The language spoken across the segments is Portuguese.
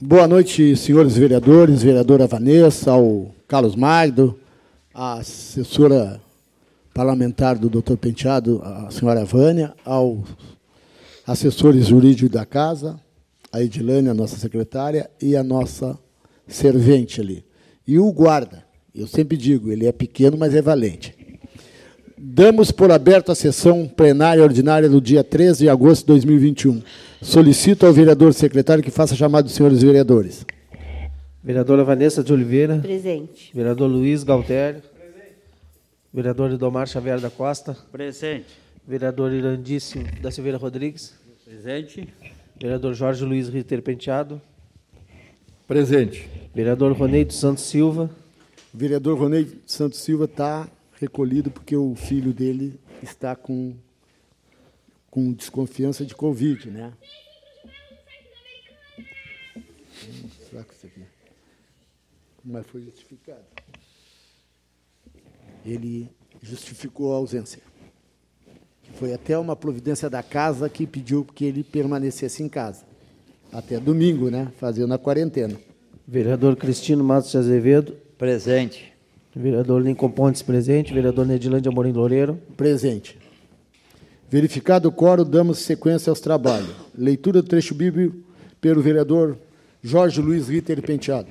Boa noite, senhores vereadores, vereadora Vanessa, ao Carlos Magdo, a assessora parlamentar do Dr. Penteado, a senhora Vânia, aos assessores jurídicos da casa, a Edilânia, a nossa secretária, e a nossa servente ali. E o guarda, eu sempre digo, ele é pequeno, mas é valente. Damos por aberto a sessão plenária ordinária do dia 13 de agosto de 2021. Solicito ao vereador secretário que faça chamado dos senhores vereadores. Vereadora Vanessa de Oliveira. Presente. Vereador Luiz Galtério. Presente. Vereador Idomar Xavier da Costa. Presente. Vereador Irandíssimo da Silveira Rodrigues. Presente. Vereador Jorge Luiz Ritter Penteado. Presente. Vereador Ronei dos Santos Silva. O vereador Ronei Santos Silva está recolhido porque o filho dele está com desconfiança de Covid, né? Será que isso aqui? Mas foi justificado. Ele justificou a ausência. Foi até uma providência da casa que pediu que ele permanecesse em casa. Até domingo, né? Fazendo a quarentena. Vereador Cristino Matos de Azevedo. Presente. Vereador Lincoln Pontes, presente. Vereador Nedilândia Amorim Loureiro. Presente. Verificado o quórum, damos sequência aos trabalhos. Leitura do trecho bíblico pelo vereador Jorge Luiz Ritter Penteado.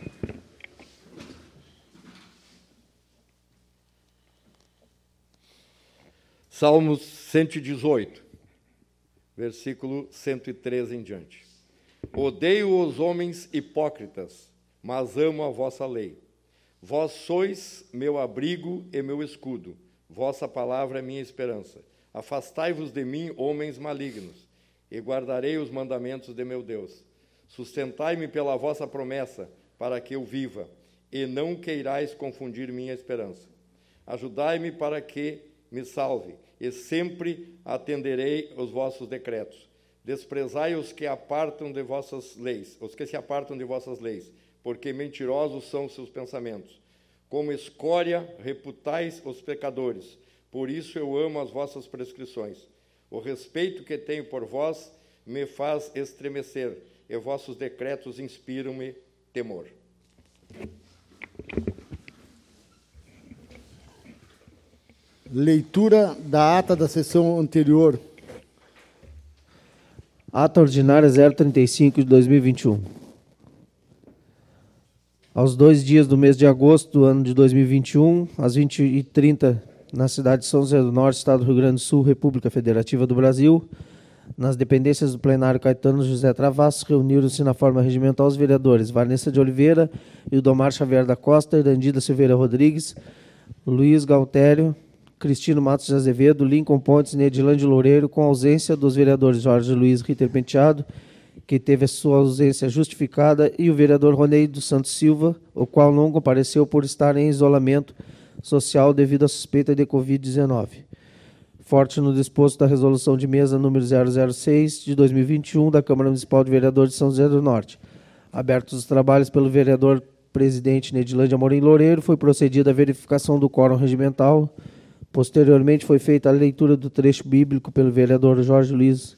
Salmos 118, versículo 113 em diante. Odeio os homens hipócritas, mas amo a vossa lei. Vós sois meu abrigo e meu escudo. Vossa palavra é minha esperança. Afastai-vos de mim, homens malignos, e guardarei os mandamentos de meu Deus. Sustentai-me pela vossa promessa, para que eu viva, e não queirais confundir minha esperança. Ajudai-me para que me salve, e sempre atenderei os vossos decretos. Desprezai os que apartam de vossas leis, os que se apartam de vossas leis, porque mentirosos são os seus pensamentos. Como escória reputais os pecadores, por isso eu amo as vossas prescrições. O respeito que tenho por vós me faz estremecer, e vossos decretos inspiram-me temor. Leitura da ata da sessão anterior. Ata ordinária 035 de 2021. Aos 2 dias do mês de agosto do ano de 2021, às 20h30, na cidade de São José do Norte, Estado do Rio Grande do Sul, República Federativa do Brasil, nas dependências do plenário Caetano José Travassos, reuniram-se na forma regimental os vereadores Vanessa de Oliveira, Ildomar Xavier da Costa, Irandida Silveira Rodrigues, Luiz Galtério, Cristino Matos de Azevedo, Lincoln Pontes e Nedilândia Loureiro, com ausência dos vereadores Jorge Luiz Ritter Penteado, que teve a sua ausência justificada, e o vereador Ronei dos Santos Silva, o qual não compareceu por estar em isolamento social devido à suspeita de Covid-19. Forte no disposto da resolução de mesa número 006 de 2021 da Câmara Municipal de Vereadores de São José do Norte. Abertos os trabalhos pelo vereador presidente Nedilândia Amorim Loureiro, foi procedida a verificação do quórum regimental. Posteriormente foi feita a leitura do trecho bíblico pelo vereador Jorge Luiz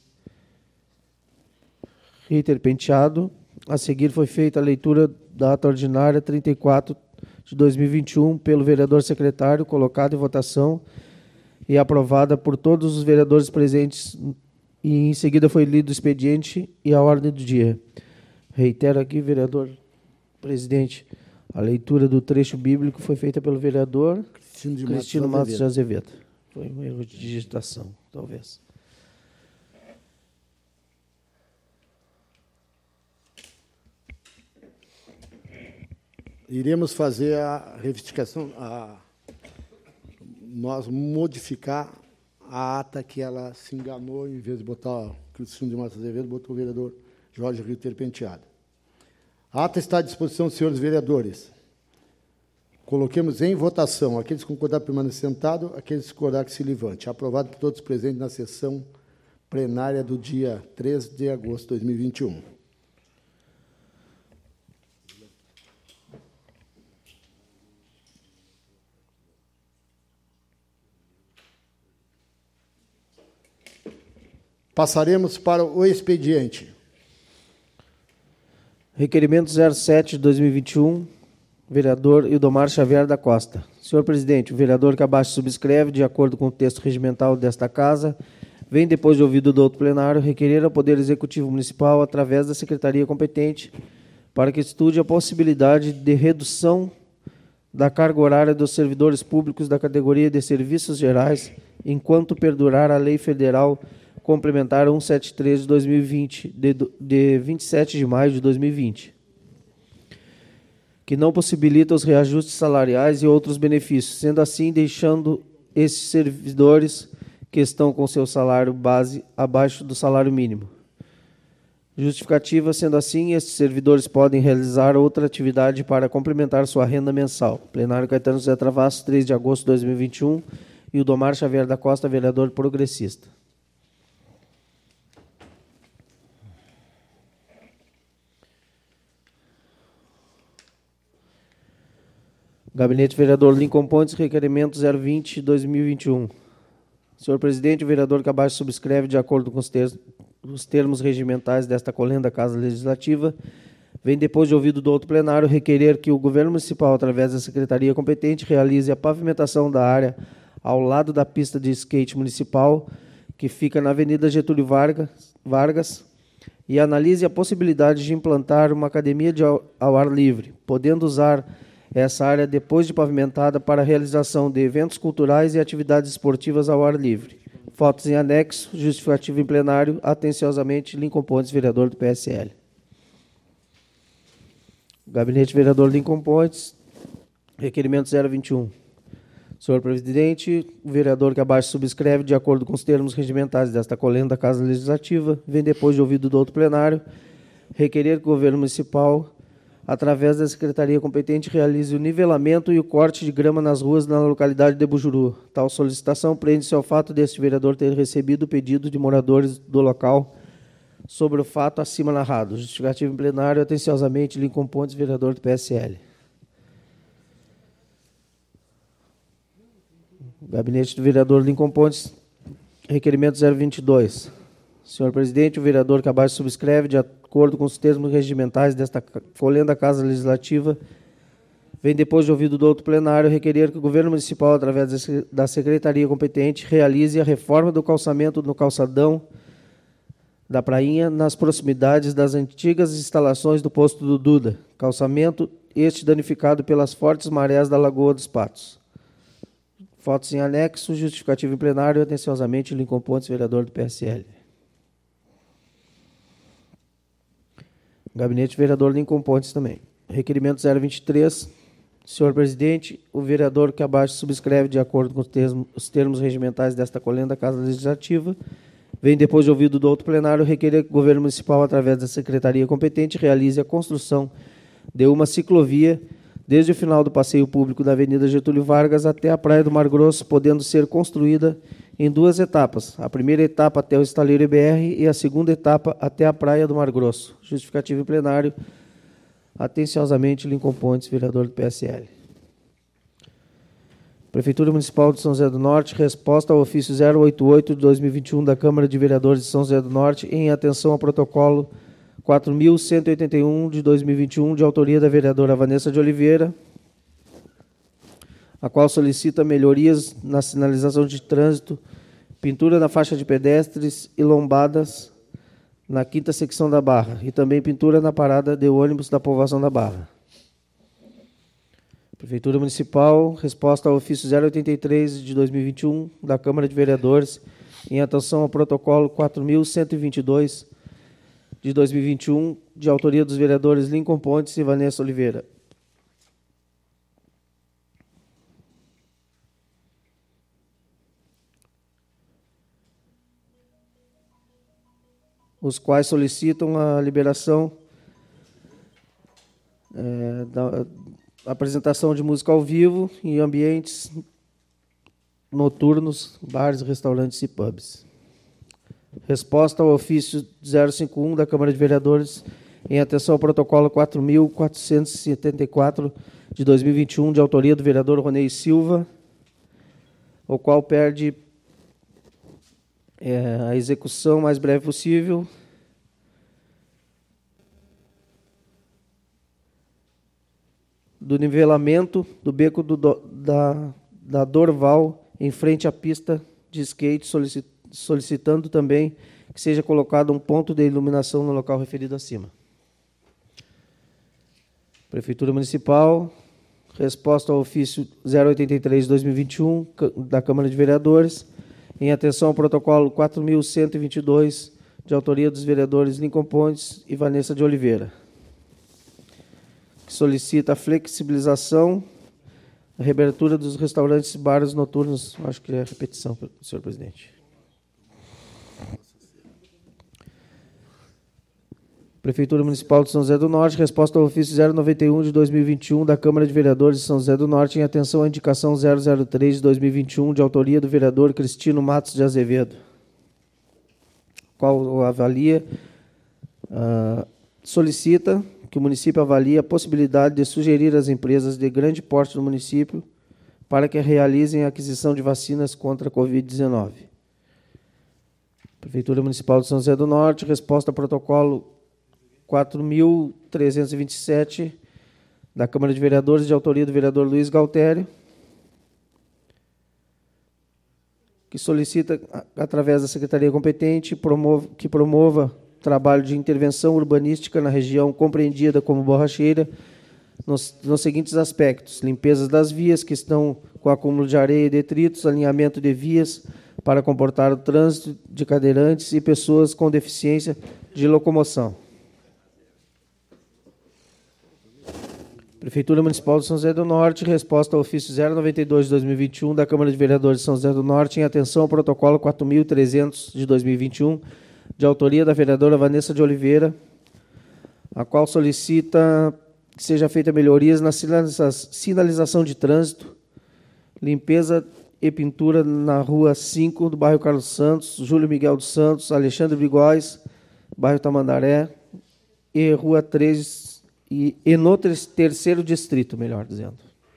Ritter Penteado. A seguir foi feita a leitura da ata ordinária 34 de 2021 pelo vereador secretário, colocada em votação e aprovada por todos os vereadores presentes, e em seguida foi lido o expediente e a ordem do dia. Reitero aqui, vereador presidente, a leitura do trecho bíblico foi feita pelo vereador Cristino Matos de Azevedo. Foi um erro de digitação, talvez. Iremos fazer a reivindicação, nós modificar a ata que ela se enganou, em vez de botar Cristino de Matos Azevedo, botou o vereador Jorge Ritter Penteado. A ata está à disposição dos senhores vereadores. Coloquemos em votação. Aqueles que concordar permanecer sentado, aqueles que discordar que se levante. Aprovado por todos presentes na sessão plenária do dia 13 de agosto de 2021. Passaremos para o expediente. Requerimento 07 de 2021, vereador Ildomar Xavier da Costa. Senhor presidente, o vereador que abaixo subscreve, de acordo com o texto regimental desta Casa, vem, depois de ouvido do outro plenário, requerer ao Poder Executivo Municipal, através da secretaria competente, para que estude a possibilidade de redução da carga horária dos servidores públicos da categoria de serviços gerais, enquanto perdurar a Lei Federal Complementar 173 de 2020, de 27 de maio de 2020, que não possibilita os reajustes salariais e outros benefícios, sendo assim, deixando esses servidores que estão com seu salário base abaixo do salário mínimo. Justificativa: sendo assim, esses servidores podem realizar outra atividade para complementar sua renda mensal. Plenário Caetano José Travassos, 3 de agosto de 2021, e o Ildomar Xavier da Costa, vereador progressista. Gabinete Vereador Lincoln Pontes, requerimento 020 de 2021. Senhor presidente, o vereador que abaixo subscreve, de acordo com os termos regimentais desta colenda Casa Legislativa, vem, depois de ouvido do outro plenário, requerer que o governo municipal, através da secretaria competente, realize a pavimentação da área ao lado da pista de skate municipal, que fica na Avenida Getúlio Vargas, e analise a possibilidade de implantar uma academia ao ar livre, podendo usar essa área, depois de pavimentada, para a realização de eventos culturais e atividades esportivas ao ar livre. Fotos em anexo, justificativo em plenário. Atenciosamente, Lincoln Pontes, vereador do PSL. Gabinete Vereador Lincoln Pontes, requerimento 021. Senhor presidente, o vereador que abaixo subscreve, de acordo com os termos regimentais desta colenda da Casa Legislativa, vem, depois de ouvido do outro plenário, requerer que o governo municipal, através da secretaria competente, realize o nivelamento e o corte de grama nas ruas na localidade de Bujuru. Tal solicitação prende-se ao fato deste vereador ter recebido o pedido de moradores do local sobre o fato acima narrado. Justificativo em plenário. Atenciosamente, Lincoln Pontes, vereador do PSL. Gabinete do vereador Lincoln Pontes, requerimento 022. Senhor presidente, o vereador que abaixo subscreve, de acordo com os termos regimentais desta colenda Casa Legislativa, vem, depois de ouvido do outro plenário, requerer que o governo municipal, através da secretaria competente, realize a reforma do calçamento no calçadão da Prainha, nas proximidades das antigas instalações do posto do Duda. Calçamento este danificado pelas fortes marés da Lagoa dos Patos. Fotos em anexo, justificativo em plenário. Atenciosamente, Lincoln Pontes, vereador do PSL. Gabinete Vereador Lincoln Pontes também. Requerimento 023. Senhor presidente, o vereador que abaixo subscreve, de acordo com os termos regimentais desta colenda Casa Legislativa, vem, depois de ouvido do outro plenário, requerer que o governo municipal, através da secretaria competente, realize a construção de uma ciclovia desde o final do passeio público da Avenida Getúlio Vargas até a Praia do Mar Grosso, podendo ser construída em 2 etapas. A primeira etapa até o estaleiro EBR e a segunda etapa até a Praia do Mar Grosso. Justificativo em plenário. Atenciosamente, Lincoln Pontes, vereador do PSL. Prefeitura Municipal de São José do Norte, resposta ao ofício 088 de 2021 da Câmara de Vereadores de São José do Norte, em atenção ao protocolo 4.181 de 2021, de autoria da vereadora Vanessa de Oliveira, a qual solicita melhorias na sinalização de trânsito, pintura na faixa de pedestres e lombadas na 5ª secção da Barra, e também pintura na parada de ônibus da povoação da Barra. Prefeitura Municipal, resposta ao ofício 083 de 2021 da Câmara de Vereadores, em atenção ao protocolo 4.122 de 2021, de autoria dos vereadores Lincoln Pontes e Vanessa Oliveira. Os quais solicitam a liberação da apresentação de música ao vivo em ambientes noturnos, bares, restaurantes e pubs. Resposta ao ofício 051 da Câmara de Vereadores, em atenção ao protocolo 4.474 de 2021, de autoria do vereador Ronei Silva, o qual pede a execução mais breve possível, do nivelamento do beco da Dorval, em frente à pista de skate, solicitando também que seja colocado um ponto de iluminação no local referido acima. Prefeitura Municipal, resposta ao ofício 083/2021 da Câmara de Vereadores, em atenção ao protocolo 4.122, de autoria dos vereadores Lincoln Pontes e Vanessa de Oliveira, que solicita a flexibilização, a reabertura dos restaurantes e bares noturnos. Acho que é repetição, senhor presidente. Prefeitura Municipal de São José do Norte, resposta ao ofício 091/2021 da Câmara de Vereadores de São José do Norte, em atenção à indicação 003/2021, de autoria do vereador Cristino Matos de Azevedo, qual avalia, solicita que o município avalie a possibilidade de sugerir às empresas de grande porte do município para que realizem a aquisição de vacinas contra a Covid-19. Prefeitura Municipal de São José do Norte, resposta ao protocolo 4.327 da Câmara de Vereadores, de autoria do vereador Luiz Galtério, que solicita, através da Secretaria competente, que promova trabalho de intervenção urbanística na região compreendida como Borracheira, nos seguintes aspectos: limpeza das vias que estão com acúmulo de areia e detritos, alinhamento de vias para comportar o trânsito de cadeirantes e pessoas com deficiência de locomoção. Prefeitura Municipal de São José do Norte, resposta ao ofício 092/2021 da Câmara de Vereadores de São José do Norte, em atenção ao protocolo 4.300/2021, de autoria da vereadora Vanessa de Oliveira, a qual solicita que seja feita melhorias na sinalização de trânsito, limpeza e pintura na Rua 5 do bairro Carlos Santos, Júlio Miguel dos Santos, Alexandre Brigóis, bairro Tamandaré, e Rua 3 e no terceiro distrito, melhor dizendo.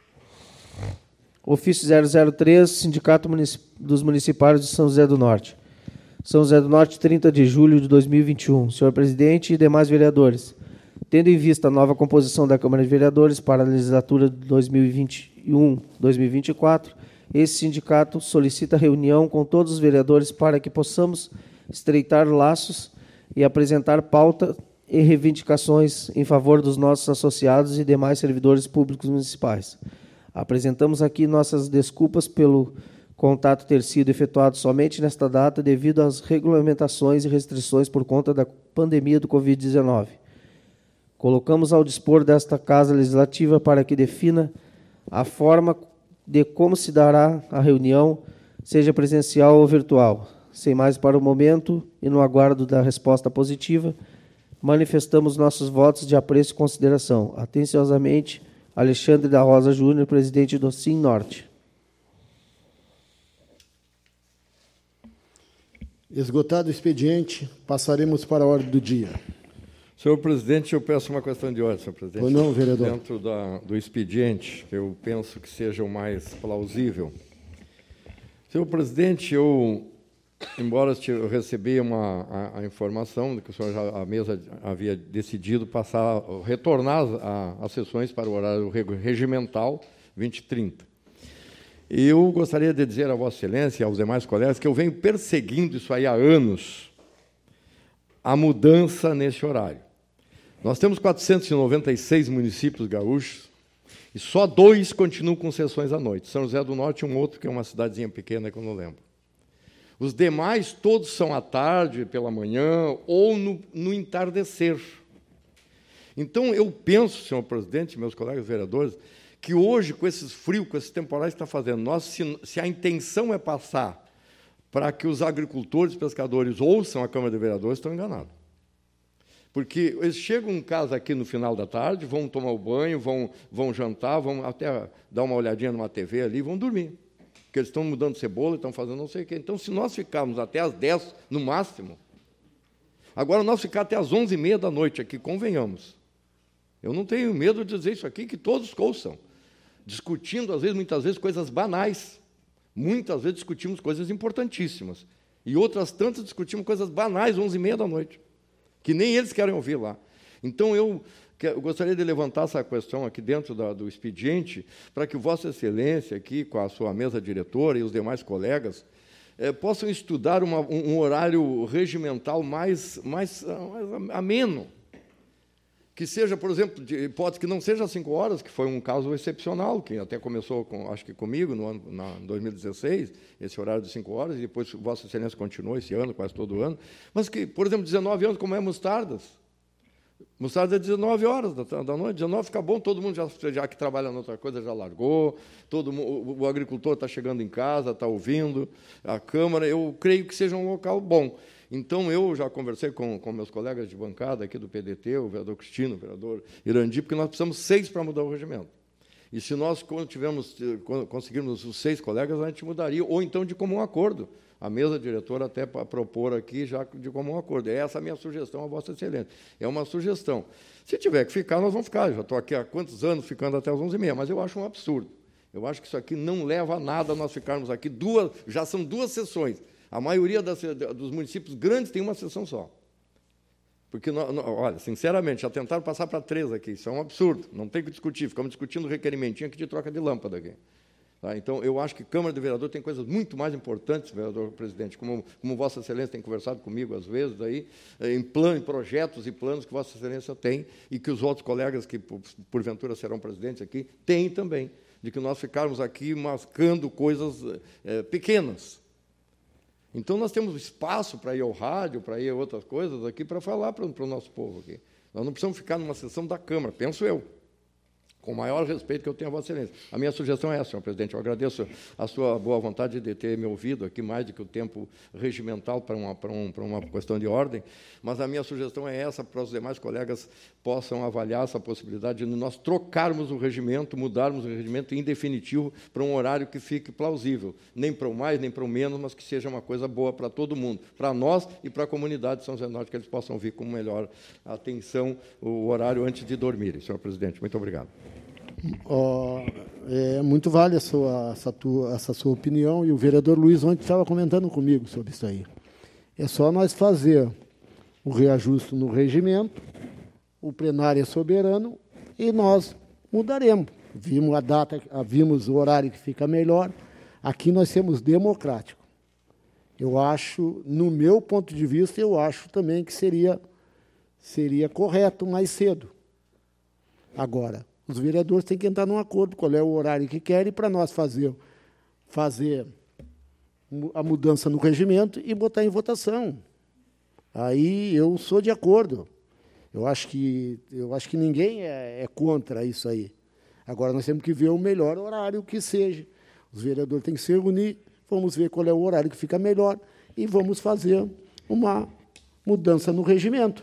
Ofício 003, Sindicato dos Municipários de São José do Norte. São José do Norte, 30 de julho de 2021. Senhor presidente e demais vereadores, tendo em vista a nova composição da Câmara de Vereadores para a legislatura de 2021-2024, esse sindicato solicita reunião com todos os vereadores para que possamos estreitar laços e apresentar pauta e reivindicações em favor dos nossos associados e demais servidores públicos municipais. Apresentamos aqui nossas desculpas pelo contato ter sido efetuado somente nesta data devido às regulamentações e restrições por conta da pandemia do Covid-19. Colocamos ao dispor desta Casa Legislativa para que defina a forma de como se dará a reunião, seja presencial ou virtual. Sem mais para o momento e no aguardo da resposta positiva, manifestamos nossos votos de apreço e consideração. Atenciosamente, Alexandre da Rosa Júnior, presidente do Sim Norte. Esgotado o expediente, passaremos para a ordem do dia. Senhor presidente, eu peço uma questão de ordem, senhor presidente. Pois não, vereador. Dentro do expediente, eu penso que seja o mais plausível. Senhor presidente, embora eu recebi a informação de que a mesa havia decidido retornar as sessões para o horário regimental 20h30. Eu gostaria de dizer a Vossa Excelência e aos demais colegas que eu venho perseguindo isso aí há anos, a mudança nesse horário. Nós temos 496 municípios gaúchos e só 2 continuam com sessões à noite. São José do Norte e um outro, que é uma cidadezinha pequena que eu não lembro. Os demais, todos são à tarde, pela manhã, ou no entardecer. Então, eu penso, senhor presidente, meus colegas vereadores, que hoje, com esses frios, com esses temporais que está fazendo, se a intenção é passar para que os agricultores e pescadores ouçam a Câmara de Vereadores, estão enganados. Porque eles chegam em casa aqui no final da tarde, vão tomar o banho, vão jantar, vão até dar uma olhadinha numa TV ali e vão dormir. Porque eles estão mudando cebola, estão fazendo não sei o quê. Então, se nós ficarmos até às 10, no máximo, agora nós ficar até às 11h30 da noite aqui, convenhamos. Eu não tenho medo de dizer isso aqui, que todos ouçam. Discutindo, muitas vezes, coisas banais. Muitas vezes discutimos coisas importantíssimas. E outras tantas discutimos coisas banais, 11h30 da noite, que nem eles querem ouvir lá. Então, eu eu gostaria de levantar essa questão aqui dentro do expediente, para que Vossa Excelência, aqui com a sua mesa diretora e os demais colegas, possam estudar um horário regimental mais ameno, que seja, por exemplo, de hipótese que não seja 5 horas, que foi um caso excepcional, que até começou, acho que comigo, em 2016, esse horário de 5 horas, e depois Vossa Excelência continuou esse ano, quase todo ano, mas que, por exemplo, 19 anos, como é Mostardas. Mostardas é 19 horas da noite, 19 fica bom, todo mundo já que trabalha em outra coisa já largou, o agricultor está chegando em casa, está ouvindo, a Câmara, eu creio que seja um local bom. Então, eu já conversei com meus colegas de bancada aqui do PDT, o vereador Cristino, o vereador Irandi, porque nós precisamos 6 para mudar o regimento. E se nós conseguirmos os 6 colegas, a gente mudaria, ou então de comum acordo. A mesa diretora até para propor aqui já de comum acordo. Essa é a minha sugestão a Vossa Excelência. É uma sugestão. Se tiver que ficar, nós vamos ficar. Eu já estou aqui há quantos anos ficando até as 11h30, mas eu acho um absurdo. Eu acho que isso aqui não leva a nada nós ficarmos aqui já são 2 sessões. A maioria dos municípios grandes tem uma sessão só. Porque, olha, sinceramente, já tentaram passar para 3 aqui. Isso é um absurdo. Não tem que discutir. Ficamos discutindo o requerimentinho aqui de troca de lâmpada aqui. Tá? Então, eu acho que Câmara de Vereador tem coisas muito mais importantes, vereador presidente, como Vossa Excelência tem conversado comigo, às vezes, aí, em projetos e planos que Vossa Excelência tem e que os outros colegas que, porventura, serão presidentes aqui, têm também, de que nós ficarmos aqui mascando coisas pequenas. Então, nós temos espaço para ir ao rádio, para ir a outras coisas aqui, para falar para o nosso povo aqui. Nós não precisamos ficar numa sessão da Câmara, penso eu, com o maior respeito que eu tenho a Vossa Excelência. A minha sugestão é essa, senhor presidente. Eu agradeço a sua boa vontade de ter me ouvido aqui mais do que o tempo regimental para uma questão de ordem, mas a minha sugestão é essa, para os demais colegas possam avaliar essa possibilidade de nós trocarmos o regimento, mudarmos o regimento em definitivo para um horário que fique plausível, nem para o mais, nem para o menos, mas que seja uma coisa boa para todo mundo, para nós e para a comunidade de São José do Norte, que eles possam vir com melhor atenção o horário antes de dormirem. Senhor presidente, muito obrigado. É muito válida essa sua opinião, e o vereador Luiz ontem estava comentando comigo sobre isso aí. É só nós fazer o reajuste no regimento, o plenário é soberano, e nós mudaremos. Vimos a data, vimos o horário que fica melhor. Aqui nós somos democráticos. Eu acho, no meu ponto de vista, eu acho também que seria correto mais cedo. Agora, os vereadores têm que entrar num acordo, qual é o horário que querem, para nós fazer a mudança no regimento e botar em votação. Aí eu sou de acordo. Eu acho que ninguém é contra isso aí. Agora nós temos que ver o melhor horário que seja. Os vereadores têm que se reunir, vamos ver qual é o horário que fica melhor e vamos fazer uma mudança no regimento.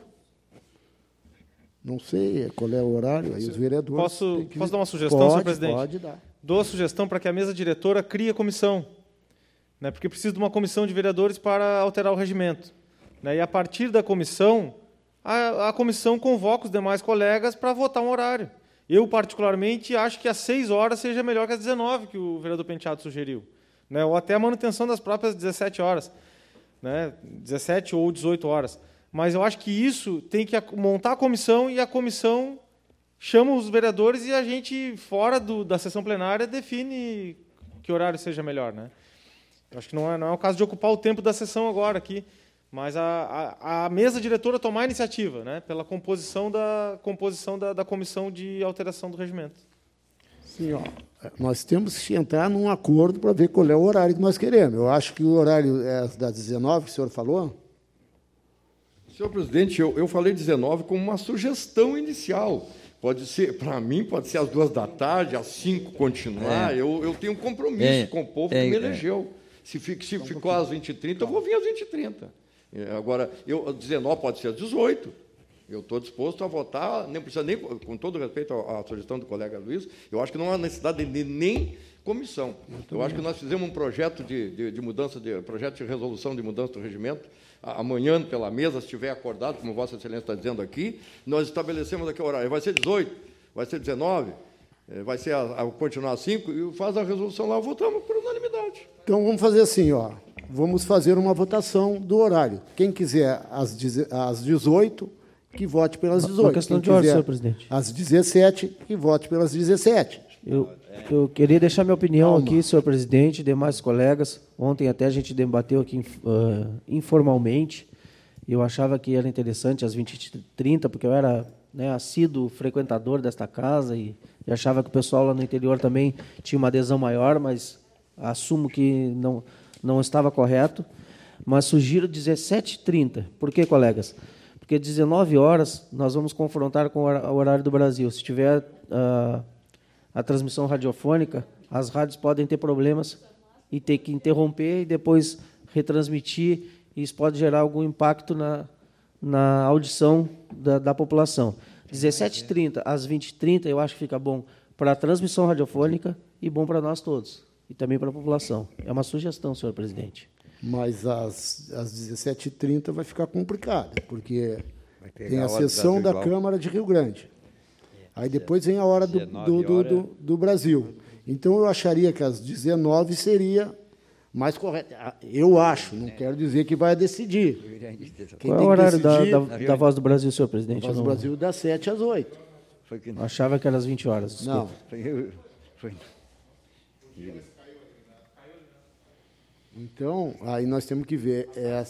Não sei qual é o horário, aí os vereadores... Posso dar uma sugestão, senhor presidente? Pode dar. Dou a sugestão para que a mesa diretora crie a comissão, né, porque precisa de uma comissão de vereadores para alterar o regimento. Né, e, a partir da comissão, a comissão convoca os demais colegas para votar um horário. Eu, particularmente, acho que às 6 horas seja melhor que às 19, que o vereador Penteado sugeriu. Né, ou até a manutenção das próprias 17 horas. Né, 17 ou 18 horas. Mas eu acho que isso tem que montar a comissão e a comissão chama os vereadores e a gente, fora da sessão plenária, define que horário seja melhor. Né? Eu acho que não é o caso de ocupar o tempo da sessão agora aqui, mas a mesa diretora tomar a iniciativa, né, pela composição da comissão de alteração do regimento. Sim, nós temos que entrar num acordo para ver qual é o horário que nós queremos. Eu acho que o horário é das 19, que o senhor falou. Senhor presidente, eu falei 19 como uma sugestão inicial. Pode ser, para mim, pode ser às 2 da tarde, às 5 continuar. Eu tenho um compromisso com o povo que me elegeu. Se ficou às 20h30, eu vou vir às 20h30. Agora, 19 pode ser às 18. Eu estou disposto a votar, nem precisa nem, com todo respeito à sugestão do colega Luiz, eu acho que não há necessidade de nem comissão. Eu acho que nós fizemos um projeto de mudança, projeto de resolução de mudança do regimento, amanhã pela mesa, se estiver acordado, como Vossa Excelência está dizendo aqui, nós estabelecemos aqui o horário. Vai ser 18, vai ser 19, vai ser continuar às 5, e faz a resolução lá, votamos por unanimidade. Então, vamos fazer assim, vamos fazer uma votação do horário. Quem quiser às 18, que vote pelas 18. Uma questão Quem de ordem, quiser senhor presidente. às 17, que vote pelas 17. Eu queria deixar minha opinião Calma. aqui, senhor presidente, e demais colegas. Ontem até a gente debateu aqui informalmente. Eu achava que era interessante às 20h30, porque eu era, né, assíduo frequentador desta casa e achava que o pessoal lá no interior também tinha uma adesão maior, mas assumo que não estava correto. Mas sugiro 17h30. Por quê, colegas? Porque 19 horas nós vamos confrontar com o horário do Brasil. Se tiver a transmissão radiofônica, as rádios podem ter problemas e ter que interromper e depois retransmitir, e isso pode gerar algum impacto na audição da população. 17h30 às 20h30, eu acho que fica bom para a transmissão radiofônica e bom para nós todos, e também para a população. É uma sugestão, senhor presidente. Mas às 17h30 vai ficar complicado, porque pegar tem a a hora sessão do da Brasil. Câmara de Rio Grande. Aí depois vem a hora 19 horas. do Brasil. Então, eu acharia que às 19 seria mais correto. Eu acho, não quero dizer que vai decidir. Quem Qual é tem o que horário decidir, da Voz do Brasil, senhor presidente? a Voz do Brasil das 7 às 8. Foi que Eu achava que era às 20 horas. Desculpa. Não. foi. Então, aí nós temos que ver.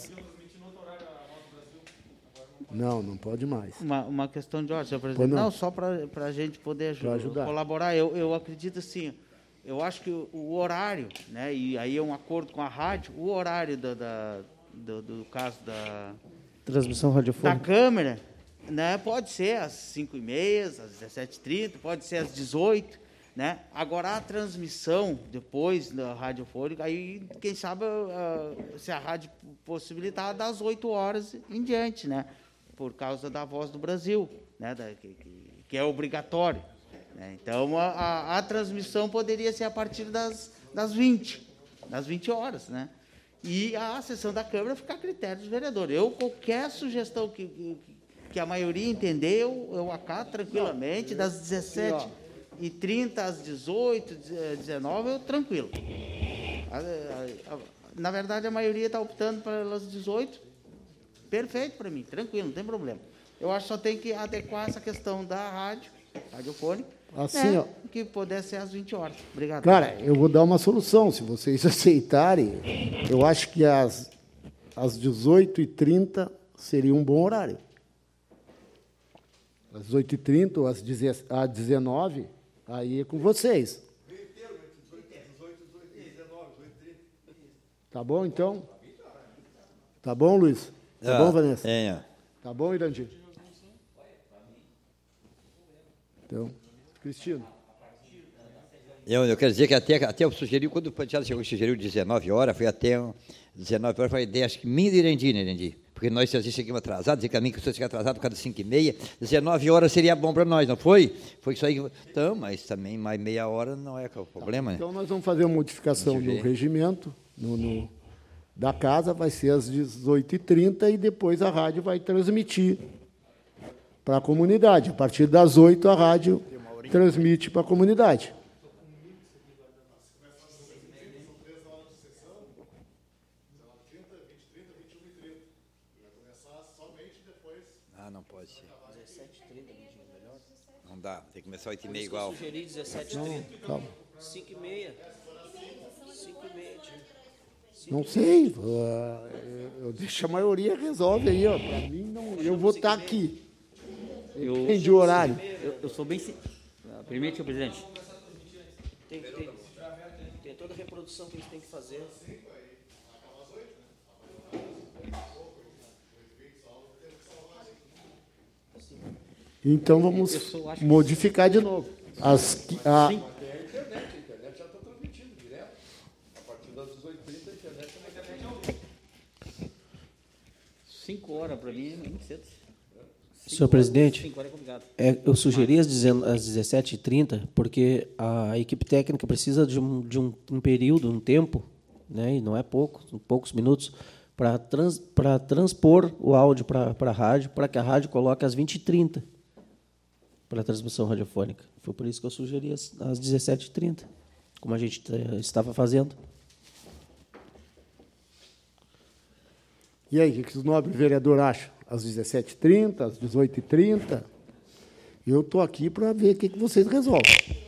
Não pode mais. Uma questão de ordem, senhor Pois presidente. não. Não, só para a gente poder Pra ajudar. colaborar. Eu acredito assim, eu acho que o horário, né, e aí é um acordo com a rádio, o horário do caso da Transmissão radiofônica. Câmara, né, pode ser às 5h30, às 17h30, pode ser às 18h, né? Agora, a transmissão, depois da radiofônica, aí, quem sabe, se a rádio possibilitar, das 8 horas em diante, né? Por causa da Voz do Brasil, né? Que é obrigatório, né? Então, a transmissão poderia ser a partir das 20 horas, né? E a sessão da Câmara fica a critério dos vereadores. Qualquer sugestão que a maioria entender, eu acato tranquilamente, das 17h30 às 18h, 19h, eu tranquilo. Na verdade, a maioria está optando pelas 18h, perfeito para mim, tranquilo, não tem problema. Eu acho que só tem que adequar essa questão da radiofônica, Assim, né, ó. que pudesse ser às 20 horas. Obrigado. Cara, eu vou dar uma solução. Se vocês aceitarem, eu acho que às 18h30 seria um bom horário. Às 18h30 ou às 19h, aí é com vocês. Tá bom, então? Tá bom, Luiz? Tá bom, Vanessa? Tá bom, Irandir? Então, Cristino. Eu quero dizer que até eu sugeri, quando o Panteado chegou e sugeriu 19 horas, foi até 19 horas, foi a ideia, acho que minha de Irandir, né, Irandir? Porque nós, às vezes, chegamos atrasados, dizia que a mim que você chega atrasado por causa das 5h30, 19 horas seria bom para nós, não foi? Foi isso aí que... Então, mas também mais meia hora não é o problema, né? Então, nós vamos fazer uma modificação no regimento da casa, vai ser às 18h30 e depois a rádio vai transmitir para a comunidade. A partir das 8h, a rádio transmite para a comunidade. Não pode ser. 17h30, não dá, tem que começar 8h30 igual. Eu sugeri 17h30. Calma. 5h30. Não sei. Eu deixo a maioria resolve aí. Para mim, não, eu vou estar aqui. Depende do horário. Eu sou bem... Permite, senhor presidente. Tem toda a reprodução que eles têm que fazer. Então, vamos modificar de novo. 5 horas para mim é muito cedo. Senhor presidente, 5 horas é complicado. eu sugeri às 17h30, porque a equipe técnica precisa de um período, um tempo, né, e não é pouco, são poucos minutos, para transpor o áudio para a rádio, para que a rádio coloque às 20h30 para a transmissão radiofônica. Foi por isso que eu sugeri às 17h30, como a gente estava fazendo. E aí, o que os nobres vereadores acham? às 17h30, às 18h30. Eu estou aqui para ver o que vocês resolvem.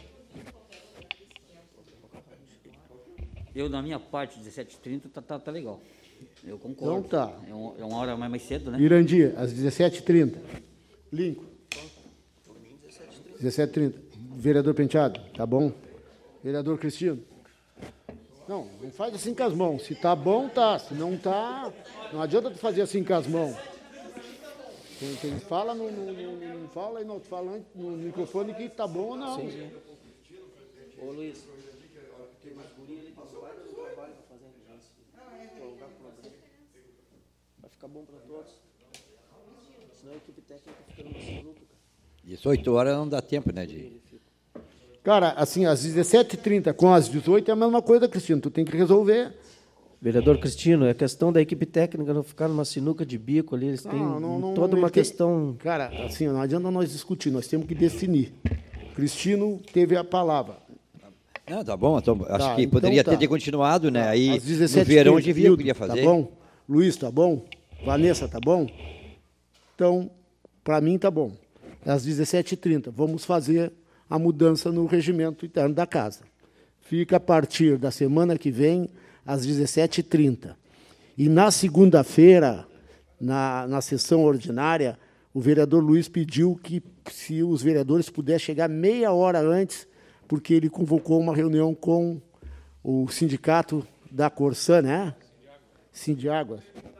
Eu, na minha parte, 17h30, tá legal. Eu concordo. Então tá. É uma hora mais cedo, né? Irandir, às 17h30. Lincoln. 17h30. Vereador Penteado, tá bom? Vereador Cristino. Não faz assim com as mãos. Se tá bom, tá. Se não tá, não adianta tu fazer assim com as mãos. Quem fala, não fala e não fala no microfone que tá bom ou não. Sim. Ô, Luiz. Vai ficar bom para todos. Senão a equipe técnica fica numa sinuca. 18 horas não dá tempo, né, Cara, assim, às 17h30 com as 18 é a mesma coisa, Cristino. Tu tem que resolver. Vereador Cristino, é questão da equipe técnica não ficar numa sinuca de bico ali. Eles têm toda uma questão... Cara, assim, não adianta nós discutir, nós temos que definir. Cristino teve a palavra. Não, tá bom. Então, acho que poderia ter continuado, né? Aí, às 17h30, no verão, eu queria fazer. Tá bom? Luiz, tá bom? Vanessa, tá bom? Então, para mim, tá bom. Às 17h30, vamos fazer a mudança no regimento interno da casa. Fica a partir da semana que vem, às 17h30. E na segunda-feira, na sessão ordinária, o vereador Luiz pediu que, se os vereadores pudessem chegar meia hora antes, porque ele convocou uma reunião com o sindicato da Corsã, né? Sindiáguas.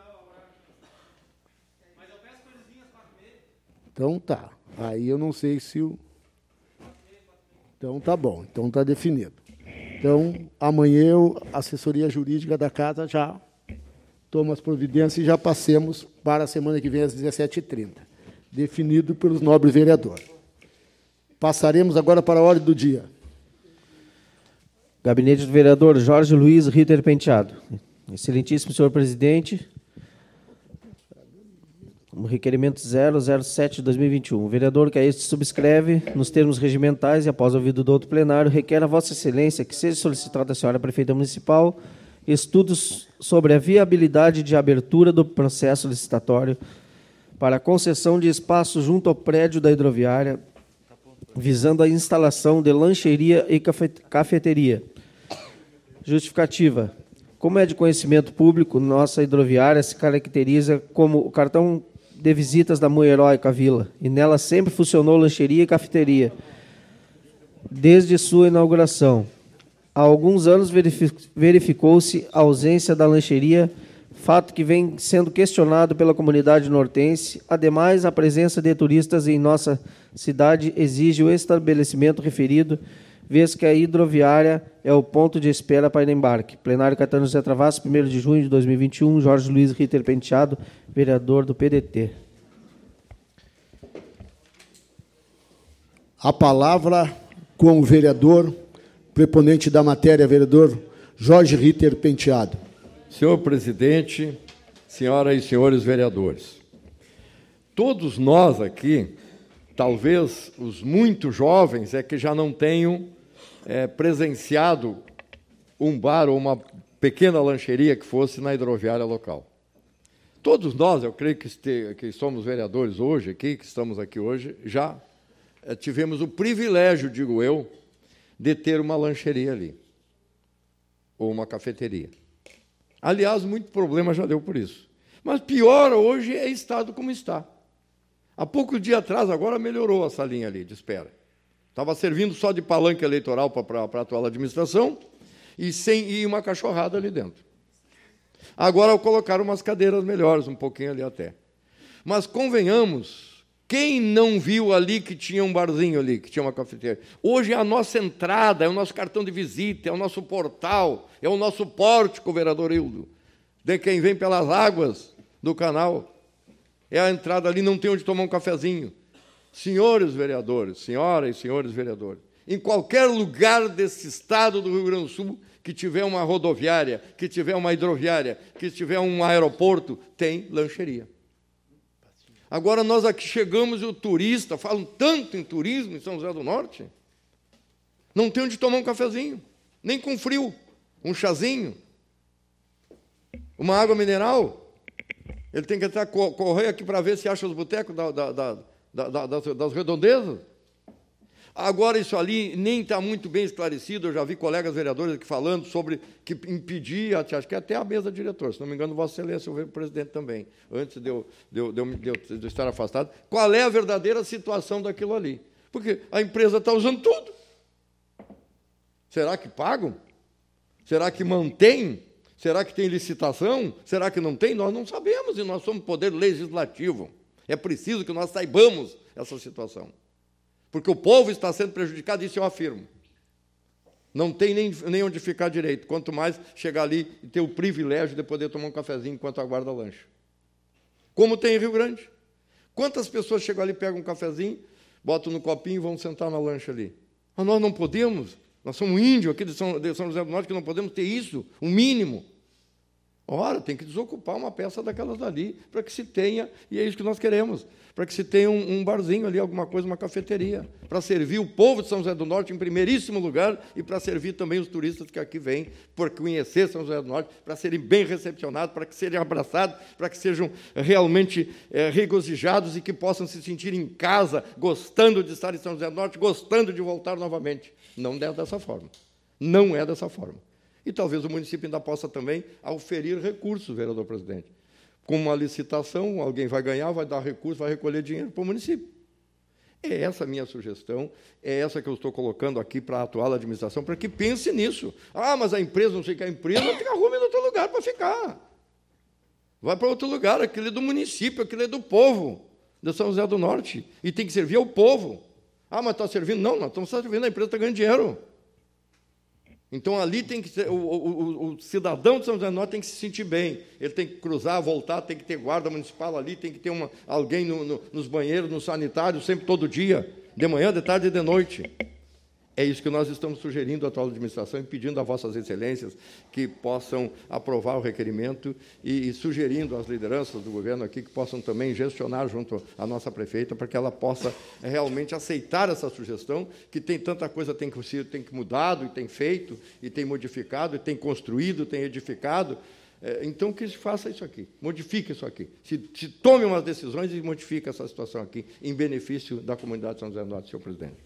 Então tá. Aí eu não sei se o... Então tá bom. Então tá definido. Então, amanhã a assessoria jurídica da casa já toma as providências e já passemos para a semana que vem, às 17h30. Definido pelos nobres vereadores. Passaremos agora para a ordem do dia. Gabinete do vereador Jorge Luiz Ritter Penteado. Excelentíssimo senhor presidente, o requerimento 007 de 2021. O vereador que a este subscreve, nos termos regimentais e após ouvido do outro plenário, requer a Vossa Excelência que seja solicitado à senhora prefeita municipal estudos sobre a viabilidade de abertura do processo licitatório para a concessão de espaço junto ao prédio da hidroviária, visando a instalação de lancheria e cafeteria. Justificativa. Como é de conhecimento público, nossa hidroviária se caracteriza como o cartão de visitas da muito heróica vila, e nela sempre funcionou lancheria e cafeteria, desde sua inauguração. Há alguns anos verificou-se a ausência da lancheria, fato que vem sendo questionado pela comunidade nortense. Ademais, a presença de turistas em nossa cidade exige o estabelecimento referido, vez que a hidroviária é o ponto de espera para embarque. Plenário Caetano José Travassos, 1º de junho de 2021, Jorge Luiz Ritter Penteado, vereador do PDT. A palavra com o vereador, preponente da matéria, vereador Jorge Ritter Penteado. Senhor presidente, senhoras e senhores vereadores, todos nós aqui, talvez os muito jovens, é que já não tenham presenciado um bar ou uma pequena lancheria que fosse na hidroviária local. Todos nós, eu creio que somos vereadores hoje, aqui, que estamos aqui hoje, já tivemos o privilégio, digo eu, de ter uma lancheria ali, ou uma cafeteria. Aliás, muito problema já deu por isso. Mas pior hoje é estado como está. Há pouco dia atrás, agora melhorou a salinha ali de espera. Estava servindo só de palanque eleitoral para a atual administração e uma cachorrada ali dentro. Agora colocaram umas cadeiras melhores, um pouquinho ali até. Mas convenhamos, quem não viu ali que tinha um barzinho ali, que tinha uma cafeteria? Hoje é a nossa entrada, é o nosso cartão de visita, é o nosso portal, é o nosso pórtico, vereador Hildo, de quem vem pelas águas do canal. É a entrada ali, não tem onde tomar um cafezinho. Senhores vereadores, senhoras e senhores vereadores, em qualquer lugar desse estado do Rio Grande do Sul que tiver uma rodoviária, que tiver uma hidroviária, que tiver um aeroporto, tem lancheria. Agora nós aqui chegamos e o turista, falam tanto em turismo em São José do Norte, não tem onde tomar um cafezinho, nem com frio, um chazinho, uma água mineral. Ele tem que entrar, correr aqui para ver se acha os botecos das redondezas. Agora, isso ali nem está muito bem esclarecido. Eu já vi colegas vereadores aqui falando sobre que impedir, acho que até a mesa diretora, se não me engano, Vossa Excelência, eu vejo o presidente também, antes de eu estar afastado. Qual é a verdadeira situação daquilo ali? Porque a empresa está usando tudo. Será que pagam? Será que mantém? Será que tem licitação? Será que não tem? Nós não sabemos, e nós somos poder legislativo. É preciso que nós saibamos essa situação. Porque o povo está sendo prejudicado, isso eu afirmo. Não tem nem onde ficar direito, quanto mais chegar ali e ter o privilégio de poder tomar um cafezinho enquanto aguarda lanche. Como tem em Rio Grande. Quantas pessoas chegam ali, pegam um cafezinho, botam no copinho e vão sentar na lancha ali? Mas nós não podemos. Nós somos índios aqui de São José do Norte que não podemos ter isso, o mínimo. Ora, tem que desocupar uma peça daquelas ali para que se tenha, e é isso que nós queremos, para que se tenha um barzinho ali, alguma coisa, uma cafeteria, para servir o povo de São José do Norte em primeiríssimo lugar e para servir também os turistas que aqui vêm, por conhecer São José do Norte, para serem bem recepcionados, para que sejam abraçados, para que sejam realmente regozijados e que possam se sentir em casa, gostando de estar em São José do Norte, gostando de voltar novamente. Não é dessa forma. Não é dessa forma. E talvez o município ainda possa também oferir recursos, vereador presidente. Com uma licitação, alguém vai ganhar, vai dar recurso, vai recolher dinheiro para o município. É essa a minha sugestão, é essa que eu estou colocando aqui para a atual administração, para que pense nisso. Ah, mas a empresa, não sei o que, a empresa que arrume em outro lugar para ficar. Vai para outro lugar, aquilo é do município, aquilo é do povo de São José do Norte, e tem que servir ao povo. Ah, mas está servindo? Não, nós estamos servindo, a empresa está ganhando dinheiro. Então, ali tem que ser, o cidadão de São José do Norte tem que se sentir bem. Ele tem que cruzar, voltar, tem que ter guarda municipal ali, tem que ter alguém nos banheiros, no sanitário, sempre, todo dia, de manhã, de tarde e de noite. É isso que nós estamos sugerindo à atual administração e pedindo a vossas excelências que possam aprovar o requerimento e sugerindo às lideranças do governo aqui que possam também gestionar junto à nossa prefeita para que ela possa realmente aceitar essa sugestão, que tem tanta coisa tem que mudado, e tem feito, e tem modificado, e tem construído, tem edificado. Então, que se faça isso aqui, modifique isso aqui. Se tome umas decisões e modifique essa situação aqui em benefício da comunidade de São José do Norte, senhor presidente.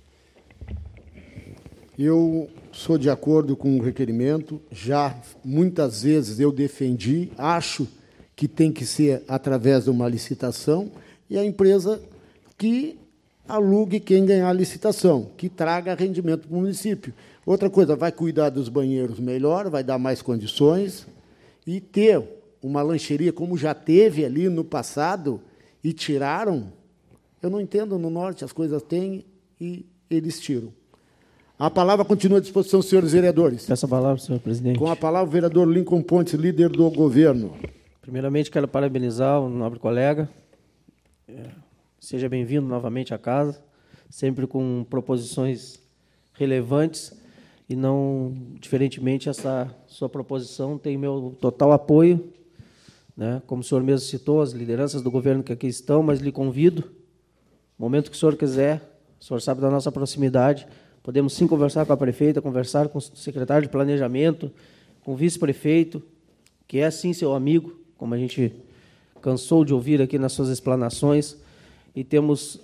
Eu sou de acordo com o requerimento, já muitas vezes eu defendi, acho que tem que ser através de uma licitação, e a empresa que alugue quem ganhar a licitação, que traga rendimento para o município. Outra coisa, vai cuidar dos banheiros melhor, vai dar mais condições, e ter uma lancheria, como já teve ali no passado, e tiraram. Eu não entendo, no Norte as coisas têm e eles tiram. A palavra continua à disposição, senhores vereadores. Peço a palavra, senhor presidente. Com a palavra, o vereador Lincoln Pontes, líder do governo. Primeiramente, quero parabenizar o nobre colega. Seja bem-vindo novamente à casa, sempre com proposições relevantes, e não, diferentemente, essa sua proposição tem meu total apoio, né? Como o senhor mesmo citou, as lideranças do governo que aqui estão, mas lhe convido, no momento que o senhor quiser, o senhor sabe da nossa proximidade, podemos sim conversar com a prefeita, conversar com o secretário de Planejamento, com o vice-prefeito, que é sim seu amigo, como a gente cansou de ouvir aqui nas suas explanações, e temos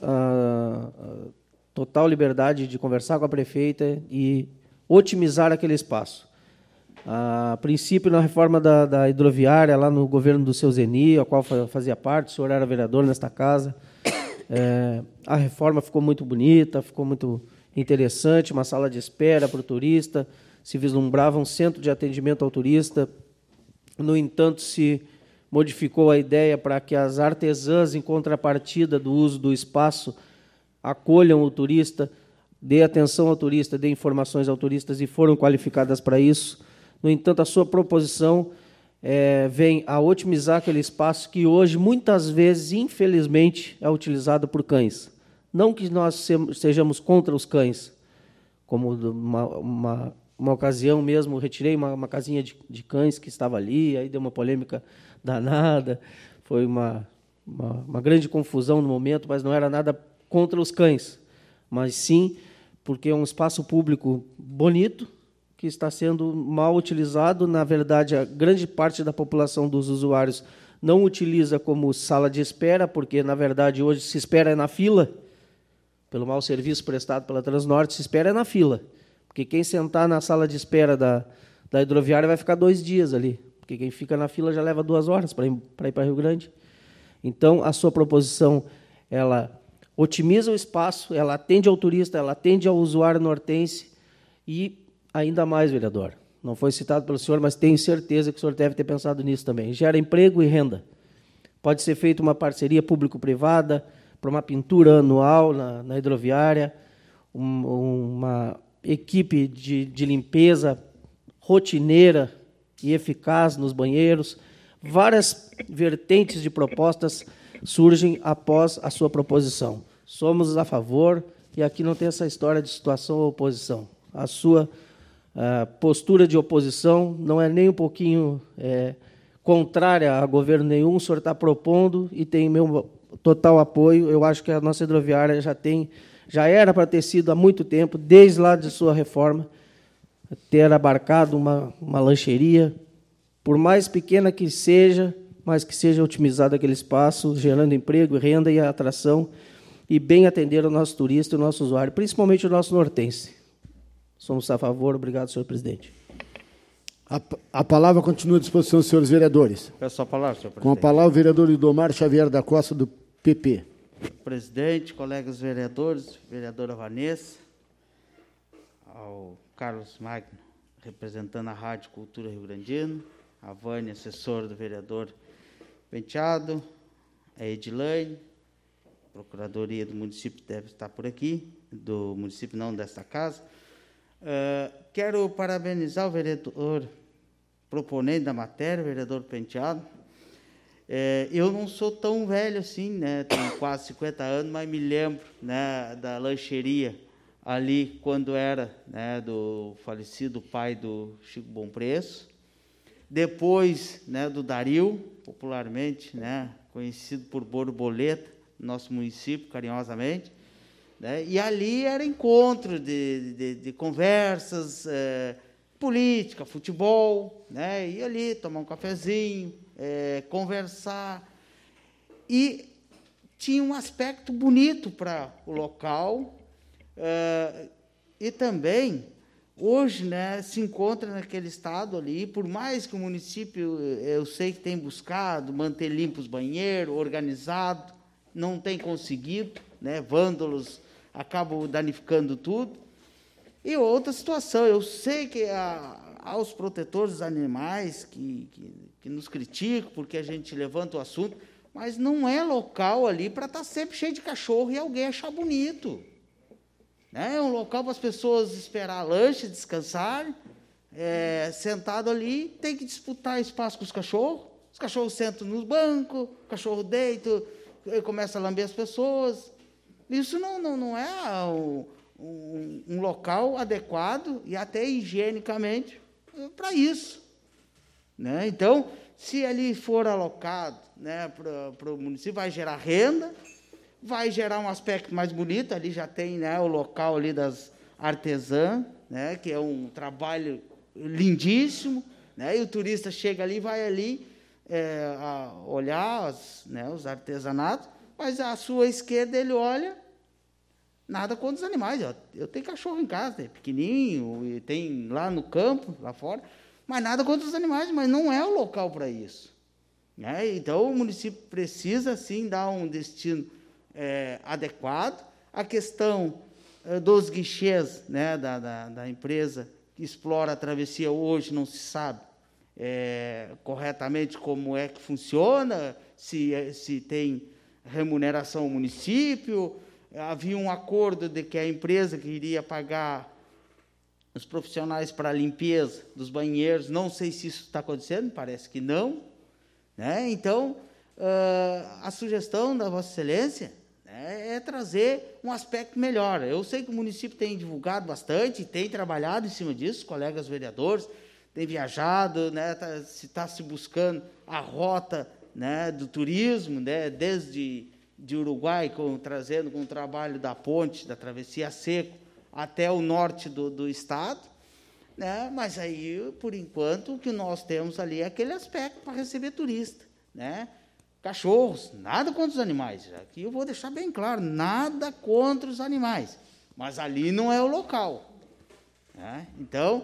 total liberdade de conversar com a prefeita e otimizar aquele espaço. A princípio, na reforma da hidroviária, lá no governo do seu Zeni, a qual fazia parte, o senhor era vereador nesta casa, a reforma ficou muito bonita, ficou muito interessante, uma sala de espera para o turista, se vislumbrava um centro de atendimento ao turista. No entanto, se modificou a ideia para que as artesãs, em contrapartida do uso do espaço, acolham o turista, dê atenção ao turista, dê informações ao turista, e foram qualificadas para isso. No entanto, a sua proposição vem a otimizar aquele espaço que hoje, muitas vezes, infelizmente, é utilizado por cães. Não que nós sejamos contra os cães, como uma ocasião mesmo, retirei uma casinha de cães que estava ali, aí deu uma polêmica danada, foi uma grande confusão no momento, mas não era nada contra os cães, mas sim porque é um espaço público bonito, que está sendo mal utilizado. Na verdade, a grande parte da população dos usuários não utiliza como sala de espera, porque, na verdade, hoje se espera na fila, pelo mau serviço prestado pela Transnorte, se espera na fila. Porque quem sentar na sala de espera da hidroviária vai ficar 2 dias ali, porque quem fica na fila já leva 2 horas para ir para Rio Grande. Então, a sua proposição, ela otimiza o espaço, ela atende ao turista, ela atende ao usuário nortense e, ainda mais, vereador, não foi citado pelo senhor, mas tenho certeza que o senhor deve ter pensado nisso também, gera emprego e renda. Pode ser feita uma parceria público-privada para uma pintura anual na hidroviária, uma equipe de limpeza rotineira e eficaz nos banheiros. Várias vertentes de propostas surgem após a sua proposição. Somos a favor, e aqui não tem essa história de situação ou oposição. A sua postura de oposição não é nem um pouquinho contrária a governo nenhum, o senhor está propondo e tem meu total apoio. Eu acho que a nossa hidroviária já era para ter sido há muito tempo, desde lá de sua reforma, ter abarcado uma lancheria, por mais pequena que seja, mas que seja otimizado aquele espaço, gerando emprego, renda e atração, e bem atender o nosso turista e o nosso usuário, principalmente o nosso nortense. Somos a favor. Obrigado, senhor presidente. A palavra continua à disposição dos senhores vereadores. Peço a palavra, senhor presidente. Com a palavra, o vereador Lidomar Xavier da Costa, do PP. Presidente, colegas vereadores, vereadora Vanessa, ao Carlos Magno, representando a Rádio Cultura Rio Grandino, a Vânia, assessora do vereador Penteado, a Edilane, Procuradoria do município deve estar por aqui, do município não, desta casa. Quero parabenizar o vereador proponente da matéria, o vereador Penteado. Eu não sou tão velho assim, né? Tenho quase 50 anos, mas me lembro, né, da lancheria ali, quando era, né, do falecido pai do Chico Bom Preço. Depois, né, do Dario, popularmente, né, conhecido por Borboleta, no nosso município, carinhosamente. Né, e ali era encontro de conversas, política, futebol, né, e ali tomar um cafezinho, conversar. E tinha um aspecto bonito para o local, e também, hoje, né, se encontra naquele estado ali, por mais que o município, eu sei que tem buscado manter limpos os banheiros, organizado, não tem conseguido, né, vândalos acabam danificando tudo. E outra situação, eu sei que aos protetores dos animais que nos criticam porque a gente levanta o assunto, mas não é local ali para estar sempre cheio de cachorro e alguém achar bonito. É um local para as pessoas esperar lanche, descansar, sentado ali, tem que disputar espaço com os cachorros sentam nos bancos, o cachorro deita, começa a lamber as pessoas. Isso não é um local adequado e até higienicamente para isso. Né? Então, se ali for alocado, né, para o município, vai gerar renda, vai gerar um aspecto mais bonito. Ali já tem, né, o local ali das artesãs, né, que é um trabalho lindíssimo, né, e o turista chega ali, vai ali olhar os artesanatos, mas à sua esquerda ele olha, nada contra os animais. Eu tenho cachorro em casa, é pequenininho, e tem lá no campo, lá fora, mas nada contra os animais, mas não é o local para isso. Né? Então, o município precisa, sim, dar um destino adequado. A questão dos guichês, né, da empresa que explora a travessia, hoje não se sabe corretamente como é que funciona, se tem remuneração ao município. Havia um acordo de que a empresa que iria pagar os profissionais para a limpeza dos banheiros, não sei se isso está acontecendo, parece que não. Né? Então, a sugestão da Vossa Excelência é trazer um aspecto melhor. Eu sei que o município tem divulgado bastante, tem trabalhado em cima disso, os colegas vereadores têm viajado, né, está se buscando a rota, né, do turismo, né, desde de Uruguai, trazendo com o trabalho da ponte, da travessia a seco, até o norte do estado. Né, mas aí, por enquanto, o que nós temos ali é aquele aspecto para receber turista. né? Cachorros, nada contra os animais. Aqui eu vou deixar bem claro, nada contra os animais. Mas ali não é o local. Né? Então,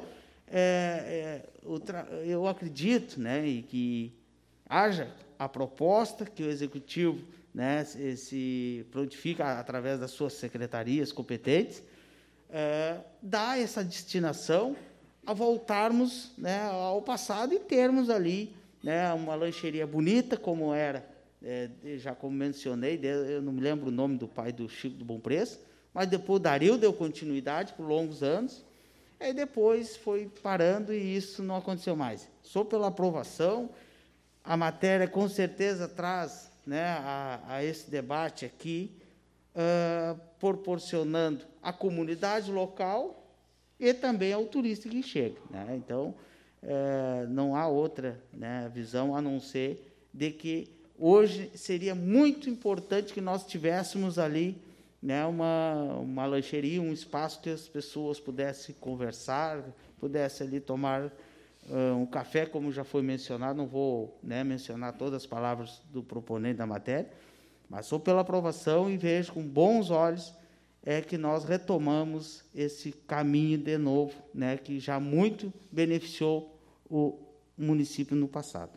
eu acredito, né, e que haja a proposta que o Executivo, né, se prontifica através das suas secretarias competentes, dá essa destinação a voltarmos, né, ao passado e termos ali, né, uma lancheria bonita, como era, já como mencionei, eu não me lembro o nome do pai do Chico do Bom Preço, mas depois o Dario deu continuidade por longos anos, e depois foi parando e isso não aconteceu mais. Sou pela aprovação, a matéria com certeza traz, né, a esse debate aqui, proporcionando à comunidade local e também ao turista que chega. Né? Então, não há outra, né, visão a não ser de que hoje seria muito importante que nós tivéssemos ali, né, uma lancheria, um espaço que as pessoas pudessem conversar, pudessem ali tomar um café, como já foi mencionado. Não vou, né, mencionar todas as palavras do proponente da matéria, mas sou pela aprovação e vejo com bons olhos que nós retomamos esse caminho de novo, né, que já muito beneficiou o município no passado.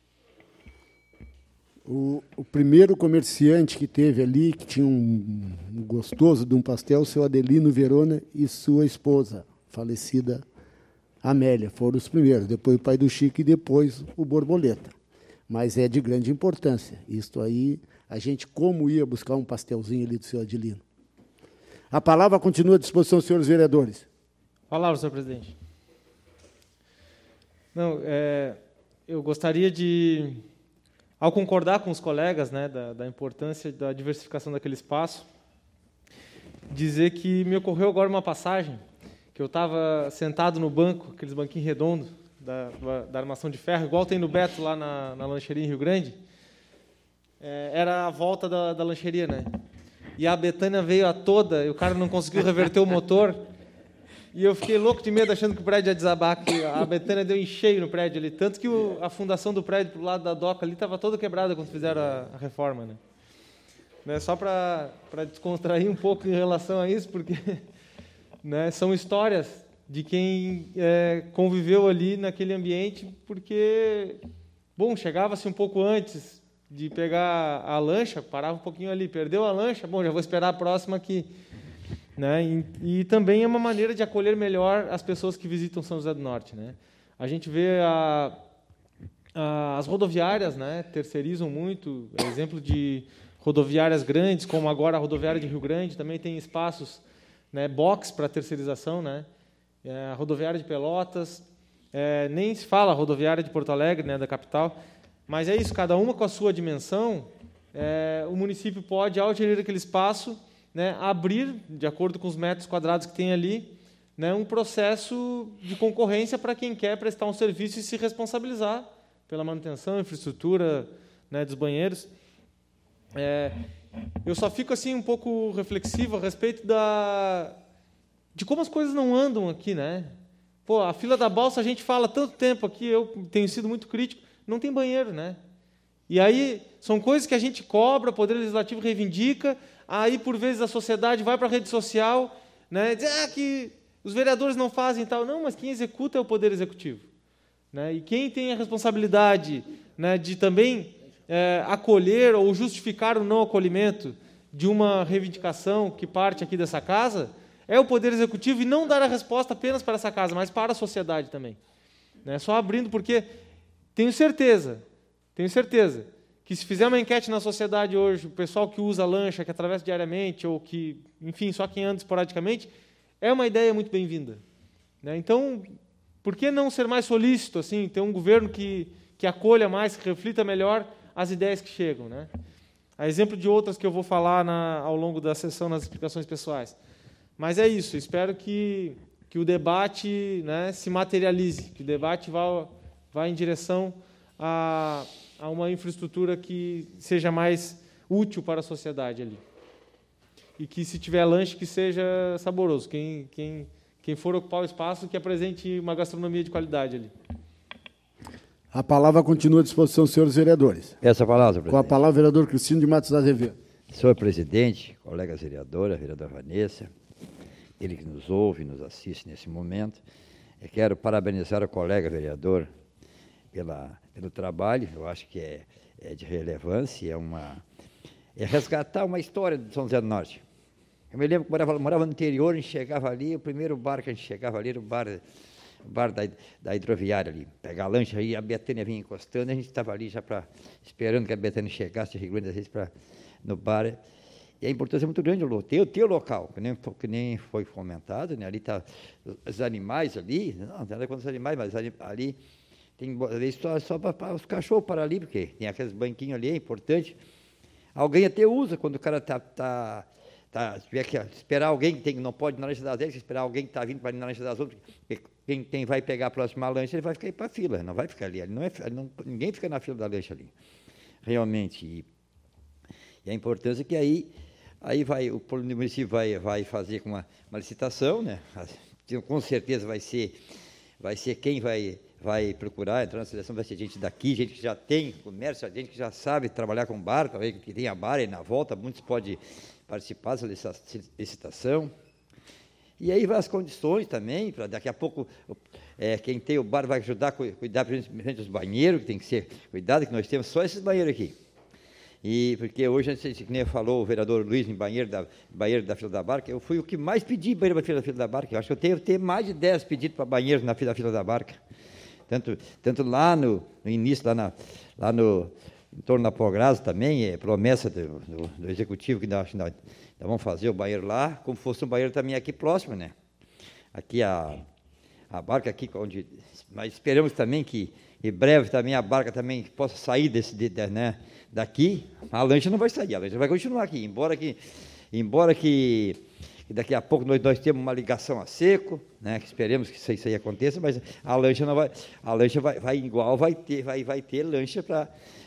O primeiro comerciante que teve ali, que tinha um gostoso de um pastel, o seu Adelino Verona e sua esposa, falecida Amélia, foram os primeiros. Depois o pai do Chico e depois o Borboleta. Mas é de grande importância. Isto aí, a gente como ia buscar um pastelzinho ali do seu Adelino. A palavra continua à disposição dos senhores vereadores. Palavra, senhor presidente. Não, eu gostaria de, ao concordar com os colegas, né, da importância da diversificação daquele espaço, dizer que me ocorreu agora uma passagem, que eu estava sentado no banco, aqueles banquinhos redondos da armação de ferro, igual tem no Beto lá na lancheria em Rio Grande. Era a volta da lancheria, né? E a Betânia veio a toda, e o cara não conseguiu reverter o motor, e eu fiquei louco de medo, achando que o prédio ia desabar, que a Betânia deu em cheio no prédio ali, tanto que a fundação do prédio, pro lado da doca ali, estava toda quebrada quando fizeram a reforma, né? Só para descontrair um pouco em relação a isso, porque né, são histórias de quem conviveu ali naquele ambiente, porque, bom, chegava-se um pouco antes de pegar a lancha, parava um pouquinho ali, perdeu a lancha, bom, já vou esperar a próxima aqui. Né? E também é uma maneira de acolher melhor as pessoas que visitam São José do Norte. Né? A gente vê as rodoviárias, né, terceirizam muito, exemplo de rodoviárias grandes, como agora a rodoviária de Rio Grande, também tem espaços, né, box para terceirização, né? A rodoviária de Pelotas, nem se fala a rodoviária de Porto Alegre, né, da capital, mas é isso, cada uma com a sua dimensão, o município pode, ao gerir aquele espaço, né, abrir, de acordo com os metros quadrados que tem ali, né, um processo de concorrência para quem quer prestar um serviço e se responsabilizar pela manutenção, infraestrutura, né, dos banheiros. Eu só fico assim um pouco reflexivo a respeito de como as coisas não andam aqui, né? Pô, a fila da balsa a gente fala tanto tempo aqui, eu tenho sido muito crítico, não tem banheiro, né? E aí são coisas que a gente cobra, o Poder Legislativo reivindica, aí por vezes a sociedade vai para a rede social, né? Diz que os vereadores não fazem tal, não, mas quem executa é o Poder Executivo, né? E quem tem a responsabilidade, né, de também acolher ou justificar o não acolhimento de uma reivindicação que parte aqui dessa casa é o Poder Executivo, e não dar a resposta apenas para essa casa, mas para a sociedade também. Né? Só abrindo, porque tenho certeza que se fizer uma enquete na sociedade hoje, o pessoal que usa lancha, que atravessa diariamente, ou que, enfim, só quem anda esporadicamente, é uma ideia muito bem-vinda. Né? Então, por que não ser mais solícito, assim, ter um governo que acolha mais, que reflita melhor as ideias que chegam, né? A exemplo de outras que eu vou falar ao longo da sessão nas explicações pessoais. Mas é isso, espero que o debate, né, se materialize, que o debate vá em direção a uma infraestrutura que seja mais útil para a sociedade ali. E que, se tiver lanche, que seja saboroso. Quem for ocupar o espaço, que apresente uma gastronomia de qualidade ali. A palavra continua à disposição dos senhores vereadores. Essa palavra, Com a presidente. palavra, o vereador Cristino de Matos Azevedo. Senhor presidente, colegas vereadora, vereadora Vanessa, ele que nos ouve, nos assiste nesse momento, eu quero parabenizar o colega vereador pelo trabalho, eu acho que é de relevância, é resgatar uma história de São José do Norte. Eu me lembro que morava no interior, a gente chegava ali, o primeiro bar que a gente chegava ali era o bar da hidroviária ali, pegar a lancha aí, a Betânia vinha encostando, a gente estava ali já esperando que a Betânia chegasse, às vezes, no bar. E a importância é muito grande ter o local, que nem foi fomentado, né? Ali está os animais ali, não nada contra os animais, mas ali tem só para os cachorros parar ali, porque tem aqueles banquinhos ali, é importante. Alguém até usa quando o cara tiver que esperar alguém que não pode ir na lancha das outras, esperar alguém que está vindo para ir na lancha das outras, quem vai pegar a próxima lancha, ele vai ficar aí para a fila, não vai ficar ali. Ninguém fica na fila da lancha ali, realmente. E a importância é que aí o município vai fazer com uma licitação, né? Com certeza vai ser quem vai procurar entrar na seleção, vai ser gente daqui, gente que já tem comércio, gente que já sabe trabalhar com bar, que tem a bar aí na volta, muitos podem participar dessa licitação. E aí vai as condições também, para daqui a pouco quem tem o bar vai ajudar a cuidar principalmente dos banheiros, que tem que ser cuidado, que nós temos só esses banheiros aqui. E porque hoje, que nem falou o vereador Luiz em banheiro da fila da barca, eu fui o que mais pedi banheiro para a fila da barca. Eu acho que eu tenho mais de 10 pedidos para banheiro na fila da barca. Tanto lá no início, em torno da Pograsa também, é promessa do executivo que nós vamos fazer o banheiro lá, como fosse um banheiro também aqui próximo, né? Aqui a barca aqui, mas esperamos também que em breve também a barca também possa sair daqui. A lancha não vai sair, a lancha vai continuar aqui, embora que daqui a pouco nós temos uma ligação a seco, né, que esperemos que isso aí aconteça, mas a lancha não vai, a lancha vai ter lancha para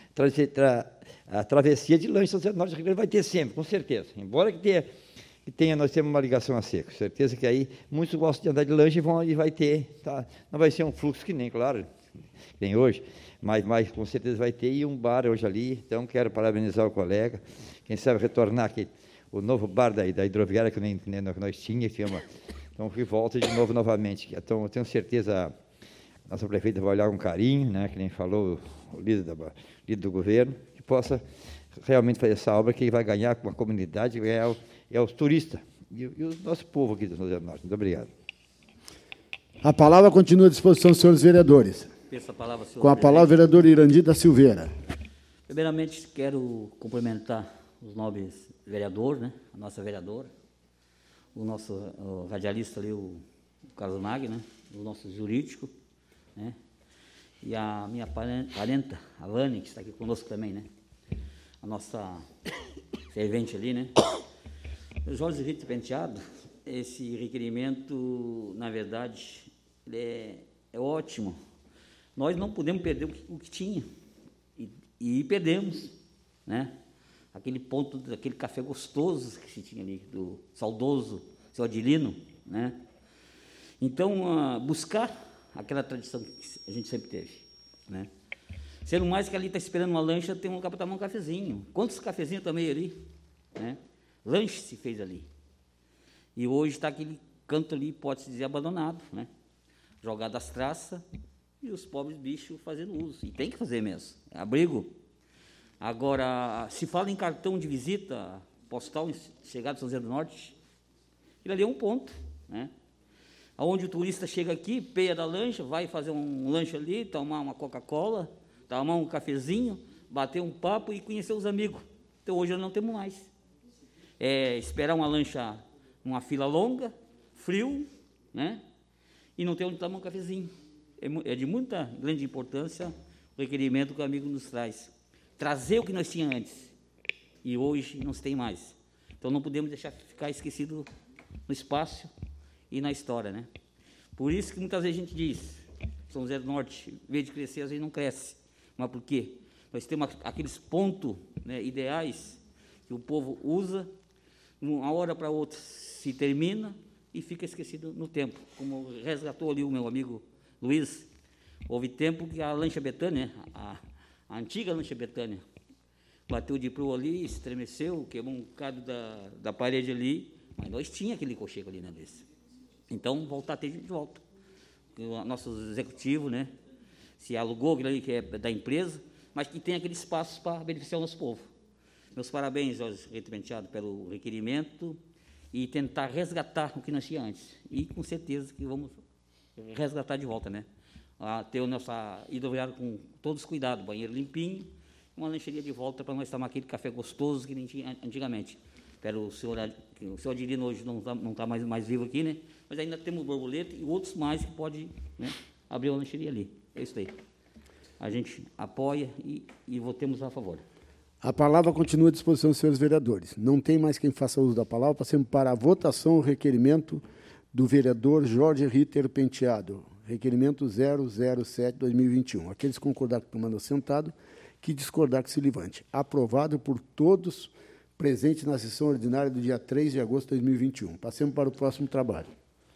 a travessia de lancha São José do Norte, vai ter sempre, com certeza, embora nós temos uma ligação a seco, certeza que aí muitos gostam de andar de lancha e vai ter, tá? Não vai ser um fluxo que nem, claro, que tem hoje, mas com certeza vai ter, e um bar hoje ali, então quero parabenizar o colega, quem sabe retornar aqui, o novo bar da hidroviária que nós tínhamos, então que volta de novo novamente. Então eu tenho certeza a nossa prefeita vai olhar com carinho, né, que nem falou o líder do governo, que possa realmente fazer essa obra que vai ganhar com a comunidade, é os turistas e o nosso povo aqui do São José do Norte. Muito obrigado. A palavra continua à disposição dos senhores vereadores. Peço a palavra, senhor Com a palavra, o vereador Irandi da Silveira. Primeiramente, quero cumprimentar os nobres vereadores, né? A nossa vereadora, o nosso radialista ali, o Carlos Magno, né? O nosso jurídico, né? E a minha parenta, a Vânia, que está aqui conosco também, né? A nossa servente ali, né? O Jorge Rito Penteado, esse requerimento, na verdade, ele é ótimo. Nós não podemos perder o que tinha, e perdemos, né? Aquele ponto, daquele café gostoso que se tinha ali, do saudoso seu Adilino, né? Então, buscar aquela tradição que a gente sempre teve, né? Sendo mais que ali está esperando uma lancha, tem um lugar para tomar um cafezinho. Quantos cafezinhos também ali, né? Lanche se fez ali. E hoje está aquele canto ali, pode-se dizer, abandonado, né? Jogado às traças e os pobres bichos fazendo uso. E tem que fazer mesmo, é abrigo. Agora, se fala em cartão de visita postal chegado de São José do Norte, ele ali é um ponto, né? Onde o turista chega aqui, peia da lancha, vai fazer um lanche ali, tomar uma Coca-Cola, tomar um cafezinho, bater um papo e conhecer os amigos. Então, hoje nós não temos mais. Esperar uma lancha, uma fila longa, frio, né? E não ter onde tomar um cafezinho. É de muita grande importância o requerimento que o amigo nos traz. Trazer o que nós tínhamos antes, e hoje não se tem mais. Então, não podemos deixar ficar esquecido no espaço e na história, né? Por isso que muitas vezes a gente diz, São José do Norte, em vez de crescer, às vezes não cresce. Mas por quê? Nós temos aqueles pontos, né, ideais que o povo usa, uma hora para outra se termina e fica esquecido no tempo. Como resgatou ali o meu amigo Luiz, Houve tempo que a lancha Betânia, a antiga lancha Betânia, bateu de proa ali, estremeceu, queimou um bocado da parede ali, mas nós tínhamos aquele cocheiro ali na desse. Então, voltar a ter de volta. O nosso executivo, né, se alugou aquilo ali que é da empresa, mas que tem aquele espaço para beneficiar o nosso povo. Meus parabéns, Jorge Penteado, pelo requerimento e tentar resgatar o que nós tínhamos antes. E, com certeza, que vamos resgatar de volta, né? Ter a nossa hidroviária com todos os cuidados, banheiro limpinho, uma lancheria de volta para nós tomar aquele café gostoso que nem tinha antigamente. O senhor Adirino hoje não está mais vivo aqui, né? Mas ainda temos Borboleta e outros mais que podem, né, abrir uma lancheria ali. É isso aí. A gente apoia e votemos a favor. A palavra continua à disposição dos senhores vereadores. Não tem mais quem faça uso da palavra. Passemos para a votação o requerimento do vereador Jorge Ritter Penteado. Requerimento 007-2021. Aqueles que concordar que permaneçam sentado, que discordar que se levante. Aprovado por todos presentes na sessão ordinária do dia 3 de agosto de 2021. Passemos para o próximo trabalho.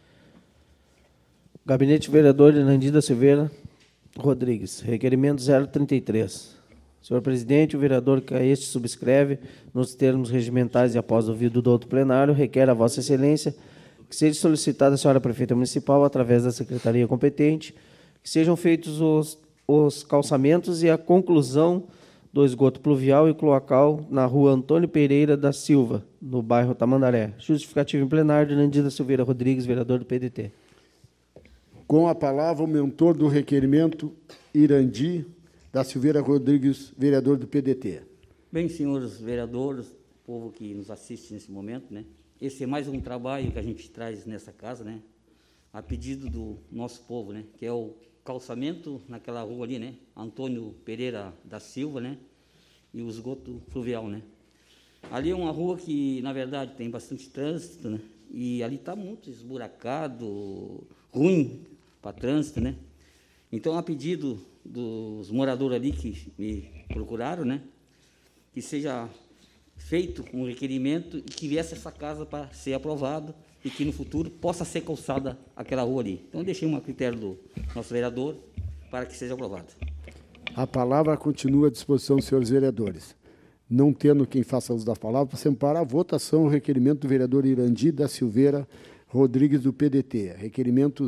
Gabinete Vereador Irandi da Silveira Rodrigues. Requerimento 033. Senhor presidente, o vereador que a este subscreve, nos termos regimentais e após ouvido do outro plenário, requer a Vossa Excelência que seja solicitada a senhora prefeita municipal, através da secretaria competente, que sejam feitos os calçamentos e a conclusão do esgoto pluvial e cloacal na rua Antônio Pereira da Silva, no bairro Tamandaré. Justificativo em plenário, Irandi da Silveira Rodrigues, vereador do PDT. Com a palavra, o mentor do requerimento, Irandi da Silveira Rodrigues, vereador do PDT. Bem, senhores vereadores, povo que nos assiste nesse momento, né? Esse é mais um trabalho que a gente traz nessa casa, né? A pedido do nosso povo, né? Que é o calçamento naquela rua ali, né? Antônio Pereira da Silva, né? E o esgoto fluvial, né? Ali é uma rua que, na verdade, tem bastante trânsito, né? E ali está muito esburacado, ruim para trânsito, né? Então, a pedido dos moradores ali que me procuraram, né? Que seja feito um requerimento e que viesse essa casa para ser aprovado e que no futuro possa ser calçada aquela rua ali. Então, deixei a critério do nosso vereador para que seja aprovado. A palavra continua à disposição dos senhores vereadores. Não tendo quem faça uso da palavra, passamos para a votação o requerimento do vereador Irandi da Silveira Rodrigues, do PDT. Requerimento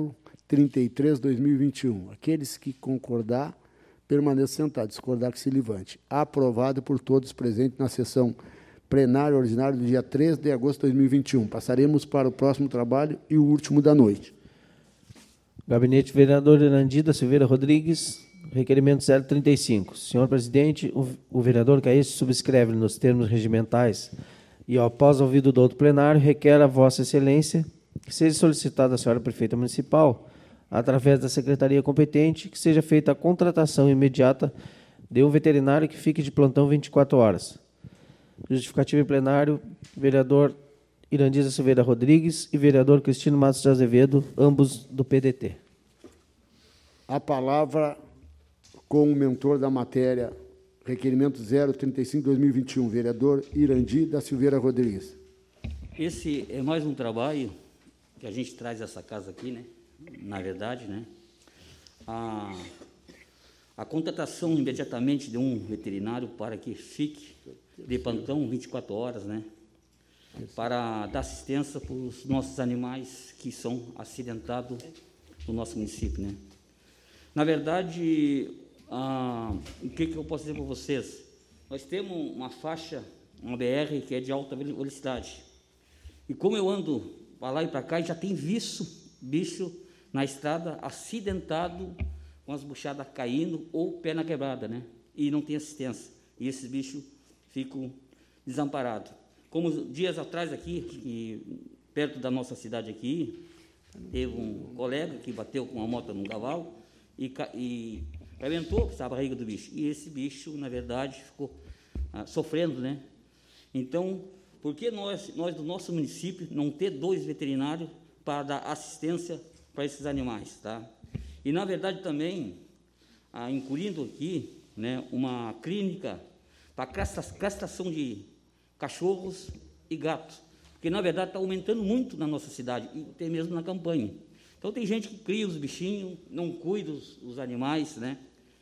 033-2021. Aqueles que concordar, permaneçam sentados. Discordar que se levante. Aprovado por todos presentes na sessão plenária ordinária do dia 3 de agosto de 2021. Passaremos para o próximo trabalho e o último da noite. Gabinete Vereador Irandi da Silveira Rodrigues, requerimento 035. Senhor presidente, o vereador que a este subscreve nos termos regimentais e após ouvido do outro plenário, requer a Vossa Excelência que seja solicitada a senhora prefeita municipal, através da secretaria competente, que seja feita a contratação imediata de um veterinário que fique de plantão 24 horas. Justificativo em plenário, vereador Irandi da Silveira Rodrigues e vereador Cristino Matos de Azevedo, ambos do PDT. A palavra com o mentor da matéria, requerimento 035-2021, vereador Irandi da Silveira Rodrigues. Esse é mais um trabalho que a gente traz essa casa aqui, né? Na verdade, né? A contratação imediatamente de um veterinário para que fique de plantão 24 horas, né? Para dar assistência para os nossos animais que são acidentados no nosso município, né? Na verdade, o que eu posso dizer para vocês? Nós temos uma faixa, uma BR, que é de alta velocidade. E como eu ando para lá e para cá, já tem visto bicho na estrada acidentado, com as buchadas caindo ou perna quebrada, né? E não tem assistência. E esses bichos ficam desamparados. Como dias atrás aqui, perto da nossa cidade aqui, teve um colega que bateu com uma moto num cavalo e arrebentou a barriga do bicho. E esse bicho, na verdade, ficou sofrendo, né? Então, por que nós do nosso município não ter 2 veterinários para dar assistência para esses animais, tá? E, na verdade, também, incluindo aqui, né, uma clínica para castração de cachorros e gatos, porque, na verdade, está aumentando muito na nossa cidade, e até mesmo na campanha. Então, tem gente que cria os bichinhos, não cuida os animais, né?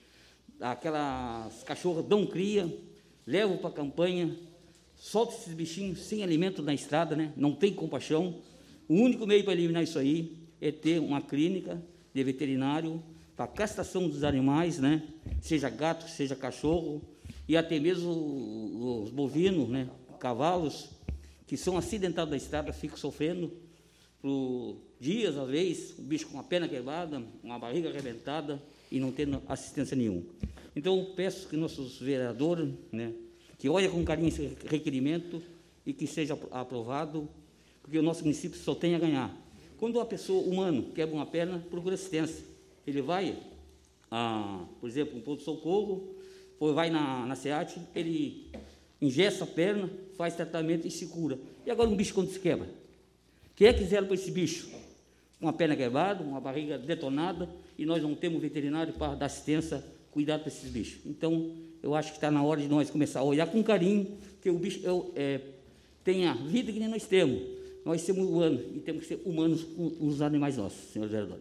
Aquelas cachorras dão cria, levam para a campanha, solta esses bichinhos sem alimento na estrada, né? Não tem compaixão. O único meio para eliminar isso aí é ter uma clínica de veterinário para castração dos animais, né? Seja gato, seja cachorro, e até mesmo os bovinos, né? Cavalos, que são acidentados da estrada, ficam sofrendo por dias, às vezes, o bicho com a perna quebrada, uma barriga arrebentada e não tendo assistência nenhuma. Então, peço que nossos vereadores, né, que olhem com carinho esse requerimento e que seja aprovado, porque o nosso município só tem a ganhar. Quando uma pessoa, humano, quebra uma perna, procura assistência. Ele vai, por exemplo, um pronto-socorro, ou vai na SEAT, ele engessa a perna, faz tratamento e se cura. E agora um bicho quando se quebra? Quem é que zela para esse bicho? Uma perna quebrada, uma barriga detonada, e nós não temos veterinário para dar assistência, cuidar para esses bichos. Então, eu acho que está na hora de nós começar a olhar com carinho, que o bicho tenha vida que nem nós temos. Nós somos humanos e temos que ser humanos com os animais nossos, senhor vereador.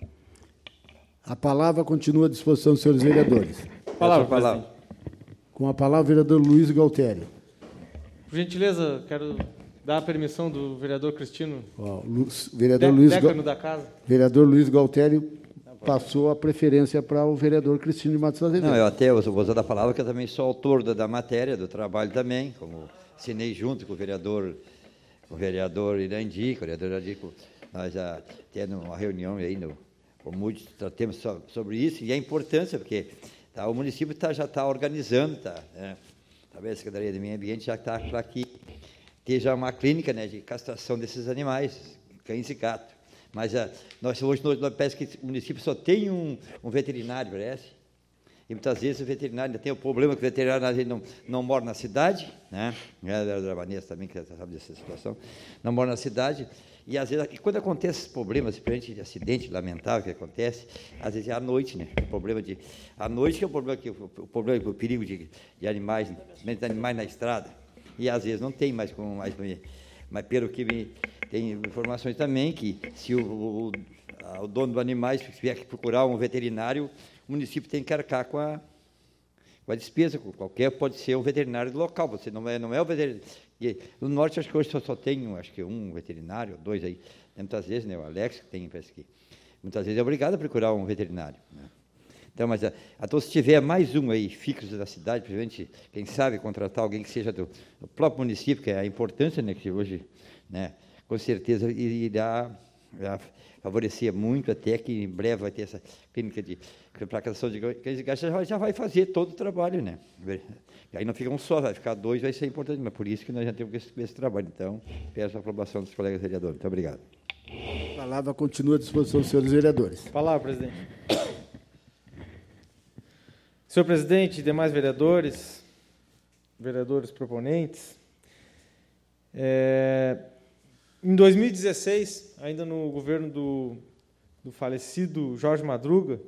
A palavra continua à disposição dos senhores vereadores. Palavra. Com a palavra, o vereador Luiz Galtério. Por gentileza, quero dar a permissão do vereador Cristino. Vereador da casa. Vereador Luiz Galtério passou a preferência para o vereador Cristino de Matos Azevedo. Não, eu até vou usar a palavra, que eu também sou autor da matéria, do trabalho também, como assinei junto com o vereador Irandi, nós já tendo uma reunião aí no MUD, tratamos sobre isso, e a importância, porque o município já está organizando, talvez a Secretaria de Meio Ambiente já está para que esteja uma clínica, né, de castração desses animais, cães e gatos. Mas hoje nós parece que o município só tem um veterinário, parece, e muitas vezes o veterinário ainda tem o problema que o veterinário não mora na cidade, né? A Vanessa também, que sabe dessa situação, não mora na cidade, e às vezes, quando acontece esses problemas, principalmente de acidente lamentável que acontece, às vezes é à noite, né? À noite que é o problema, o perigo de animais, na estrada, e às vezes não tem mais como mais. Mas pelo que tem informações também, que se o dono do animais tiver que procurar um veterinário, o município tem que arcar com a despesa, qualquer pode ser um veterinário do local, você não é o veterinário. No norte, acho que hoje só tem um veterinário, 2 aí, muitas vezes, né, o Alex, que tem, parece que, muitas vezes é obrigado a procurar um veterinário, né? Então, mas então, se tiver mais um aí, fixo da cidade, principalmente, quem sabe contratar alguém que seja do próprio município, que é a importância, né, que hoje, né, com certeza irá favorecer muito, até que em breve vai ter essa clínica para a castração de cães e gatos, já vai fazer todo o trabalho, né? E aí não fica um só, vai ficar 2, vai ser importante, mas por isso que nós já temos esse trabalho. Então, peço a aprovação dos colegas vereadores. Muito obrigado. A palavra continua à disposição dos senhores vereadores. Palavra, presidente. Senhor presidente, demais vereadores proponentes, em 2016, ainda no governo do falecido Jorge Madruga,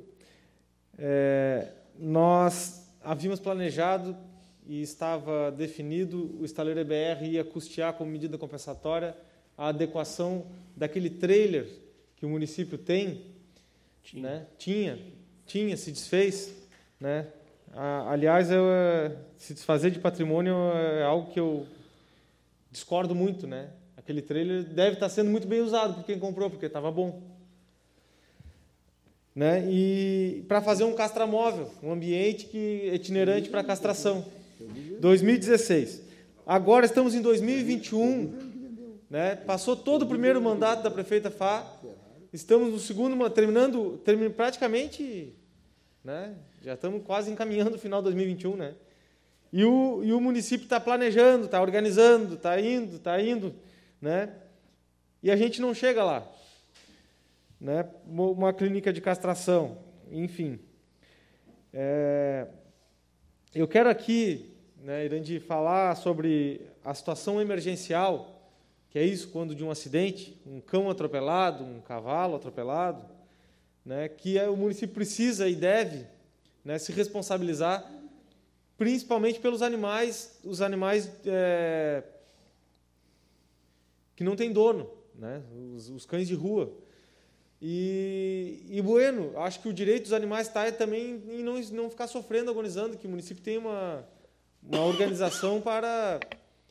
nós havíamos planejado e estava definido, o estaleiro EBR ia custear como medida compensatória a adequação daquele trailer que o município tem, né? Tinha, se desfez, né? Aliás, se desfazer de patrimônio é algo que eu discordo muito, né? Aquele trailer deve estar sendo muito bem usado por quem comprou, porque estava bom, né? E para fazer um castramóvel, um ambiente itinerante para castração. 2016. Agora estamos em 2021, né? Passou todo o primeiro mandato da prefeita Fá, estamos no segundo, terminando praticamente, né? Já estamos quase encaminhando o final de 2021, né? E o município está planejando, está organizando, está indo, né? E a gente não chega lá, né? Uma clínica de castração, enfim. Eu quero aqui, né, Irandi, falar sobre a situação emergencial, que é isso quando de um acidente, um cão atropelado, um cavalo atropelado, né, que o município precisa e deve, né, se responsabilizar, principalmente pelos animais, os animais que não têm dono, né, os cães de rua. E bueno, acho que o direito dos animais está também em não ficar sofrendo, agonizando, que o município tem uma organização para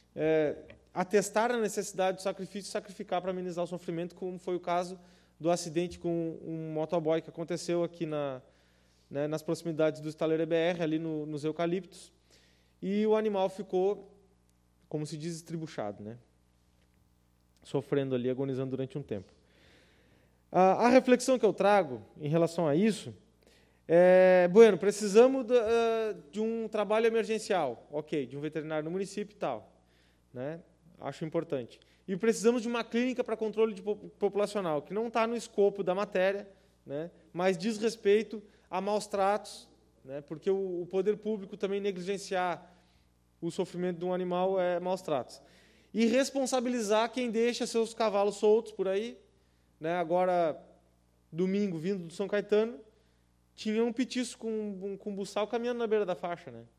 atestar a necessidade do sacrifício e sacrificar para amenizar o sofrimento, como foi o caso do acidente com um motoboy que aconteceu aqui nas proximidades do estaleiro EBR, ali nos eucaliptos, e o animal ficou, como se diz, estribuchado, né? Sofrendo ali, agonizando durante um tempo. A reflexão que eu trago em relação a isso bueno, precisamos de um trabalho emergencial, ok, de um veterinário no município e tal, né? Acho importante. E precisamos de uma clínica para controle populacional, que não está no escopo da matéria, né? Mas diz respeito a maus tratos, né? Porque o poder público também negligenciar o sofrimento de um animal é maus tratos. E responsabilizar quem deixa seus cavalos soltos por aí, né? Agora, domingo, vindo do São Caetano, tinha um petiço com um buçal caminhando na beira da faixa, né?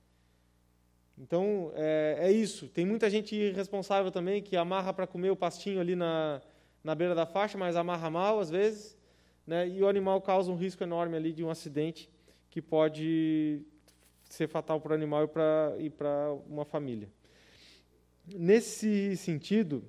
Então, é isso. Tem muita gente irresponsável também que amarra para comer o pastinho ali na beira da faixa, mas amarra mal, às vezes, né? E o animal causa um risco enorme ali de um acidente que pode ser fatal para o animal e para uma família. Nesse sentido,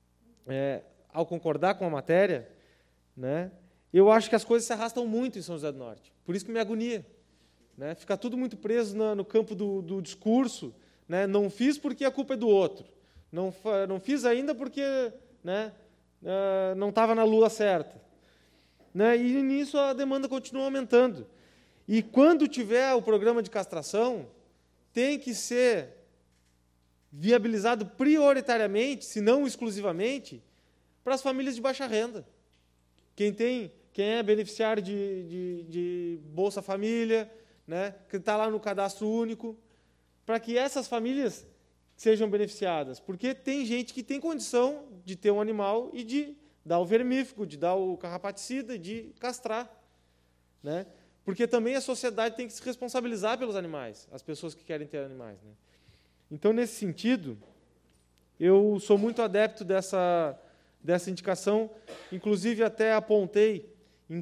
ao concordar com a matéria, né, eu acho que as coisas se arrastam muito em São José do Norte. Por isso que me agonia, né? Fica tudo muito preso no campo do discurso, né? Não fiz porque a culpa é do outro. Não fiz ainda porque, né, não estava na lua certa. Né? E nisso a demanda continua aumentando. E quando tiver o programa de castração, tem que ser viabilizado prioritariamente, se não exclusivamente, para as famílias de baixa renda. Quem é beneficiário de Bolsa Família, né, que está lá no cadastro único, para que essas famílias sejam beneficiadas. Porque tem gente que tem condição de ter um animal e de dar o vermífugo, de dar o carrapaticida, de castrar. Né? Porque também a sociedade tem que se responsabilizar pelos animais, as pessoas que querem ter animais. Né? Então, nesse sentido, eu sou muito adepto dessa indicação. Inclusive, até apontei, em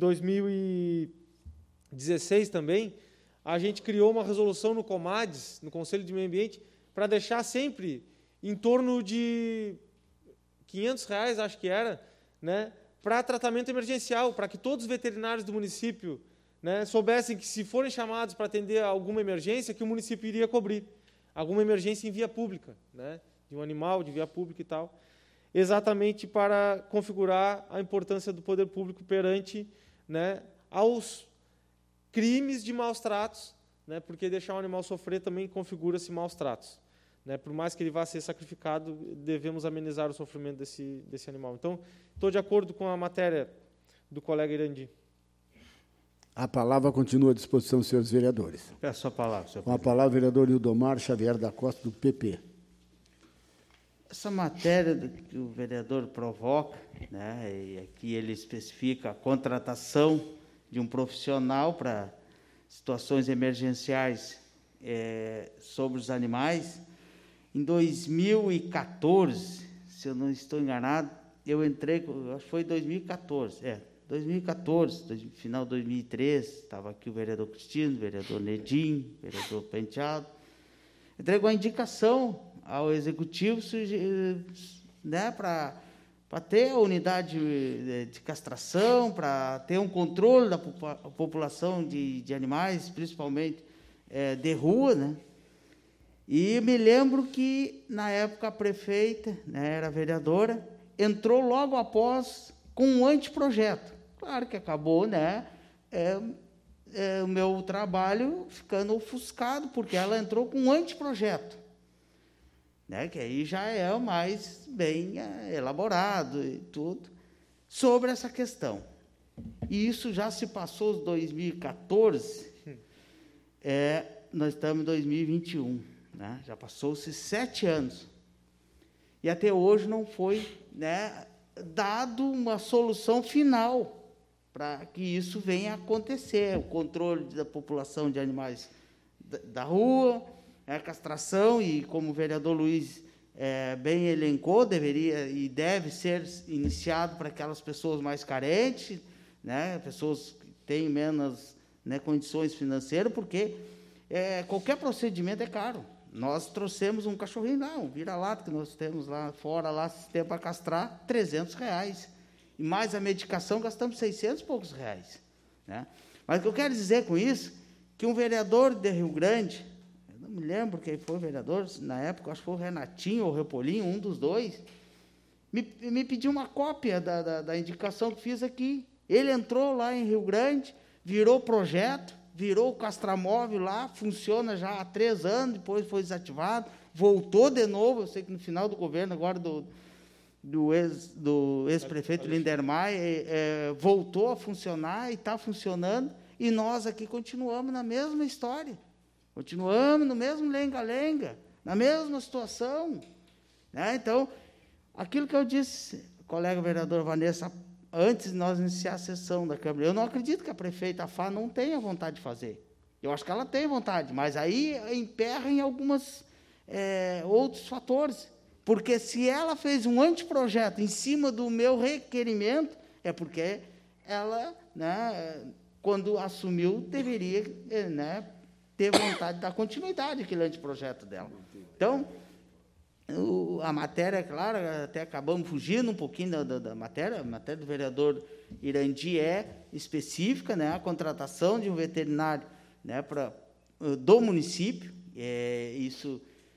2016 também, a gente criou uma resolução no COMADES, no Conselho de Meio Ambiente, para deixar sempre em torno de R$500, acho que era, né, para tratamento emergencial, para que todos os veterinários do município, né, soubessem que, se forem chamados para atender alguma emergência, que o município iria cobrir. Alguma emergência em via pública, né, de um animal, de via pública e tal, exatamente para configurar a importância do poder público perante, né, aos crimes de maus tratos, né, porque deixar um animal sofrer também configura-se maus tratos. Né, por mais que ele vá ser sacrificado, devemos amenizar o sofrimento desse animal. Então, estou de acordo com a matéria do colega Irandi. A palavra continua à disposição dos senhores vereadores. Peço a palavra, senhor Com a palavra, o vereador Ildomar Xavier da Costa, do PP. Essa matéria que o vereador provoca, né, e aqui ele especifica a contratação de um profissional para situações emergenciais sobre os animais. Em 2014, se eu não estou enganado, eu entrei, acho que foi 2014, 2014, final de 2013, estava aqui o vereador Cristino, o vereador Nedim, o vereador Penteado, entrei com a indicação ao Executivo, né, para ter a unidade de castração, para ter um controle da população de animais, principalmente de rua, né? E me lembro que, na época, a prefeita, né, era vereadora, entrou logo após com um anteprojeto. Claro que acabou, né, o meu trabalho ficando ofuscado, porque ela entrou com um anteprojeto, né, que aí já é mais bem elaborado e tudo, sobre essa questão. E isso já se passou em 2014, nós estamos em 2021. Né? Já passou-se 7 anos. E até hoje não foi, né, dado uma solução final para que isso venha a acontecer. O controle da população de animais da rua, a castração, e como o vereador Luiz bem elencou, deveria e deve ser iniciado para aquelas pessoas mais carentes, né, pessoas que têm menos, né, condições financeiras, porque qualquer procedimento é caro. Nós trouxemos um cachorrinho lá, um vira-lata que nós temos lá fora, lá, sistema para castrar, R$300. E mais a medicação, gastamos R$600 e poucos, né? Mas o que eu quero dizer com isso, que um vereador de Rio Grande, eu não me lembro quem foi o vereador, na época, acho que foi o Renatinho ou o Repolinho, um dos dois, me pediu uma cópia da indicação que fiz aqui. Ele entrou lá em Rio Grande, virou projeto, virou o castramóvel lá, funciona já há 3 anos, depois foi desativado, voltou de novo, eu sei que no final do governo agora do ex-prefeito Lindermayer, voltou a funcionar e está funcionando, e nós aqui continuamos na mesma história, continuamos no mesmo lenga-lenga, na mesma situação, né? Então, aquilo que eu disse, colega vereador Vanessa, antes de nós iniciar a sessão da Câmara, eu não acredito que a prefeita Fá não tenha vontade de fazer. Eu acho que ela tem vontade, mas aí emperra em alguns outros fatores. Porque se ela fez um anteprojeto em cima do meu requerimento, é porque ela, né, quando assumiu, deveria, né, ter vontade de dar continuidade àquele anteprojeto dela. Então, a matéria, claro, até acabamos fugindo um pouquinho da matéria. A matéria do vereador Irandi é específica, né, a contratação de um veterinário, né, do município. Isso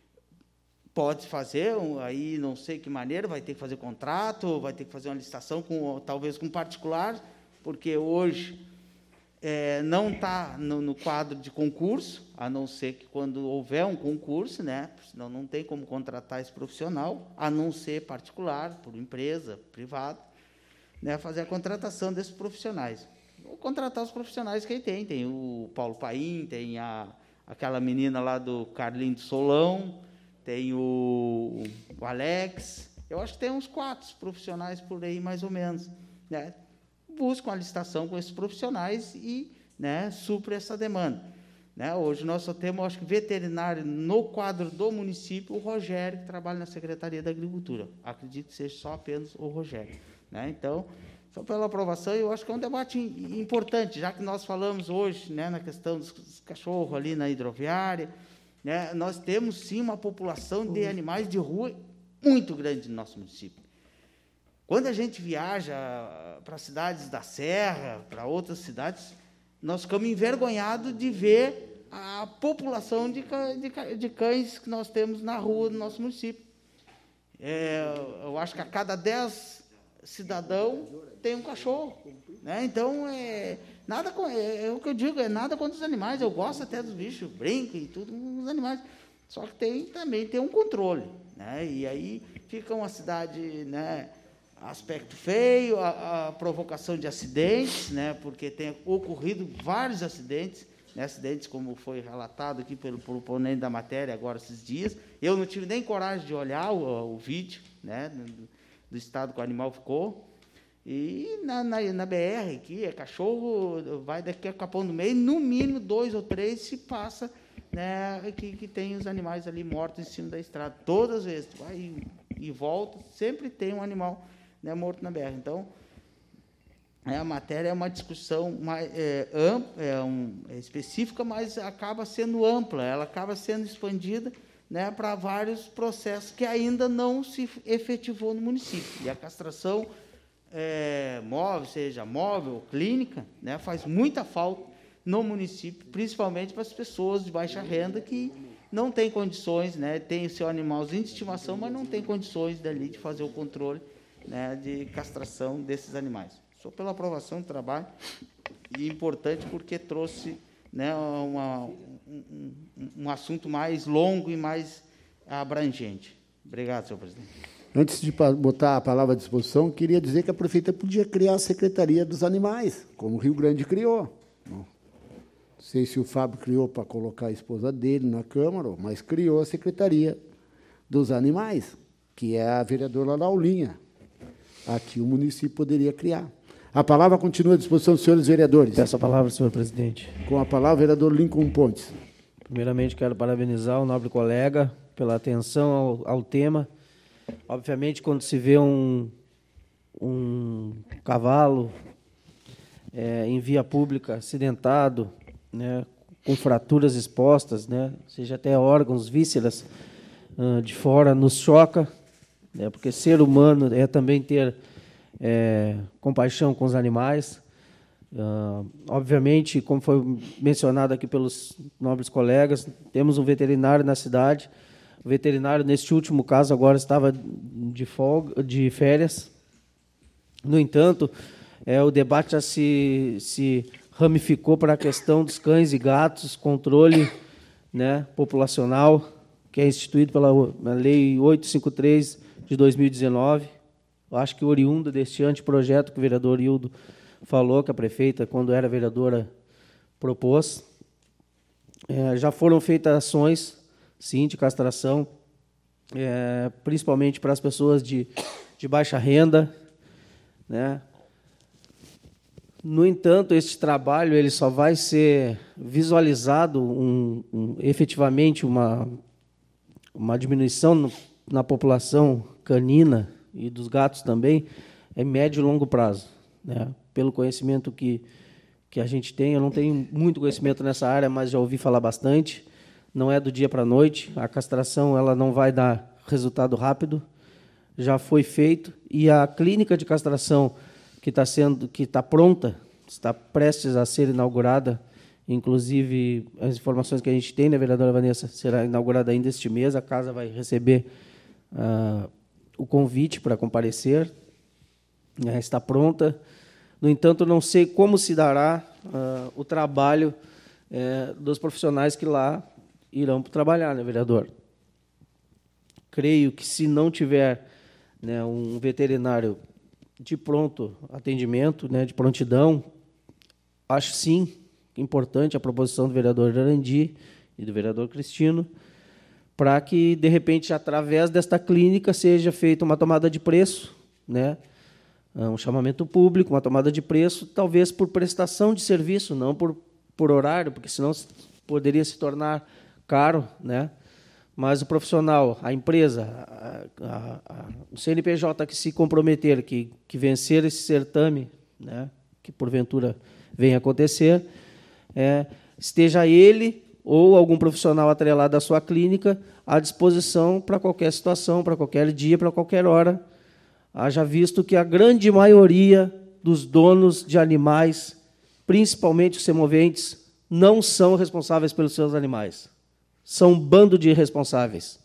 pode fazer, aí não sei que maneira, vai ter que fazer contrato, vai ter que fazer uma licitação, talvez com particular, porque hoje não está no quadro de concurso, a não ser que quando houver um concurso, né, senão não tem como contratar esse profissional, a não ser particular, por empresa, privada, né, fazer a contratação desses profissionais. Ou contratar os profissionais que aí tem o Paulo Paim, tem aquela menina lá do Carlinho do Solão, tem o Alex, eu acho que tem uns 4 profissionais por aí, mais ou menos, né? Buscam a licitação com esses profissionais e, né, supre essa demanda, né? Hoje nós só temos, acho que, veterinário no quadro do município, o Rogério, que trabalha na Secretaria da Agricultura. Acredito que seja só apenas o Rogério, né? Então, só pela aprovação, eu acho que é um debate importante, já que nós falamos hoje, né, na questão dos cachorros ali na hidroviária, né, nós temos, sim, uma população de animais de rua muito grande no nosso município. Quando a gente viaja para cidades da Serra, para outras cidades, nós ficamos envergonhados de ver a população de cães que nós temos na rua do nosso município. Eu acho que a cada 10 cidadãos tem um cachorro, né? Então, é o que eu digo, nada contra os animais, eu gosto até dos bichos, brinco e tudo com os animais, só que também tem um controle, né? E aí fica uma cidade, né, aspecto feio, a provocação de acidentes, né, porque tem ocorrido vários acidentes, né, acidentes como foi relatado aqui pelo proponente da matéria agora esses dias. Eu não tive nem coragem de olhar o vídeo, né, do estado que o animal ficou. E na BR aqui, cachorro, vai daqui a Capão do Meio, no mínimo 2 ou 3 se passa, né, que tem os animais ali mortos em cima da estrada. Todas as vezes, vai e volta, sempre tem um animal, né, morto na BR. Então, a matéria é uma discussão mais específica, mas acaba sendo ampla, ela acaba sendo expandida, né, para vários processos que ainda não se efetivou no município. E a castração móvel, seja móvel ou clínica, né, faz muita falta no município, principalmente para as pessoas de baixa renda que não têm condições, né, tem o seu animalzinho de estimação, mas não tem condições dali de fazer o controle, né, de castração desses animais. Sou pela aprovação do trabalho, e importante porque trouxe, né, um assunto mais longo e mais abrangente. Obrigado, senhor presidente. Antes de botar a palavra à disposição, queria dizer que a prefeita podia criar a Secretaria dos Animais, como o Rio Grande criou. Não sei se o Fábio criou para colocar a esposa dele na Câmara, mas criou a Secretaria dos Animais, que é a vereadora Laulinha. Aqui o município poderia criar. A palavra continua à disposição dos senhores vereadores. Peço a palavra, senhor presidente. Com a palavra, o vereador Lincoln Pontes. Primeiramente, quero parabenizar o nobre colega pela atenção ao tema. Obviamente, quando se vê um cavalo em via pública, acidentado, né, com fraturas expostas, né, seja até órgãos, vísceras de fora, nos choca, né, porque ser humano é também ter compaixão com os animais. Obviamente, como foi mencionado aqui pelos nobres colegas, temos um veterinário na cidade. O veterinário, neste último caso, agora estava de férias. No entanto, o debate já se ramificou para a questão dos cães e gatos, controle, né, populacional, que é instituído pela Lei 853 de 2019. Eu acho que oriundo deste anteprojeto que o vereador Hildo falou, que a prefeita, quando era vereadora, propôs. Já foram feitas ações, sim, de castração, principalmente para as pessoas de baixa renda, né? No entanto, este trabalho ele só vai ser visualizado efetivamente uma diminuição na população canina e dos gatos também, em médio e longo prazo, né? Pelo conhecimento que a gente tem, eu não tenho muito conhecimento nessa área, mas já ouvi falar bastante. Não é do dia para a noite, a castração ela não vai dar resultado rápido, já foi feito, e a clínica de castração que está pronta, está prestes a ser inaugurada, inclusive as informações que a gente tem, né, vereadora Vanessa, será inaugurada ainda este mês, a casa vai receber o convite para comparecer, está pronta. No entanto, não sei como se dará o trabalho dos profissionais que lá irão trabalhar, né, vereador? Creio que, se não tiver, né, um veterinário de pronto atendimento, né, de prontidão, acho, sim, importante a proposição do vereador Arandi e do vereador Cristino, para que, de repente, através desta clínica, seja feita uma tomada de preço, né, um chamamento público, uma tomada de preço, talvez por prestação de serviço, não por horário, porque senão poderia se tornar caro, né? Mas o profissional, a empresa, o CNPJ que se comprometer, que vencer esse certame, né, que porventura venha acontecer, esteja ele ou algum profissional atrelado à sua clínica à disposição para qualquer situação, para qualquer dia, para qualquer hora. Haja visto que a grande maioria dos donos de animais, principalmente os semoventes, não são responsáveis pelos seus animais. São um bando de irresponsáveis.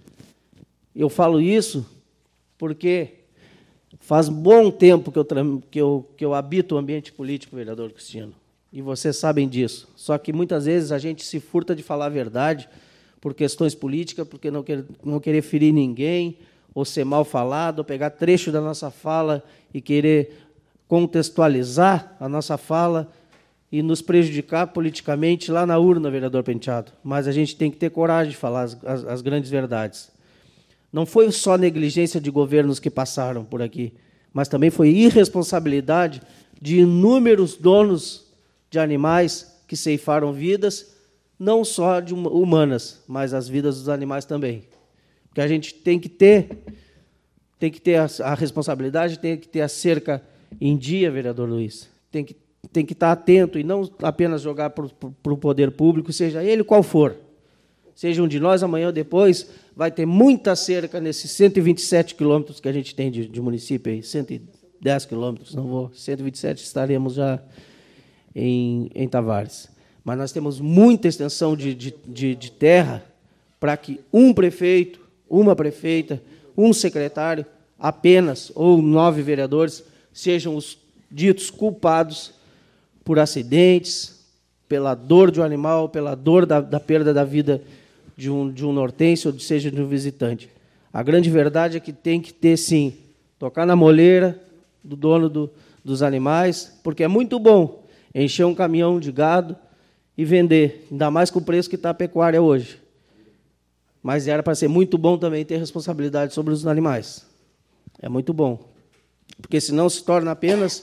Eu falo isso porque faz bom tempo que eu habito o ambiente político, vereador Cristino, e vocês sabem disso. Só que muitas vezes a gente se furta de falar a verdade por questões políticas, porque não querer ferir ninguém, ou ser mal falado, ou pegar trecho da nossa fala e querer contextualizar a nossa fala e nos prejudicar politicamente lá na urna, vereador Penteado. Mas a gente tem que ter coragem de falar as grandes verdades. Não foi só negligência de governos que passaram por aqui, mas também foi irresponsabilidade de inúmeros donos de animais que ceifaram vidas, não só de humanas, mas as vidas dos animais também. Porque a gente tem que ter a responsabilidade, tem que ter a cerca em dia, vereador Luiz. Tem que estar atento e não apenas jogar para o poder público, seja ele qual for. Seja um de nós, amanhã ou depois, vai ter muita cerca nesses 127 quilômetros que a gente tem de município, aí, 110 quilômetros, não vou, 127 estaremos já em Tavares. Mas nós temos muita extensão de terra para que um prefeito, uma prefeita, um secretário, apenas, ou 9 vereadores, sejam os ditos culpados por acidentes, pela dor de um animal, pela dor da perda da vida de um nortense, ou seja, de um visitante. A grande verdade é que tem que ter, sim, tocar na moleira do dono dos animais, porque é muito bom encher um caminhão de gado e vender, ainda mais com o preço que está a pecuária hoje. Mas era para ser muito bom também ter responsabilidade sobre os animais. É muito bom. Porque senão se torna apenas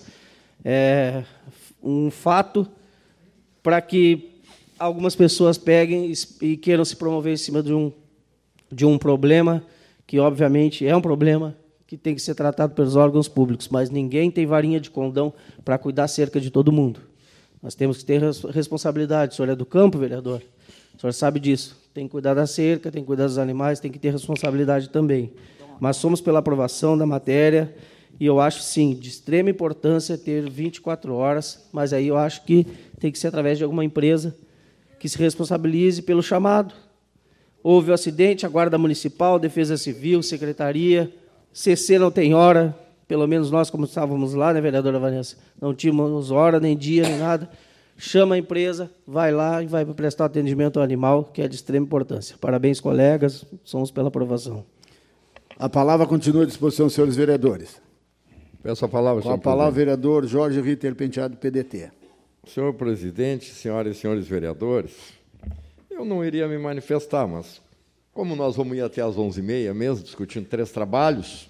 um fato para que algumas pessoas peguem e queiram se promover em cima de um problema que, obviamente, é um problema, que tem que ser tratado pelos órgãos públicos, mas ninguém tem varinha de condão para cuidar cerca de todo mundo. Nós temos que ter responsabilidade. O senhor é do campo, vereador? O senhor sabe disso. Tem que cuidar da cerca, tem que cuidar dos animais, tem que ter responsabilidade também. Mas somos pela aprovação da matéria, e eu acho, sim, de extrema importância ter 24 horas, mas aí eu acho que tem que ser através de alguma empresa que se responsabilize pelo chamado. Houve o acidente, a Guarda Municipal, Defesa Civil, Secretaria, CC não tem hora, pelo menos nós, como estávamos lá, né, vereadora Vanessa, não tínhamos hora, nem dia, nem nada. Chama a empresa, vai lá e vai prestar atendimento ao animal, que é de extrema importância. Parabéns, colegas, somos pela aprovação. A palavra continua à disposição, senhores vereadores. Peço a palavra, Com a palavra, vereador Jorge Ritter Penteado, PDT. Senhor presidente, senhoras e senhores vereadores, eu não iria me manifestar, mas como nós vamos ir até às 11h30 mesmo, discutindo 3 trabalhos,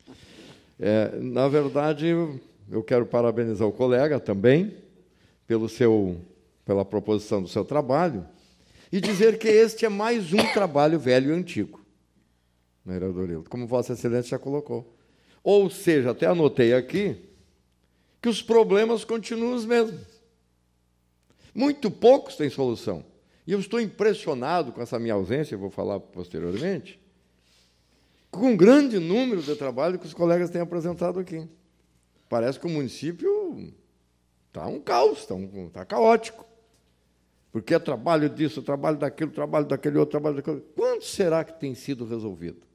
na verdade, eu quero parabenizar o colega também pela proposição do seu trabalho e dizer que este é mais um trabalho velho e antigo, vereador Hildo, como Vossa Excelência já colocou. Ou seja, até anotei aqui, que os problemas continuam os mesmos. Muito poucos têm solução. E eu estou impressionado com essa minha ausência, eu vou falar posteriormente, com um grande número de trabalho que os colegas têm apresentado aqui. Parece que o município está um caos, está caótico. Porque é trabalho disso, trabalho daquilo, trabalho daquele outro, trabalho daquele outro. Quanto será que tem sido resolvido?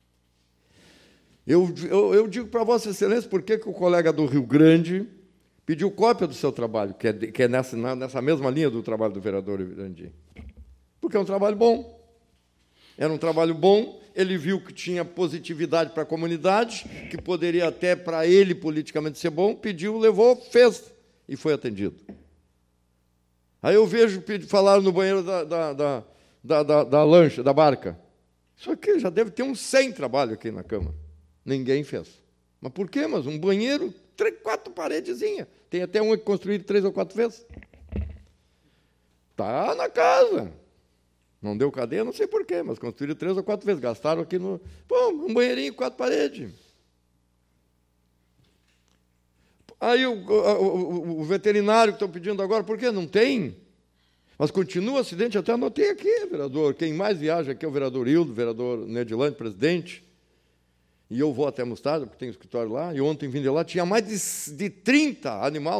Eu digo para Vossa Excelência por que o colega do Rio Grande pediu cópia do seu trabalho, que é nessa mesma linha do trabalho do vereador Irandi. Porque é um trabalho bom. Era um trabalho bom, ele viu que tinha positividade para a comunidade, que poderia até para ele politicamente ser bom, pediu, levou, fez, e foi atendido. Aí eu vejo falar no banheiro da lancha, da barca. Isso aqui já deve ter uns 100 trabalhos aqui na Câmara. Ninguém fez. Mas por quê? Mas um banheiro, 4 paredezinhas. Tem até um que construído 3 ou 4 vezes. Está na casa. Não deu cadeia, não sei por quê, mas construíram 3 ou 4 vezes. Gastaram aqui no... Pô, um banheirinho, 4 paredes. Aí o veterinário que estão pedindo agora, por quê? Não tem. Mas continua o acidente, até anotei aqui, vereador. Quem mais viaja aqui é o vereador Hildo, o vereador Nedilante, presidente. E eu vou até Mostarda, porque tem escritório lá, e ontem vim de lá, tinha mais de 30 animais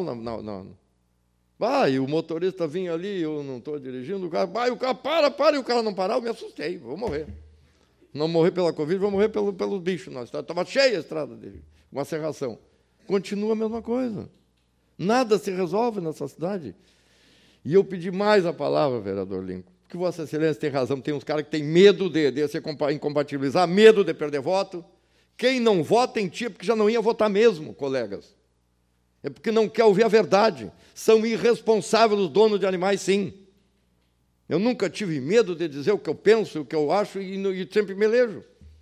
e o motorista vinha ali, eu não estou dirigindo, o carro para, e o cara não parar, eu me assustei, vou morrer. Não morrer pela Covid, vou morrer pelo bicho. Estava cheia a estrada dele, uma serração. Continua a mesma coisa. Nada se resolve nessa cidade. E eu pedi mais a palavra, vereador Lincoln, porque Vossa Excelência tem razão, tem uns caras que têm medo de se incompatibilizar, medo de perder voto. Quem não vota em ti é porque já não ia votar mesmo, colegas. É porque não quer ouvir a verdade. São irresponsáveis os donos de animais, sim. Eu nunca tive medo de dizer o que eu penso, o que eu acho, e sempre me elejo.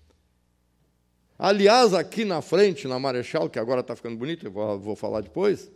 Aliás, aqui na frente, na Marechal, que agora está ficando bonito, eu vou falar depois,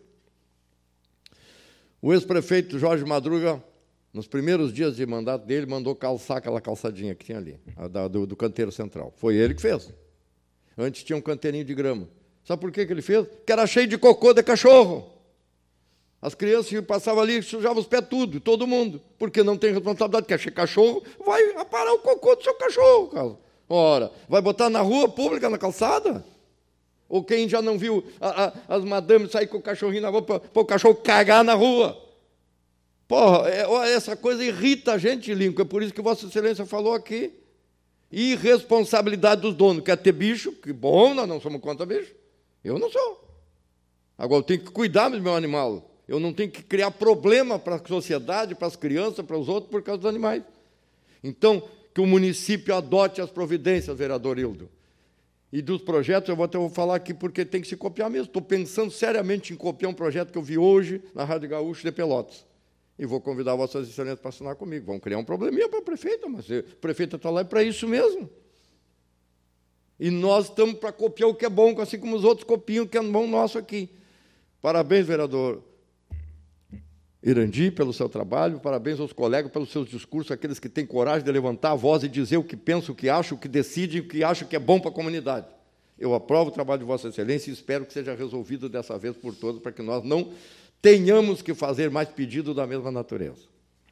o ex-prefeito Jorge Madruga, nos primeiros dias de mandato dele, mandou calçar aquela calçadinha que tinha ali, do canteiro central. Foi ele que fez. Antes tinha um canteirinho de grama. Sabe por que ele fez? Porque era cheio de cocô de cachorro. As crianças passavam ali e sujavam os pés tudo, todo mundo. Porque não tem responsabilidade. Quer cheio de cachorro, vai aparar o cocô do seu cachorro, Carlos. Ora, vai botar na rua pública, na calçada? Ou quem já não viu as madames sair com o cachorrinho na rua para o cachorro cagar na rua? Porra, essa coisa irrita a gente, Lincoln. É por isso que Vossa Excelência falou aqui. Irresponsabilidade dos donos. Quer ter bicho? Que bom, nós não somos contra bicho. Eu não sou. Agora, eu tenho que cuidar do meu animal. Eu não tenho que criar problema para a sociedade, para as crianças, para os outros, por causa dos animais. Então, que o município adote as providências, vereador Hildo. E dos projetos, eu vou falar aqui porque tem que se copiar mesmo. Estou pensando seriamente em copiar um projeto que eu vi hoje na Rádio Gaúcho de Pelotas. E vou convidar Vossas Excelências para assinar comigo. Vamos criar um probleminha para a prefeita, mas a prefeita está lá para isso mesmo. E nós estamos para copiar o que é bom, assim como os outros copiam o que é bom nosso aqui. Parabéns, vereador Irandi, pelo seu trabalho, parabéns aos colegas pelos seus discursos, aqueles que têm coragem de levantar a voz e dizer o que pensam, o que acham, o que decidem, o que acham que é bom para a comunidade. Eu aprovo o trabalho de Vossa Excelência e espero que seja resolvido dessa vez por todos, para que nós não tenhamos que fazer mais pedido da mesma natureza.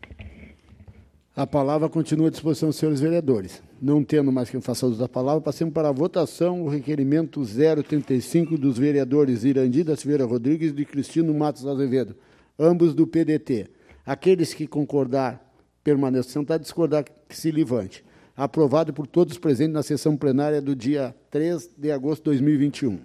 A palavra continua à disposição dos senhores vereadores. Não tendo mais quem faça uso da palavra, passemos para a votação o requerimento 035 dos vereadores Irandi da Silveira Rodrigues e de Cristino Matos Azevedo, ambos do PDT. Aqueles que concordar, permaneçam sentados, discordar, que se levante. Aprovado por todos presentes na sessão plenária do dia 3 de agosto de 2021.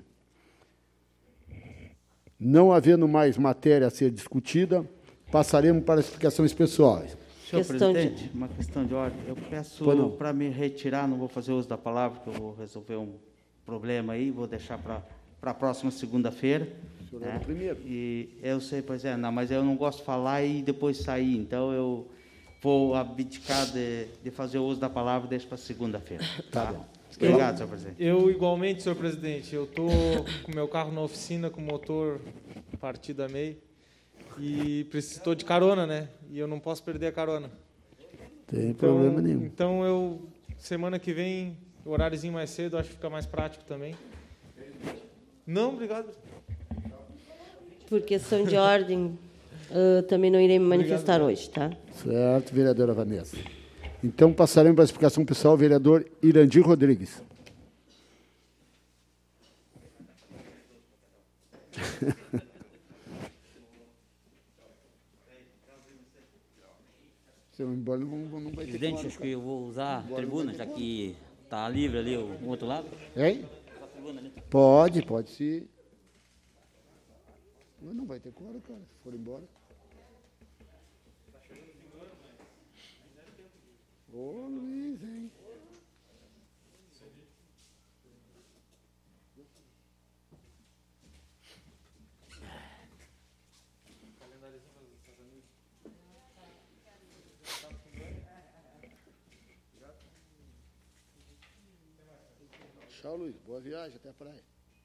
Não havendo mais matéria a ser discutida, passaremos para as explicações pessoais. Senhor presidente, uma questão de ordem. Eu peço para me retirar, não vou fazer uso da palavra, porque eu vou resolver um problema aí, vou deixar para a próxima segunda-feira. O senhor era o primeiro. E eu sei, pois é, não, mas eu não gosto de falar e depois sair, então eu vou abdicar de fazer uso da palavra e deixo para segunda-feira. Tá bom. Obrigado, senhor presidente. Eu, igualmente, senhor presidente, eu estou com meu carro na oficina, com o motor partido a meio, e estou de carona, né? E eu não posso perder a carona. Tem problema nenhum. Então, eu, semana que vem, horáriozinho mais cedo, acho que fica mais prático também. Não, obrigado. Por questão de ordem, também não irei me manifestar hoje, tá? Certo, vereadora Vanessa. Então, passaremos para a explicação pessoal, vereador Irandi Rodrigues. Se eu ir embora, não vai ter. Presidente, acho que eu vou usar a tribuna, já que está livre ali o outro lado. Hein? Pode sim. Mas não vai ter quórum, cara, se for embora. Ô, Luiz, hein? Tchau, Luiz. Boa viagem, até a praia.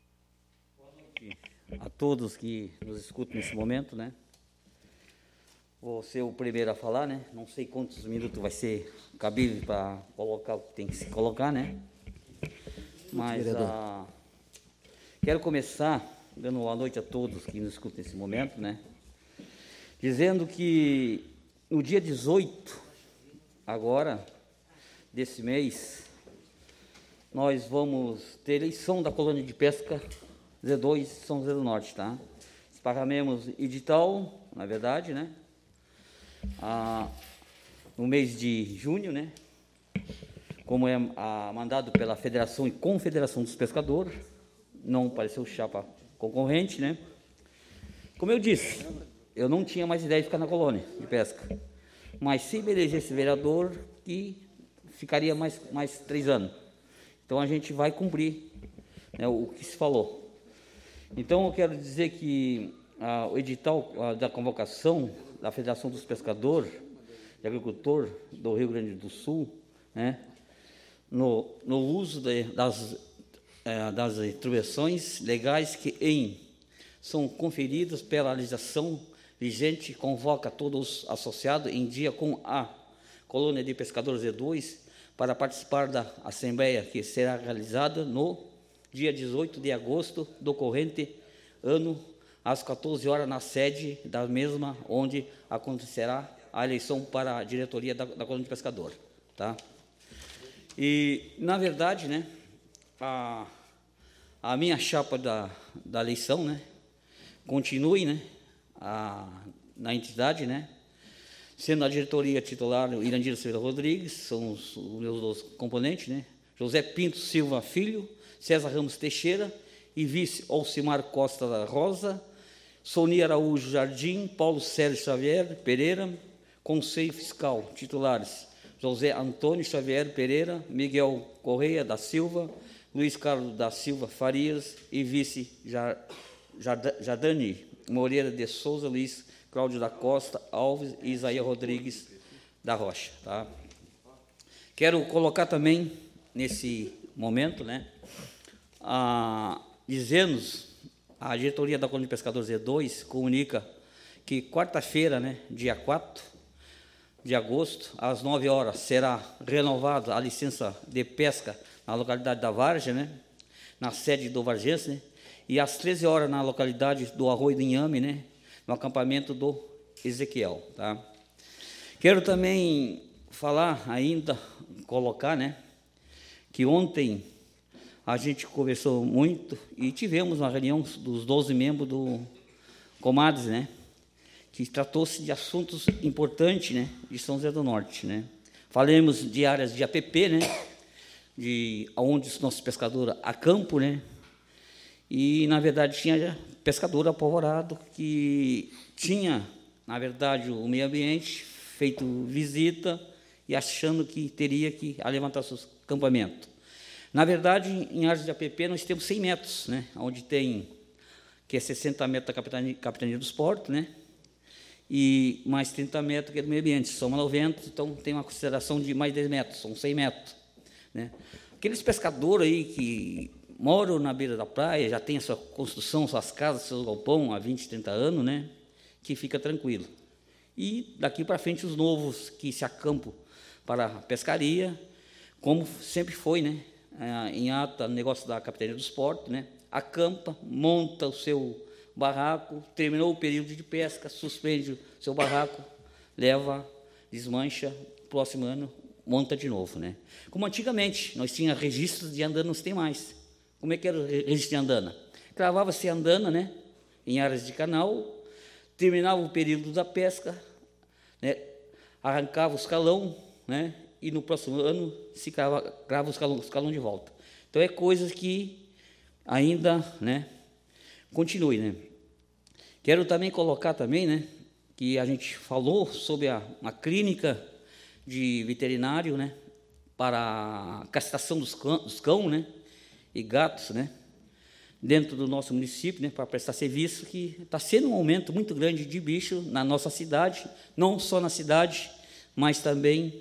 A todos que nos escutam nesse momento, né? Vou ser o primeiro a falar, né? Não sei quantos minutos vai ser cabível para colocar o que tem que se colocar, né? Mas quero começar dando boa noite a todos que nos escutam nesse momento, né? Dizendo que no dia 18, agora, desse mês, nós vamos ter eleição da colônia de pesca Z2 São José do Norte, tá? Pagamemos edital, na verdade, né? No mês de junho, né? Como é mandado pela Federação e Confederação dos Pescadores, não pareceu chapa concorrente, né? Como eu disse, eu não tinha mais ideia de ficar na colônia de pesca, mas se me elegesse vereador, que ficaria mais 3 anos. Então, a gente vai cumprir, né, o que se falou. Então, eu quero dizer que o edital da convocação da Federação dos Pescadores e Agricultores do Rio Grande do Sul, né, no uso das atribuições legais que são conferidas pela legislação vigente, convoca todos os associados em dia com a colônia de pescadores Z2 para participar da assembleia que será realizada no dia 18 de agosto do corrente ano, às 14 horas, na sede da mesma, onde acontecerá a eleição para a diretoria da colônia de pescador, tá? E, na verdade, né, a minha chapa da eleição, né, continue, né, na entidade, né, sendo a diretoria titular o Irandi Silveira Rodrigues, são os meus 2 componentes, né, José Pinto Silva Filho, César Ramos Teixeira e vice Alcimar Costa da Rosa, Sonia Araújo Jardim, Paulo Sérgio Xavier Pereira, Conselho Fiscal, titulares José Antônio Xavier Pereira, Miguel Correia da Silva, Luiz Carlos da Silva Farias e vice Jardani Moreira de Souza, Luiz Cláudio da Costa Alves e Isaías Rodrigues da Rocha, tá? Quero colocar também, nesse momento, né, dizendo-nos, a diretoria da Colônia de Pescadores Z2 comunica que quarta-feira, né, dia 4 de agosto, às 9 horas, será renovada a licença de pesca na localidade da Várzea, né, na sede do Vargês, né? E às 13 horas na localidade do Arroio do Inhame, né? No acampamento do Ezequiel, tá? Quero também falar ainda, colocar, né? Que ontem a gente conversou muito e tivemos uma reunião dos 12 membros do Comadres, né? Que tratou-se de assuntos importantes, né? De São José do Norte, né? Falamos de áreas de APP, né? De onde os nossos pescadores acampam, né? E, na verdade, tinha pescador apavorado que tinha, na verdade, o meio ambiente feito visita e achando que teria que levantar seus acampamentos. Na verdade, em áreas de APP, nós temos 100 metros, né? Onde tem, que é 60 metros da Capitania dos Portos, né? E mais 30 metros que é do meio ambiente, soma 90, então tem uma consideração de mais 10 metros, são 100 metros. Né? Aqueles pescadores aí que moram na beira da praia, já têm a sua construção, suas casas, seus galpão há 20, 30 anos, né? Que fica tranquilo. E daqui para frente os novos que se acampam para a pescaria, como sempre foi, né? Em ata, negócio da Capitania dos Portos, né? Acampa, monta o seu barraco, terminou o período de pesca, suspende o seu barraco, leva, desmancha, próximo ano monta de novo, né? Como antigamente, nós tínhamos registros de andana, não se tem mais. Como é que era o registro de andana? Cravava-se andana, né? Em áreas de canal, terminava o período da pesca, né? Arrancava o escalão, né? E no próximo ano se crava o escalão de volta. Então, é coisas que ainda, né? Continue, né? Quero também colocar também, né? Que a gente falou sobre uma clínica de veterinário, né? Para a castração dos cão, né? E gatos, né? Dentro do nosso município, né? Para prestar serviço, que está sendo um aumento muito grande de bicho na nossa cidade, não só na cidade, mas também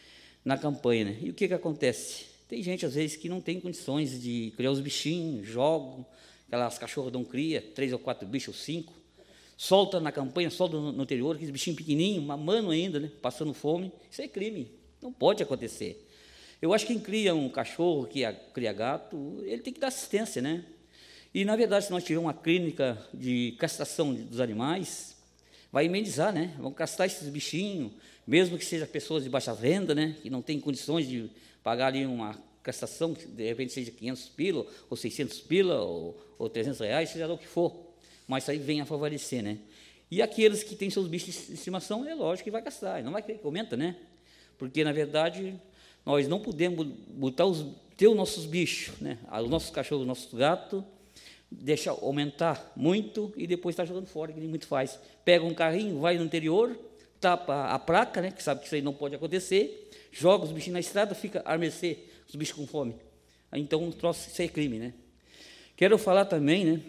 na campanha, né? E o que acontece? Tem gente, às vezes, que não tem condições de criar os bichinhos, jogam, aquelas cachorras dão cria, 3 ou 4 bichos, ou 5, solta na campanha, solta no interior, aqueles bichinhos pequenininhos, mamando ainda, né? Passando fome. Isso é crime, não pode acontecer. Eu acho que quem cria um cachorro, que cria gato, ele tem que dar assistência, né? E, na verdade, se nós tivermos uma clínica de castração dos animais, vai amenizar, né? Vão castrar esses bichinhos, mesmo que sejam pessoas de baixa renda, né? Que não têm condições de pagar ali uma castração, que de repente seja 500 pila, ou 600 pila, ou 300 reais, seja lá o que for. Mas isso aí vem a favorecer, né? E aqueles que têm seus bichos de estimação, é lógico que vai castrar, não vai querer que aumenta, né? Porque, na verdade, nós não podemos ter os nossos bichos, né? Os nossos cachorros, os nossos gatos, deixa aumentar muito e depois está jogando fora, que nem muito faz. Pega um carrinho, vai no interior, tapa a placa, né? Que sabe que isso aí não pode acontecer, joga os bichinhos na estrada, fica a mercê, os bichos com fome. Então, isso é crime, né? Quero falar também, né?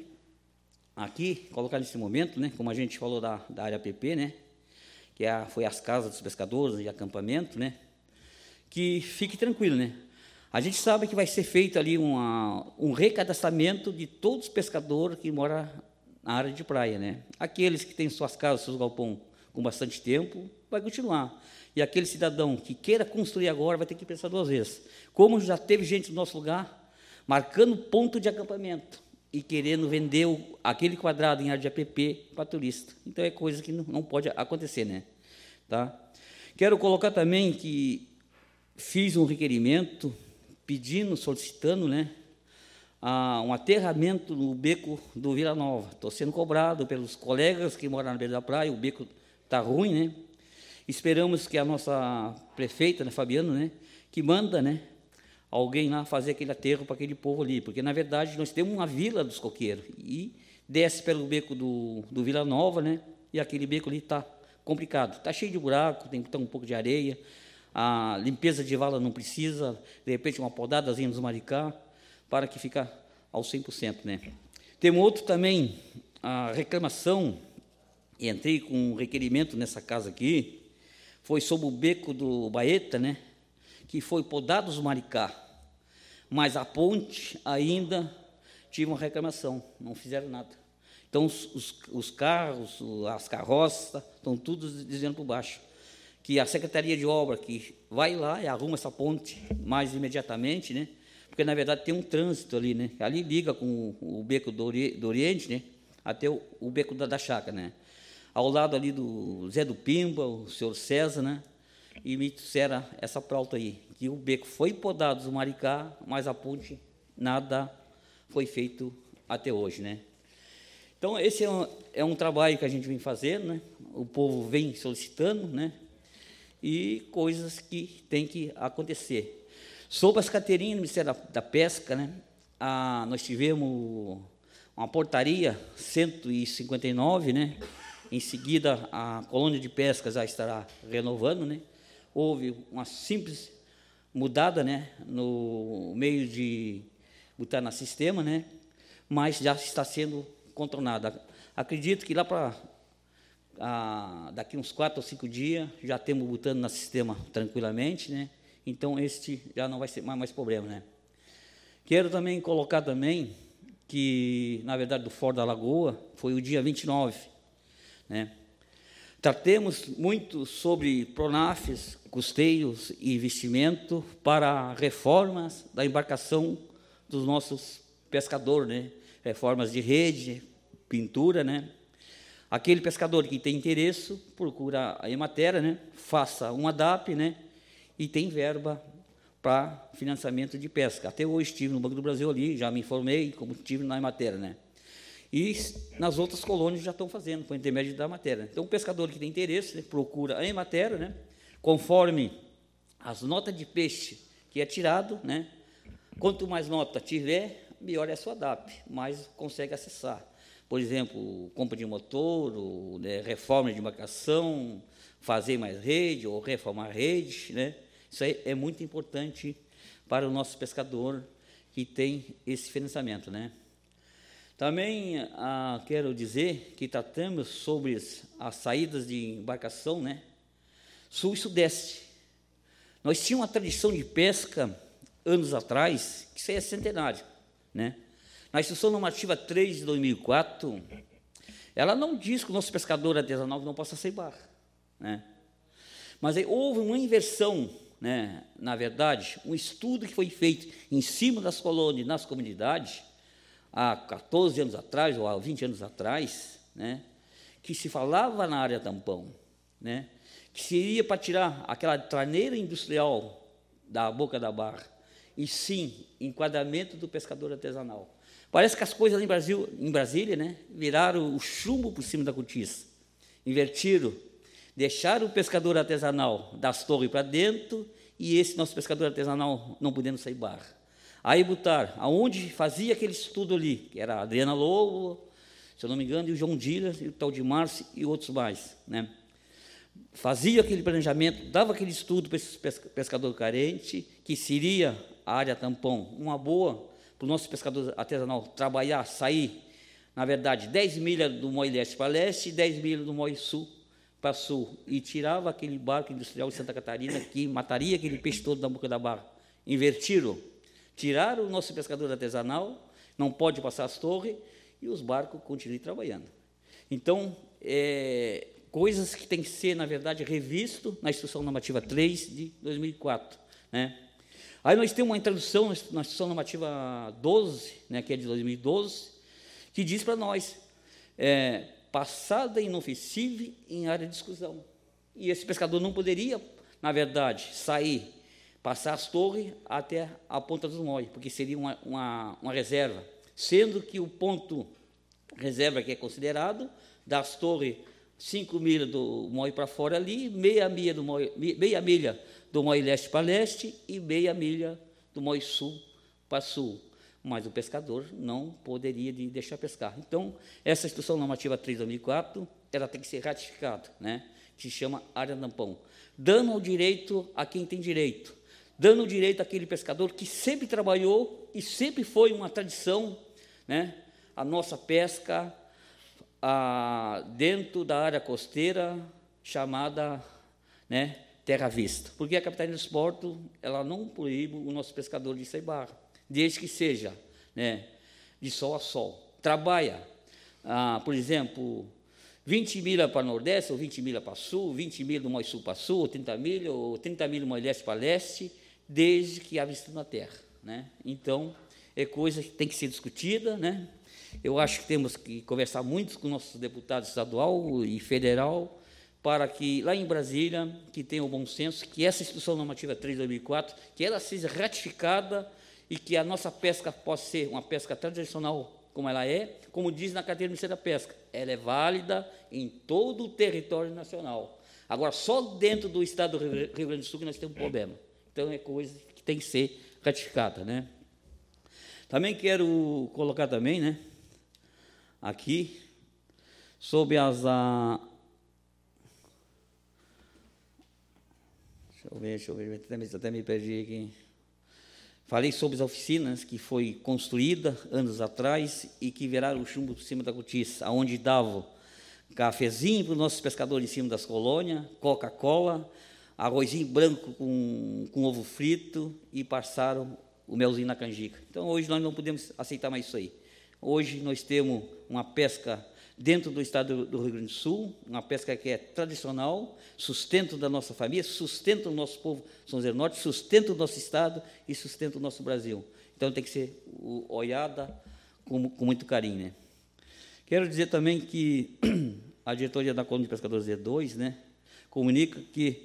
Aqui, colocar nesse momento, né? Como a gente falou da área APP, né? Que foi as casas dos pescadores e acampamento, né? Que fique tranquilo, né? A gente sabe que vai ser feito ali um recadastramento de todos os pescadores que moram na área de praia, né? Aqueles que têm suas casas, seus galpões com bastante tempo, vai continuar. E aquele cidadão que queira construir agora vai ter que pensar 2 vezes. Como já teve gente no nosso lugar marcando ponto de acampamento e querendo vender aquele quadrado em área de APP para turista. Então, é coisa que não pode acontecer, né? Tá? Quero colocar também que fiz um requerimento pedindo, solicitando, né, um aterramento no beco do Vila Nova. Estou sendo cobrado pelos colegas que moram na beira da praia, o beco está ruim, né? Esperamos que a nossa prefeita, né, Fabiano, né, que manda, né, alguém lá fazer aquele aterro para aquele povo ali, porque, na verdade, nós temos uma vila dos coqueiros, e desce pelo beco do Vila Nova, né, e aquele beco ali está complicado, está cheio de buraco, tem que ter um pouco de areia, a limpeza de vala não precisa, de repente uma podadazinha nos maricá, para que fique ao 100%, né. Tem outro também, a reclamação, e entrei com um requerimento nessa casa aqui, foi sobre o beco do Baeta, né, que foi podado os maricá, mas a ponte ainda tive uma reclamação, não fizeram nada. Então, os carros, as carroças, estão todos desviando por baixo. Que a Secretaria de Obra, que vai lá e arruma essa ponte mais imediatamente, né, porque, na verdade, tem um trânsito ali, né? Ali liga com o Beco do Oriente, né? Até o Beco da Chácara, né? Ao lado ali do Zé do Pimba, o senhor César, né? E me disseram essa pauta aí, que o beco foi podado do Maricá, mas a ponte nada foi feito até hoje, né? Então, esse é um trabalho que a gente vem fazendo, né? O povo vem solicitando, né? E coisas que tem que acontecer. Sobre as carteirinhas do Ministério da Pesca, né? Nós tivemos uma portaria 159, né? Em seguida, a colônia de pesca já estará renovando, né? Houve uma simples mudada, né? No meio de botar no sistema, né? Mas já está sendo contornada. Acredito que lá para daqui uns 4 ou 5 dias já temos botando no sistema tranquilamente, né? Então este já não vai ser mais problema, né? Quero também colocar também que, na verdade, do Fora da Lagoa foi o dia 29, né? Tratemos muito sobre pronafes, custeios e investimento para reformas da embarcação dos nossos pescadores, né? Reformas de rede, pintura, né? Aquele pescador que tem interesse, procura a Emater, né? Faça uma DAP, né? E tem verba para financiamento de pesca. Até hoje estive no Banco do Brasil ali, já me informei, como estive na Emater, né? E nas outras colônias já estão fazendo, por intermédio da matéria. Então, o pescador que tem interesse, né, procura a Emater, né, conforme as notas de peixe que é tirado, né, quanto mais nota tiver, melhor é a sua DAP, mais consegue acessar. Por exemplo, compra de motor, ou, né, reforma de embarcação, fazer mais rede, ou reformar rede, né? Isso aí é muito importante para o nosso pescador que tem esse financiamento, né? Também quero dizer que tratamos sobre as saídas de embarcação, né? Sul e Sudeste. Nós tínhamos uma tradição de pesca, anos atrás, que isso aí é centenário, né? Na Instrução Normativa 3 de 2004, ela não diz que o nosso pescador artesanal não possa ceibar, né? Mas aí houve uma inversão, né? Na verdade, um estudo que foi feito em cima das colônias, nas comunidades, há 14 anos atrás, ou há 20 anos atrás, né, que se falava na área tampão, né, que seria para tirar aquela traneira industrial da boca da barra, e sim, enquadramento do pescador artesanal. Parece que as coisas em Brasília, né, viraram o chumbo por cima da cortiça, invertiram, deixaram o pescador artesanal das torres para dentro, e esse nosso pescador artesanal não podendo sair barra. Aí botar, aonde fazia aquele estudo ali, que era a Adriana Lobo, se eu não me engano, e o João Dias, e o tal de Márcio e outros mais, né? Fazia aquele planejamento, dava aquele estudo para esse pescador carente, que seria a área tampão, uma boa para o nosso pescador artesanal trabalhar, sair, na verdade, 10 milhas do Moi Leste para Leste e 10 milhas do Moi Sul para Sul, e tirava aquele barco industrial de Santa Catarina, que mataria aquele peixe todo da boca da barra. Invertiram. Tiraram o nosso pescador artesanal, não pode passar as torres, e os barcos continuam trabalhando. Então, coisas que têm que ser, na verdade, revisto na Instrução Normativa 3 de 2004. Né? Aí nós temos uma introdução na Instrução Normativa 12, né, que é de 2012, que diz para nós, passada inofensiva em área de exclusão. E esse pescador não poderia, na verdade, sair, passar as torres até a ponta dos Moi, porque seria uma reserva, sendo que o ponto reserva que é considerado, das torres 5 milhas do Moi para fora ali, meia milha do Moi Leste para Leste e meia milha do Moi Sul para Sul. Mas o pescador não poderia deixar pescar. Então, essa Instrução Normativa 3 de 2004, ela tem que ser ratificada, né? Que se chama área tampão, dando o direito a quem tem direito, dando o direito àquele pescador que sempre trabalhou e sempre foi uma tradição, né, a nossa pesca dentro da área costeira chamada, né, terra à vista. Porque a Capitania dos Portos, ela não proíbe o nosso pescador de sair barra, desde que seja, né, de sol a sol. Trabalha, por exemplo, 20 milhas para Nordeste, ou 20 milhas para Sul, 20 milhas do Moi Sul para Sul, ou 30 milhas do Moi Leste para Leste, desde que há vista na terra, né? Então, é coisa que tem que ser discutida, né? Eu acho que temos que conversar muito com nossos deputados estadual e federal, para que, lá em Brasília, que tenha o bom senso, que essa Instituição Normativa 3 de 2004, que ela seja ratificada e que a nossa pesca possa ser uma pesca tradicional, como ela é, como diz na carteira do Ministério da Pesca, ela é válida em todo o território nacional. Agora, só dentro do estado do Rio Grande do Sul que nós temos um problema. Então, é coisa que tem que ser ratificada, né? Também quero colocar também, né, aqui, sobre as... Deixa eu ver, até me perdi aqui. Falei sobre as oficinas que foi construída anos atrás e que viraram o chumbo por cima da cortiça, onde davam cafezinho para os nossos pescadores em cima das colônias, Coca-Cola, arrozinho branco com ovo frito e passaram o melzinho na canjica. Então, hoje nós não podemos aceitar mais isso aí. Hoje nós temos uma pesca dentro do estado do Rio Grande do Sul, uma pesca que é tradicional, sustento da nossa família, sustenta o nosso povo São José do Norte, sustenta o nosso estado e sustenta o nosso Brasil. Então, tem que ser olhada com muito carinho, né? Quero dizer também que a diretoria da Colônia de Pescadores Z2, né, comunica que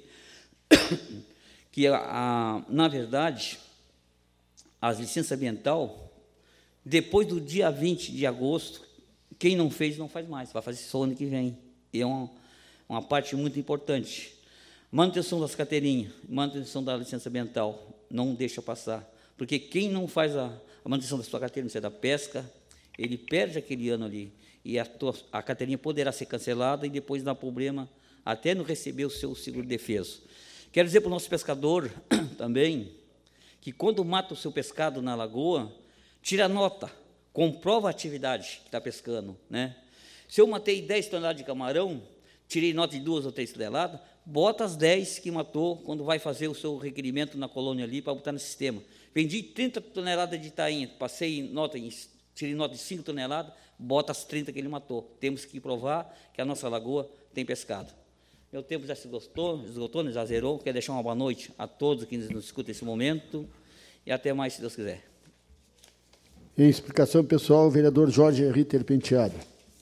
na verdade, as licenças ambientais, depois do dia 20 de agosto, quem não fez, não faz mais, vai fazer só ano que vem. E é uma parte muito importante. Manutenção das carteirinhas, manutenção da licença ambiental, não deixa passar. Porque quem não faz a manutenção da sua carteira no Ministério da Pesca, ele perde aquele ano ali. E a carteirinha poderá ser cancelada e depois dar problema até não receber o seu seguro-defeso. Quero dizer para o nosso pescador também, que quando mata o seu pescado na lagoa, tira nota, comprova a atividade que está pescando, né? Se eu matei 10 toneladas de camarão, tirei nota de 2 ou 3 toneladas, bota as 10 que matou quando vai fazer o seu requerimento na colônia ali para botar no sistema. Vendi 30 toneladas de tainha, tirei nota de 5 toneladas, bota as 30 que ele matou. Temos que provar que a nossa lagoa tem pescado. Meu tempo já se esgotou, já zerou. Quero deixar uma boa noite a todos que nos escutam nesse momento e até mais, se Deus quiser. Em explicação pessoal, o vereador Jorge Ritter Penteado.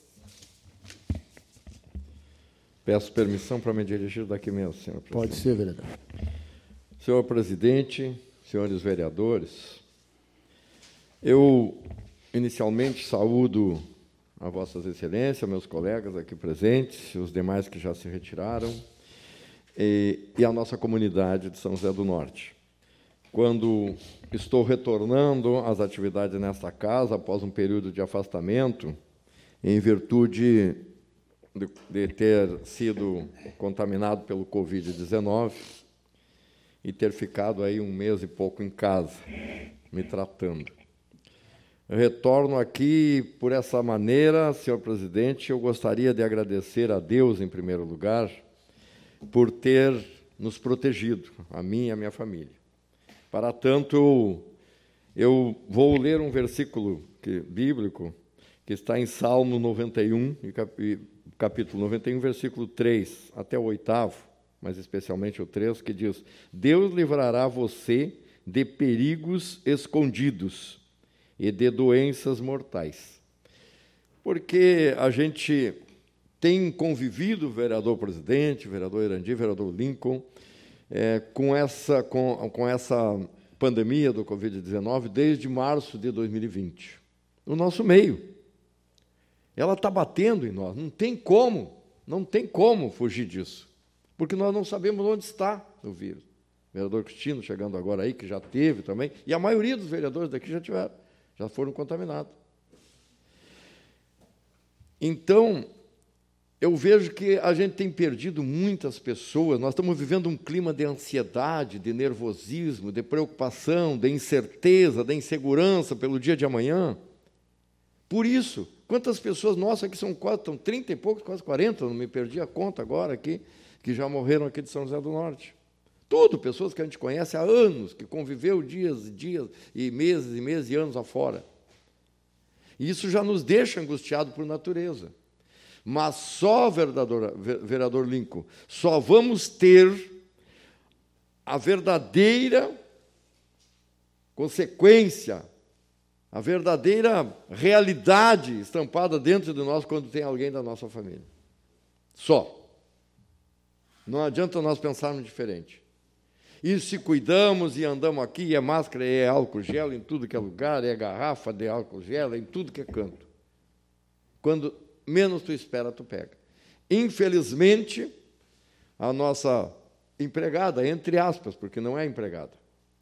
Peço permissão para me dirigir daqui mesmo, senhor presidente. Pode ser, vereador. Senhor presidente, senhores vereadores, eu inicialmente saúdo a vossas excelências, meus colegas aqui presentes, os demais que já se retiraram, e a nossa comunidade de São José do Norte. Quando estou retornando às atividades nesta casa, após um período de afastamento, em virtude de ter sido contaminado pelo Covid-19 e ter ficado aí 1 mês e pouco em casa, me tratando. Eu retorno aqui por essa maneira, senhor presidente. Eu gostaria de agradecer a Deus, em primeiro lugar, por ter nos protegido, a mim e a minha família. Para tanto, eu vou ler um versículo bíblico que está em Salmo 91, capítulo 91, versículo 3 até o 8º, mas especialmente o 3, que diz: Deus livrará você de perigos escondidos e de doenças mortais. Porque a gente tem convivido, vereador presidente, vereador Irandi, vereador Lincoln, com essa pandemia do Covid-19 desde março de 2020, no nosso meio. Ela está batendo em nós, não tem como fugir disso, porque nós não sabemos onde está o vírus. O vereador Cristino, chegando agora aí, que já teve também, e a maioria dos vereadores daqui já foram contaminados. Então, eu vejo que a gente tem perdido muitas pessoas, nós estamos vivendo um clima de ansiedade, de nervosismo, de preocupação, de incerteza, de insegurança pelo dia de amanhã. Por isso, quantas pessoas nossas aqui estão 30 e poucos, quase 40, não me perdi a conta agora aqui, que já morreram aqui de São José do Norte. Tudo pessoas que a gente conhece há anos, que conviveu dias e dias, e meses e anos afora. E isso já nos deixa angustiados por natureza. Mas só, vereador Lincoln, só vamos ter a verdadeira consequência, a verdadeira realidade estampada dentro de nós quando tem alguém da nossa família. Só. Não adianta nós pensarmos diferente. E se cuidamos e andamos aqui, é máscara, é álcool gel em tudo que é lugar, é garrafa de álcool gel, é em tudo que é canto. Quando menos tu espera, tu pega. Infelizmente, a nossa empregada, entre aspas, porque não é empregada,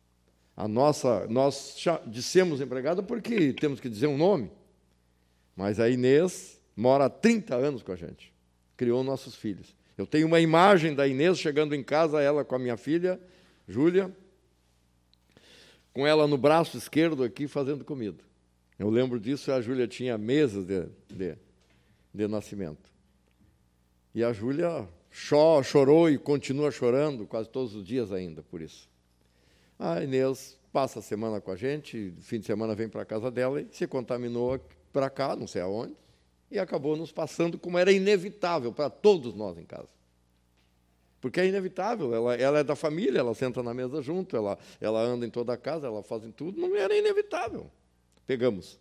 nós dissemos empregada porque temos que dizer um nome, mas a Inês mora há 30 anos com a gente, criou nossos filhos. Eu tenho uma imagem da Inês chegando em casa, ela com a minha filha, Júlia, com ela no braço esquerdo aqui fazendo comida. Eu lembro disso, a Júlia tinha meses de nascimento. E a Júlia chorou e continua chorando quase todos os dias ainda, por isso. A Inês passa a semana com a gente, fim de semana vem para a casa dela e se contaminou para cá, não sei aonde, e acabou nos passando como era inevitável para todos nós em casa. Porque é inevitável, ela é da família, ela senta na mesa junto, ela anda em toda a casa, ela faz em tudo, não era inevitável. Pegamos.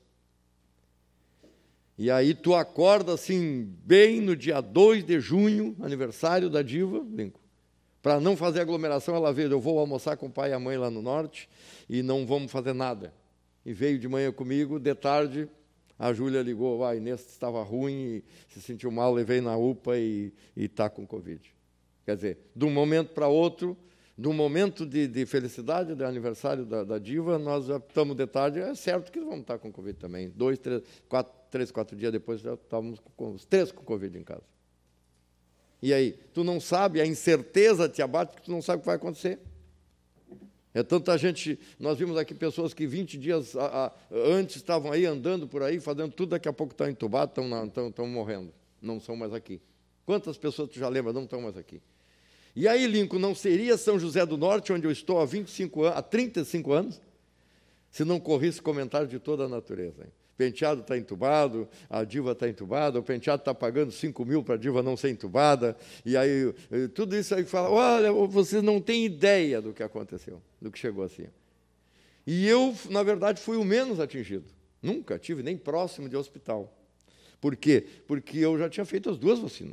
E aí tu acorda assim, bem no dia 2 de junho, aniversário da Diva, para não fazer aglomeração, ela veio, eu vou almoçar com o pai e a mãe lá no norte e não vamos fazer nada. E veio de manhã comigo, de tarde, a Júlia ligou, a Inês estava ruim, e se sentiu mal, levei na UPA e está com Covid. Quer dizer, de um momento para outro, de um momento de felicidade, de aniversário da Diva, nós já estamos de tarde, é certo que vamos estar com Covid também. 4 dias depois, já estávamos os 3 com Covid em casa. E aí, tu não sabe, a incerteza te abate, porque tu não sabe o que vai acontecer. É tanta gente, nós vimos aqui pessoas que 20 dias antes estavam aí, andando por aí, fazendo tudo, daqui a pouco estão entubados, estão morrendo. Não são mais aqui. Quantas pessoas tu já lembra, não estão mais aqui? E aí, Lincoln, não seria São José do Norte, onde eu estou há 35 anos, se não corresse comentário de toda a natureza, hein? Penteado está entubado, a Diva está entubada, o Penteado está pagando 5 mil para a Diva não ser entubada, e aí tudo isso aí fala, olha, vocês não têm ideia do que aconteceu, do que chegou assim. E eu, na verdade, fui o menos atingido. Nunca tive nem próximo de hospital. Por quê? Porque eu já tinha feito as 2 vacinas.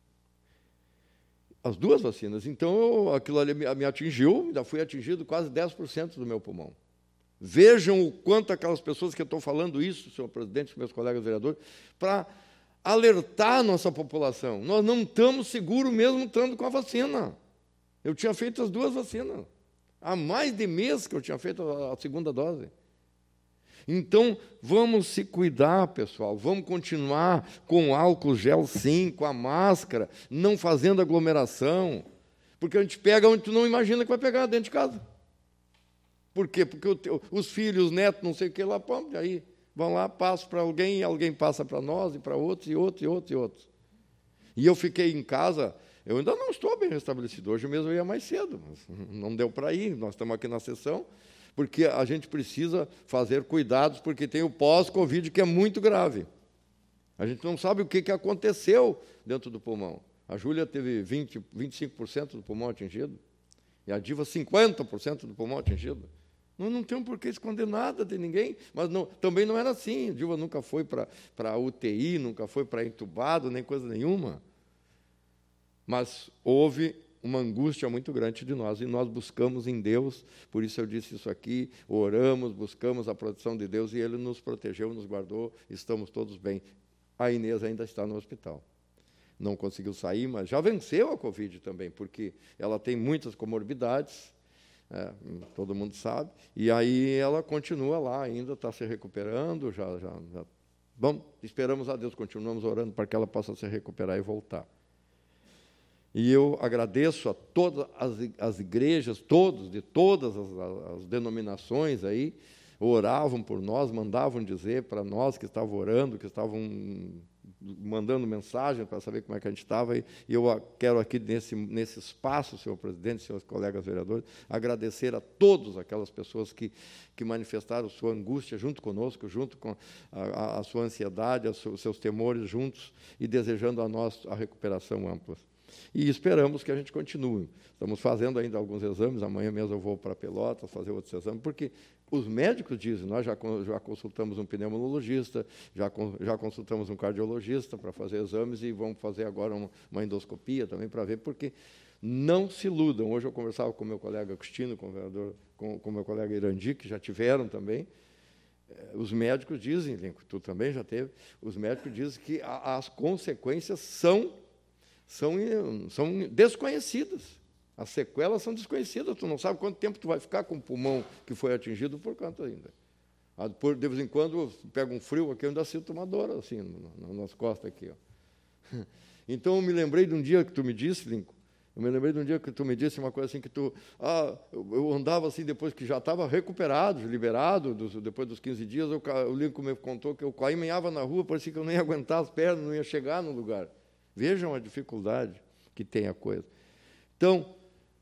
As 2 vacinas. Então, aquilo ali me atingiu, ainda fui atingido quase 10% do meu pulmão. Vejam o quanto aquelas pessoas que eu estou falando isso, senhor presidente, meus colegas vereadores, para alertar a nossa população. Nós não estamos seguros mesmo estando com a vacina. Eu tinha feito as 2 vacinas. Há mais de mês que eu tinha feito a 2ª dose. Então, vamos se cuidar, pessoal. Vamos continuar com álcool gel, sim, com a máscara, não fazendo aglomeração. Porque a gente pega onde tu não imagina que vai pegar, dentro de casa. Por quê? Porque os filhos, os netos, não sei o que lá, pô, aí vão lá, passam para alguém, e alguém passa para nós, e para outros, e outros, e outros, e outros. E eu fiquei em casa, eu ainda não estou bem restabelecido. Hoje mesmo eu ia mais cedo, mas não deu para ir, nós estamos aqui na sessão, porque a gente precisa fazer cuidados, porque tem o pós-Covid, que é muito grave. A gente não sabe o que aconteceu dentro do pulmão. A Júlia teve 25% do pulmão atingido, e a Diva 50% do pulmão atingido. Nós não temos por que esconder nada de ninguém, mas também não era assim. A Diva nunca foi para UTI, nunca foi para entubado, nem coisa nenhuma. Mas houve uma angústia muito grande de nós, e nós buscamos em Deus, por isso eu disse isso aqui, oramos, buscamos a proteção de Deus, e Ele nos protegeu, nos guardou, estamos todos bem. A Inês ainda está no hospital. Não conseguiu sair, mas já venceu a Covid também, porque ela tem muitas comorbidades, todo mundo sabe, e aí ela continua lá, ainda está se recuperando, já. Bom, esperamos a Deus, continuamos orando para que ela possa se recuperar e voltar. E eu agradeço a todas as igrejas, de todas as denominações aí, oravam por nós, mandavam dizer para nós que estavam orando, que estavam mandando mensagem para saber como é que a gente estava, e eu quero aqui, nesse espaço, senhor presidente, senhores colegas vereadores, agradecer a todas aquelas pessoas que manifestaram sua angústia junto conosco, junto com a sua ansiedade, os seus temores juntos, e desejando a nós a recuperação ampla. E esperamos que a gente continue. Estamos fazendo ainda alguns exames, amanhã mesmo eu vou para Pelotas fazer outros exames, porque os médicos dizem, nós já consultamos um pneumologista, já consultamos um cardiologista para fazer exames e vamos fazer agora uma endoscopia também para ver, porque não se iludam. Hoje eu conversava com o meu colega Agostinho, com o meu colega Irandi, que já tiveram também. Os médicos dizem, Lincoln, tu também já teve, os médicos dizem que as consequências são desconhecidas. As sequelas são desconhecidas. Tu não sabe quanto tempo tu vai ficar com o pulmão que foi atingido por canto ainda. De vez em quando pega um frio aqui, eu ainda sinto uma dor assim nas costas aqui. Ó. Então eu me lembrei de um dia que tu me disse, Lincoln, uma coisa assim que eu andava assim depois que já estava recuperado, liberado, depois dos 15 dias, o Lincoln me contou que eu caminhava na rua, parecia que eu não ia aguentar as pernas, não ia chegar no lugar. Vejam a dificuldade que tem a coisa. Então,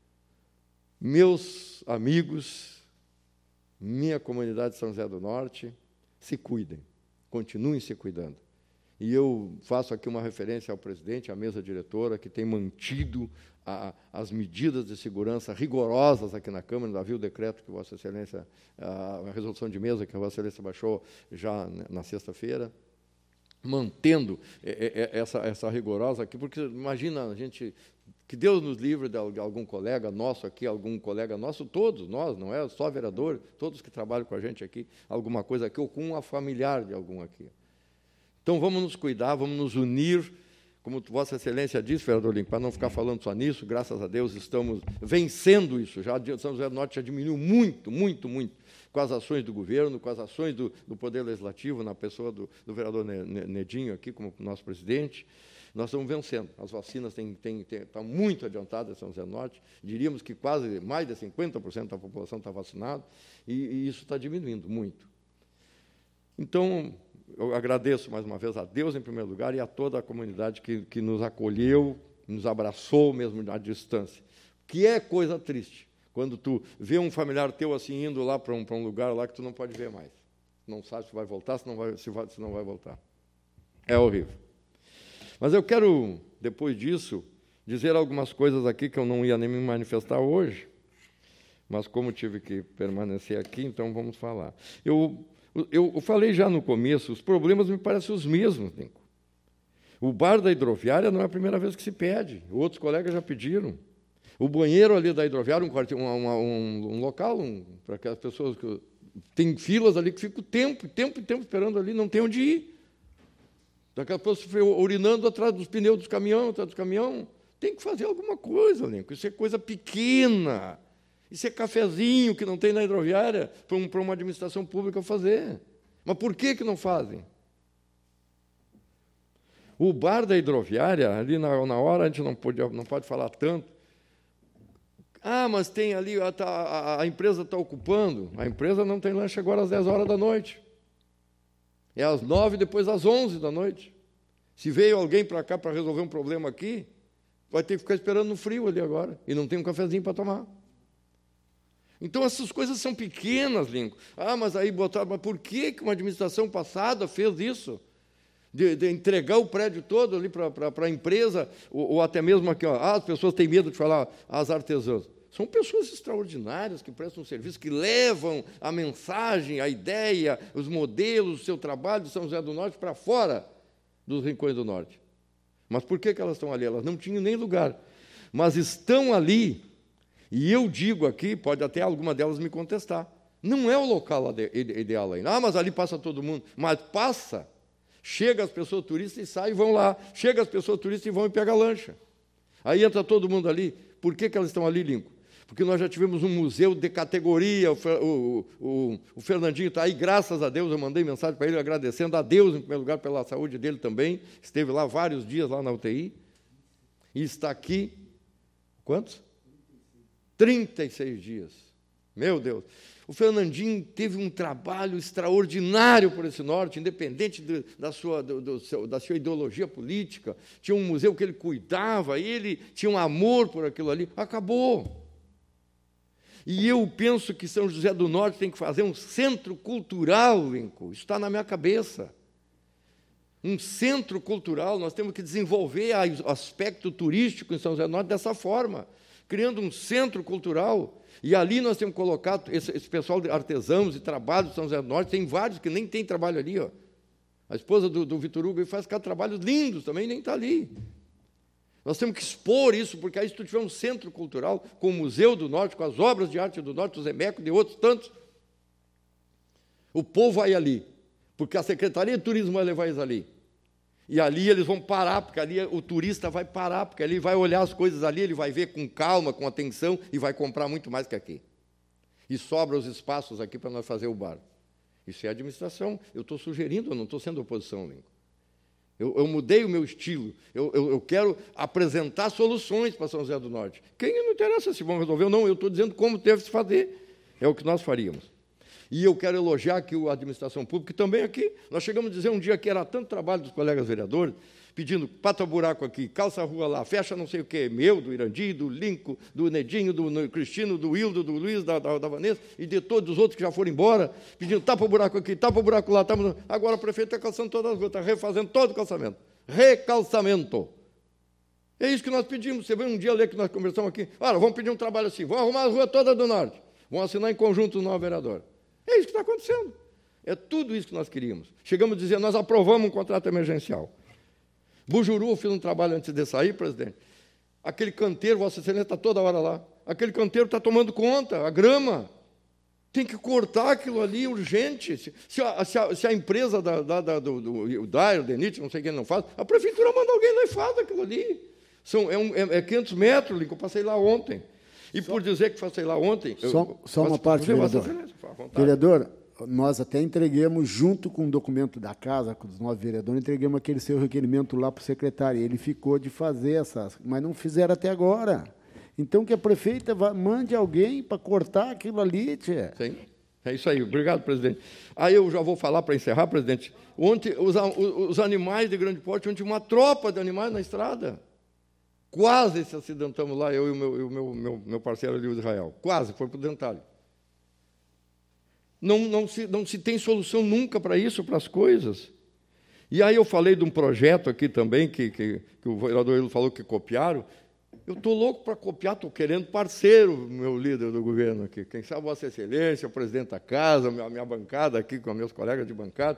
meus amigos, minha comunidade de São José do Norte, se cuidem, continuem se cuidando. E eu faço aqui uma referência ao presidente, à mesa diretora, que tem mantido as medidas de segurança rigorosas aqui na Câmara. Já viu o decreto que Vossa Excelência, a resolução de mesa que a Vossa Excelência baixou já na sexta-feira, mantendo essa rigorosa aqui, porque imagina a gente, que Deus nos livre de algum colega nosso aqui, todos nós, não é só vereador, todos que trabalham com a gente aqui, alguma coisa aqui, ou com um familiar de algum aqui. Então, vamos nos cuidar, vamos nos unir, como Vossa Excelência disse, vereador Lincoln, para não ficar falando só nisso, graças a Deus estamos vencendo isso. São José do Norte já diminuiu muito, muito, muito, com as ações do governo, com as ações do Poder Legislativo, na pessoa do vereador Nedinho aqui, como nosso presidente. Nós estamos vencendo. As vacinas estão muito adiantadas em São José do Norte. Diríamos que quase mais de 50% da população está vacinada, e isso está diminuindo muito. Então, eu agradeço mais uma vez a Deus, em primeiro lugar, e a toda a comunidade que nos acolheu, nos abraçou mesmo à distância. Que é coisa triste, quando tu vê um familiar teu assim indo lá para um lugar lá que tu não pode ver mais. Não sabe se vai voltar, se não vai voltar. É horrível. Mas eu quero, depois disso, dizer algumas coisas aqui que eu não ia nem me manifestar hoje, mas como tive que permanecer aqui, então vamos falar. Eu falei já no começo, os problemas me parecem os mesmos, Lincoln. O bar da hidroviária não é a primeira vez que se pede, outros colegas já pediram. O banheiro ali da hidroviária, um local para aquelas pessoas que tem filas ali que ficam tempo esperando ali, não tem onde ir. Daqui a pouco você urinando atrás dos pneus dos caminhões, Tem que fazer alguma coisa, Lincoln. Isso é coisa pequena. Isso é cafezinho que não tem na hidroviária para uma administração pública fazer. Mas por que não fazem? O bar da hidroviária, ali na hora, a gente não pode falar tanto. Mas tem ali, a empresa está ocupando. A empresa não tem lanche agora às 10 horas da noite. É às 9, depois às 11 da noite. Se veio alguém para cá para resolver um problema aqui, vai ter que ficar esperando no frio ali agora. E não tem um cafezinho para tomar. Então, essas coisas são pequenas, Lincoln. Mas aí botaram... Mas por que uma administração passada fez isso? De entregar o prédio todo ali para a empresa, ou até mesmo aqui, as pessoas têm medo de falar, as artesãs. São pessoas extraordinárias que prestam serviço, que levam a mensagem, a ideia, os modelos, o seu trabalho de São José do Norte para fora dos rincões do Norte. Mas por que elas estão ali? Elas não tinham nem lugar. Mas estão ali. E eu digo aqui, pode até alguma delas me contestar, não é o local ideal ainda. Mas ali passa todo mundo. Mas passa. Chega as pessoas turistas e saem e vão lá. Chega as pessoas turistas e vão e pegam a lancha. Aí entra todo mundo ali. Por que elas estão ali, Lincoln? Porque nós já tivemos um museu de categoria. O Fernandinho está aí, graças a Deus. Eu mandei mensagem para ele agradecendo a Deus, em primeiro lugar, pela saúde dele também. Esteve lá vários dias, lá na UTI. E está aqui, quantos? 36 dias. Meu Deus. O Fernandinho teve um trabalho extraordinário por esse norte, independente da sua ideologia política. Tinha um museu que ele cuidava, ele tinha um amor por aquilo ali. Acabou. E eu penso que São José do Norte tem que fazer um centro cultural, Lincoln. Isso está na minha cabeça. um centro cultural, nós temos que desenvolver o aspecto turístico em São José do Norte dessa forma, criando um centro cultural. E ali nós temos que colocar esse pessoal de artesãos e trabalhos de São José do Norte, tem vários que nem tem trabalho ali. Ó. A esposa do Vitor Hugo faz trabalhos lindos também, nem está ali. Nós temos que expor isso, porque aí se tu tiver um centro cultural, com o Museu do Norte, com as obras de arte do Norte, o Zemeco, de outros tantos, o povo vai ali, porque a Secretaria de Turismo vai levar eles ali. E ali eles vão parar, porque ali o turista vai parar, porque ali vai olhar as coisas ali, ele vai ver com calma, com atenção, e vai comprar muito mais que aqui. E sobra os espaços aqui para nós fazer o bar. Isso é administração. Eu estou sugerindo, eu não estou sendo oposição, Lincoln. Eu mudei o meu estilo. Eu quero apresentar soluções para São José do Norte. Quem não interessa se vão resolver ou não, eu estou dizendo como deve se fazer. É o que nós faríamos. E eu quero elogiar aqui a administração pública, que também aqui, nós chegamos a dizer um dia que era tanto trabalho dos colegas vereadores, pedindo pata-buraco aqui, calça a rua lá, fecha não sei o quê, meu, do Irandi, do Linco, do Nedinho, do Cristino, do Wildo, do Luiz, da Vanessa, e de todos os outros que já foram embora, pedindo tapa-buraco aqui, tapa-buraco lá, agora o prefeito está calçando todas as ruas, está refazendo todo o calçamento. Recalçamento. É isso que nós pedimos. Você vê um dia ali que nós conversamos aqui, olha, vamos pedir um trabalho assim, vamos arrumar a rua toda do Norte, vamos assinar em conjunto o novo vereador. É isso que está acontecendo. É tudo isso que nós queríamos. Chegamos a dizer, nós aprovamos um contrato emergencial. Bujuru, eu fiz um trabalho antes de sair, presidente. Aquele canteiro, Vossa Excelência está toda hora lá. Aquele canteiro está tomando conta, a grama. Tem que cortar aquilo ali urgente. Se a empresa do Dairo, Denit, não sei quem não faz, a prefeitura manda alguém lá e faz aquilo ali. É 500 metros, que eu passei lá ontem. E por dizer que passei lá ontem... Só uma parte, vereador. Vereador, nós até entregamos, junto com o documento da casa, com os 9 vereadores, entregamos aquele seu requerimento lá para o secretário. Ele ficou de fazer essas, mas não fizeram até agora. Então, que a prefeita mande alguém para cortar aquilo ali, tia. Sim, é isso aí. Obrigado, presidente. Aí eu já vou falar para encerrar, presidente. Ontem, os animais de grande porte, ontem uma tropa de animais na estrada. Quase se acidentamos lá, eu e o meu parceiro ali, o Israel. Quase, foi para o dentário. Não se tem solução nunca para isso, para as coisas. E aí eu falei de um projeto aqui também, que o vereador falou que copiaram. Eu estou louco para copiar, estou querendo parceiro, meu líder do governo aqui. Quem sabe Vossa Excelência, o presidente da casa, a minha bancada aqui, com meus colegas de bancada.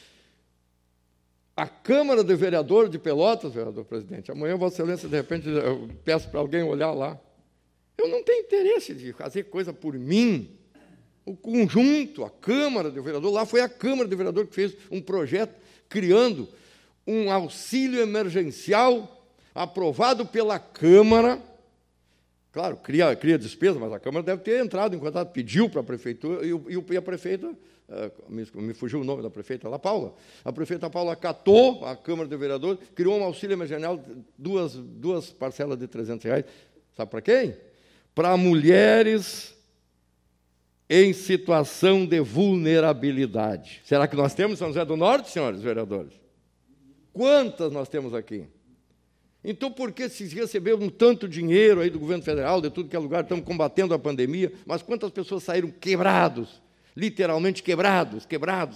A Câmara de Vereadores de Pelotas, vereador presidente, amanhã, Vossa Excelência, de repente, eu peço para alguém olhar lá. Eu não tenho interesse de fazer coisa por mim. O conjunto, a Câmara de Vereadores, lá foi a Câmara de Vereadores que fez um projeto criando um auxílio emergencial aprovado pela Câmara. Claro, cria despesa, mas a Câmara deve ter entrado em contato, pediu para a Prefeitura, e a Prefeita, me fugiu o nome da Prefeita lá, Paula. A Prefeita Paula acatou a Câmara de Vereadores, criou um auxílio emergencial, duas parcelas de R$300. Sabe para quem? Para mulheres em situação de vulnerabilidade. Será que nós temos em São José do Norte, senhores vereadores? Quantas nós temos aqui? Então, por que se recebeu um tanto dinheiro aí do governo federal, de tudo que é lugar, estamos combatendo a pandemia, mas quantas pessoas saíram quebrados, literalmente quebrados,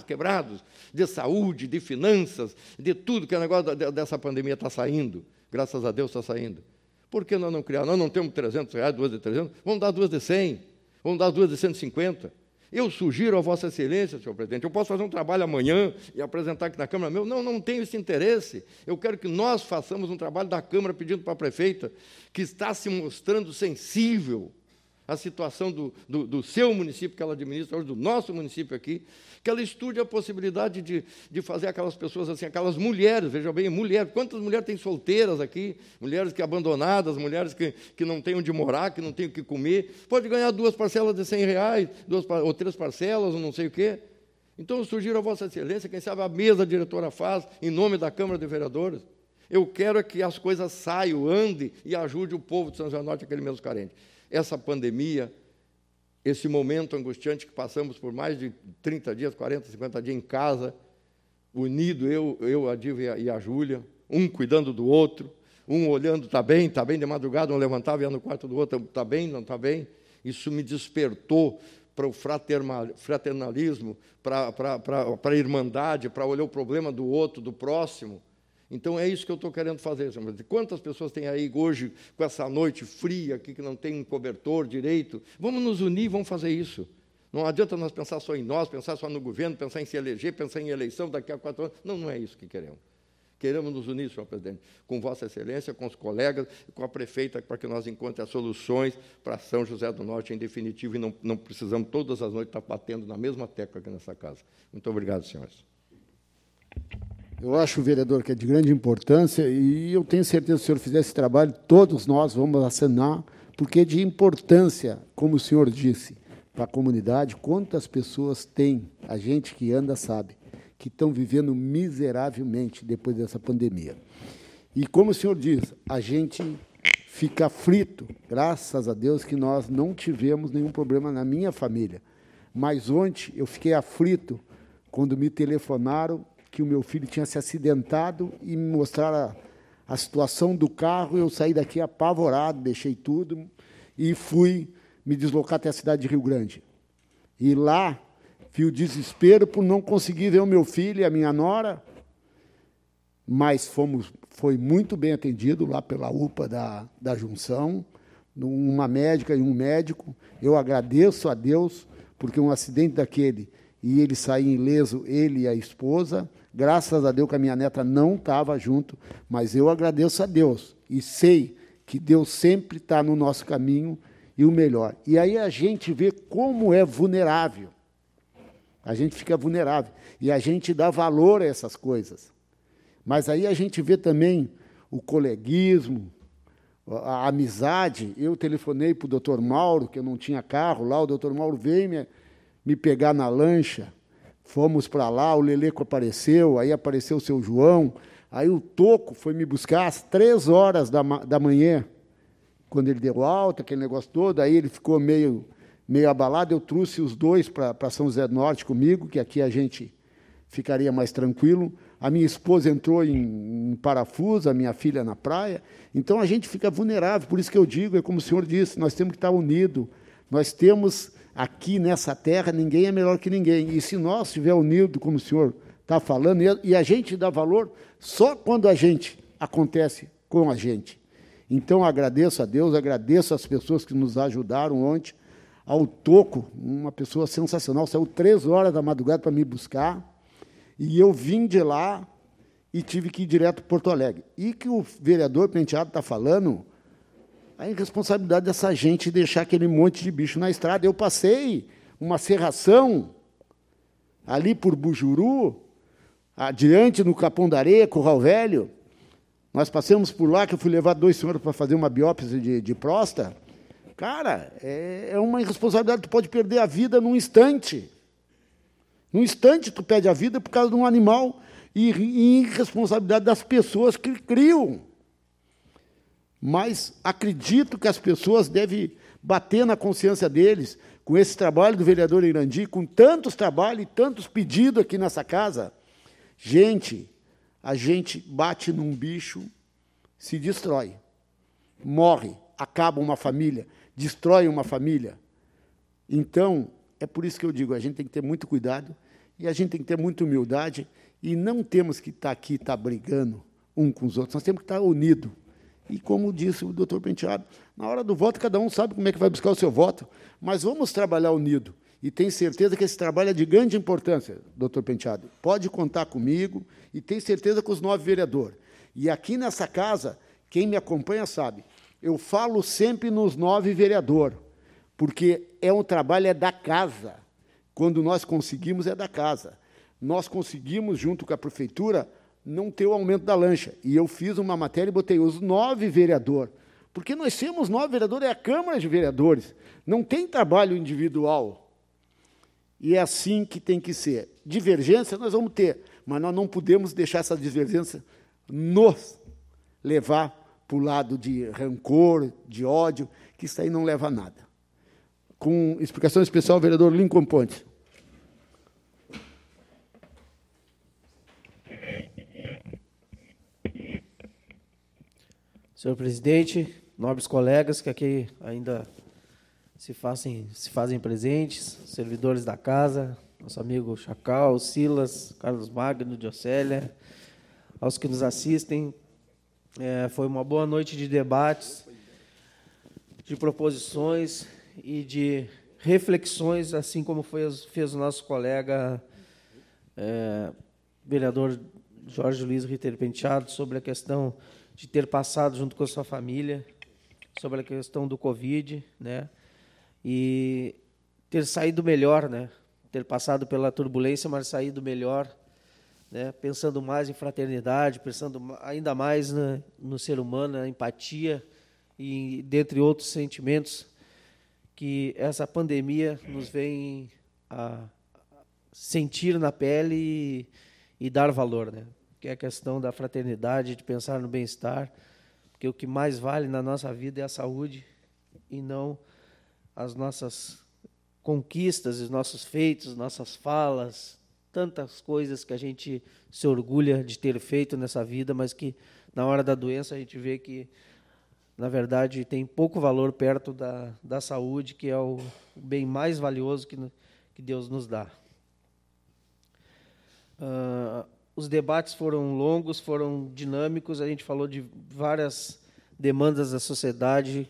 de saúde, de finanças, de tudo que é negócio dessa pandemia está saindo, graças a Deus está saindo. Por que nós não criamos? Nós não temos R$300, duas de 300, vamos dar duas de 100, vamos dar duas de 150. Eu sugiro a Vossa Excelência, senhor presidente, eu posso fazer um trabalho amanhã e apresentar aqui na Câmara. Não tenho esse interesse. Eu quero que nós façamos um trabalho da Câmara pedindo para a prefeita, que está se mostrando sensível à situação do seu município, que ela administra, hoje do nosso município aqui, que ela estude a possibilidade de fazer aquelas pessoas assim, aquelas mulheres, veja bem, mulheres, quantas mulheres tem solteiras aqui, mulheres que abandonadas, mulheres que não têm onde morar, que não têm o que comer, pode ganhar 2 parcelas de R$100, ou 3 parcelas, ou não sei o quê. Então, eu sugiro a Vossa Excelência, quem sabe a mesa diretora faz, em nome da Câmara de Vereadores. Eu quero que as coisas saiam, andem e ajude o povo de São José do Norte, aquele mesmo carente. Essa pandemia, esse momento angustiante que passamos por mais de 30 dias, 40, 50 dias em casa, unido, eu a Diva e a Júlia, um cuidando do outro, um olhando, está bem, de madrugada, um levantava e ia no quarto do outro, está bem, não está bem. Isso me despertou o fraternalismo, para a irmandade, para olhar o problema do outro, do próximo. Então, é isso que eu estou querendo fazer. Quantas pessoas tem aí hoje, com essa noite fria, aqui, que não tem um cobertor direito? Vamos nos unir, vamos fazer isso. Não adianta nós pensar só em nós, pensar só no governo, pensar em se eleger, pensar em eleição daqui a 4 anos. Não, não é isso que queremos. Queremos nos unir, senhor presidente, com Vossa Excelência, com os colegas e com a prefeita, para que nós encontremos as soluções para São José do Norte, em definitivo, e não precisamos todas as noites estar batendo na mesma tecla aqui nessa casa. Muito obrigado, senhores. Eu acho, vereador, que é de grande importância, e eu tenho certeza que se o senhor fizer esse trabalho, todos nós vamos assinar, porque é de importância, como o senhor disse, para a comunidade. Quantas pessoas tem, a gente que anda sabe, que estão vivendo miseravelmente depois dessa pandemia. E, como o senhor diz, a gente fica aflito, graças a Deus que nós não tivemos nenhum problema na minha família. Mas ontem eu fiquei aflito quando me telefonaram que o meu filho tinha se acidentado e me mostraram a situação do carro. Eu saí daqui apavorado, deixei tudo e fui me deslocar até a cidade de Rio Grande. E lá vi o desespero por não conseguir ver o meu filho e a minha nora, mas foi muito bem atendido lá pela UPA da Junção, uma médica e um médico. Eu agradeço a Deus, porque um acidente daquele, e ele sair ileso, ele e a esposa, graças a Deus que a minha neta não estava junto, mas eu agradeço a Deus, e sei que Deus sempre está no nosso caminho, e o melhor. E aí a gente vê como é vulnerável. A gente fica vulnerável. E a gente dá valor a essas coisas. Mas aí a gente vê também o coleguismo, a amizade. Eu telefonei para o doutor Mauro, que eu não tinha carro lá, o doutor Mauro veio me pegar na lancha, fomos para lá, o Leleco apareceu, aí apareceu o seu João, aí o Toco foi me buscar às 3h da manhã, quando ele deu alta, aquele negócio todo, aí ele ficou meio abalado, eu trouxe os dois para São José do Norte comigo, que aqui a gente ficaria mais tranquilo. A minha esposa entrou em parafuso, a minha filha na praia. Então, a gente fica vulnerável, por isso que eu digo, é como o senhor disse, nós temos que estar unidos. Nós temos, aqui nessa terra, ninguém é melhor que ninguém. E se nós estivermos unidos, como o senhor está falando, e a gente dá valor só quando a gente acontece com a gente. Então, agradeço a Deus, agradeço as pessoas que nos ajudaram ontem, ao Toco, uma pessoa sensacional, saiu 3h da madrugada para me buscar, e eu vim de lá e tive que ir direto para Porto Alegre. E que o vereador Penteado está falando, a irresponsabilidade dessa gente deixar aquele monte de bicho na estrada. Eu passei uma serração ali por Bujuru, adiante no Capão da Areia, Curral Velho. Nós passamos por lá, que eu fui levar 2 senhores para fazer uma biópsia de próstata. Cara, é uma irresponsabilidade, tu pode perder a vida num instante. Num instante tu perde a vida por causa de um animal e irresponsabilidade das pessoas que criam. Mas acredito que as pessoas devem bater na consciência deles, com esse trabalho do vereador Irandi, com tantos trabalhos e tantos pedidos aqui nessa casa. Gente, a gente bate num bicho, se destrói, morre, acaba uma família, destrói uma família. Então, é por isso que eu digo, a gente tem que ter muito cuidado e a gente tem que ter muita humildade e não temos que estar aqui, brigando um com os outros, nós temos que estar unidos. E, como disse o doutor Penteado, na hora do voto, cada um sabe como é que vai buscar o seu voto, mas vamos trabalhar unido. E tenho certeza que esse trabalho é de grande importância, doutor Penteado. Pode contar comigo e tenho certeza com os 9 vereadores. E aqui nessa casa, quem me acompanha sabe, eu falo sempre nos 9 vereadores, porque é um trabalho da casa. Quando nós conseguimos, é da casa. Nós conseguimos, junto com a prefeitura, não ter o aumento da lancha. E eu fiz uma matéria e botei os 9 vereadores. Porque nós temos 9 vereadores, é a Câmara de Vereadores. Não tem trabalho individual. E é assim que tem que ser. Divergência nós vamos ter, mas nós não podemos deixar essa divergência nos levar para o lado de rancor, de ódio, que isso aí não leva a nada. Com explicação especial, o vereador Lincoln Pontes. Senhor presidente, nobres colegas que aqui ainda se fazem presentes, servidores da casa, nosso amigo Chacal, Silas, Carlos Magno, Diocélia, aos que nos assistem. Foi uma boa noite de debates, de proposições e de reflexões, assim como fez o nosso colega vereador Jorge Luiz Ritter Penteado, sobre a questão de ter passado junto com a sua família, sobre a questão do Covid, né? E ter saído melhor, né? Ter passado pela turbulência, mas saído melhor, né? Pensando mais em fraternidade, pensando ainda mais no ser humano, na empatia e dentre outros sentimentos que essa pandemia nos vem a sentir na pele e dar valor, né? Que é a questão da fraternidade, de pensar no bem-estar, porque o que mais vale na nossa vida é a saúde e não as nossas conquistas, os nossos feitos, nossas falas, tantas coisas que a gente se orgulha de ter feito nessa vida, mas que na hora da doença a gente vê que, na verdade, tem pouco valor perto da saúde, que é o bem mais valioso que Deus nos dá. Os debates foram longos, foram dinâmicos, a gente falou de várias demandas da sociedade,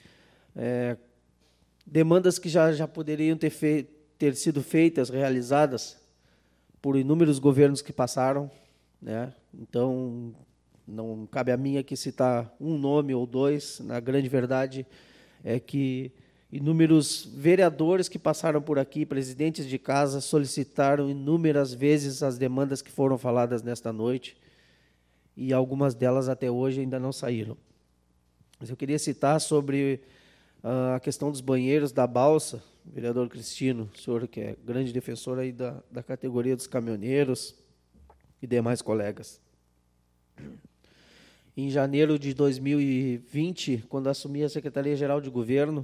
demandas que já poderiam ter sido feitas, realizadas por inúmeros governos que passaram, né? Então, não cabe a mim aqui citar um nome ou dois. Na grande verdade é que inúmeros vereadores que passaram por aqui, presidentes de casa, solicitaram inúmeras vezes as demandas que foram faladas nesta noite, e algumas delas até hoje ainda não saíram. Mas eu queria citar sobre a questão dos banheiros da balsa, vereador Cristino, o senhor que é grande defensor aí da categoria dos caminhoneiros e demais colegas. Em janeiro de 2020, quando assumi a Secretaria-Geral de Governo,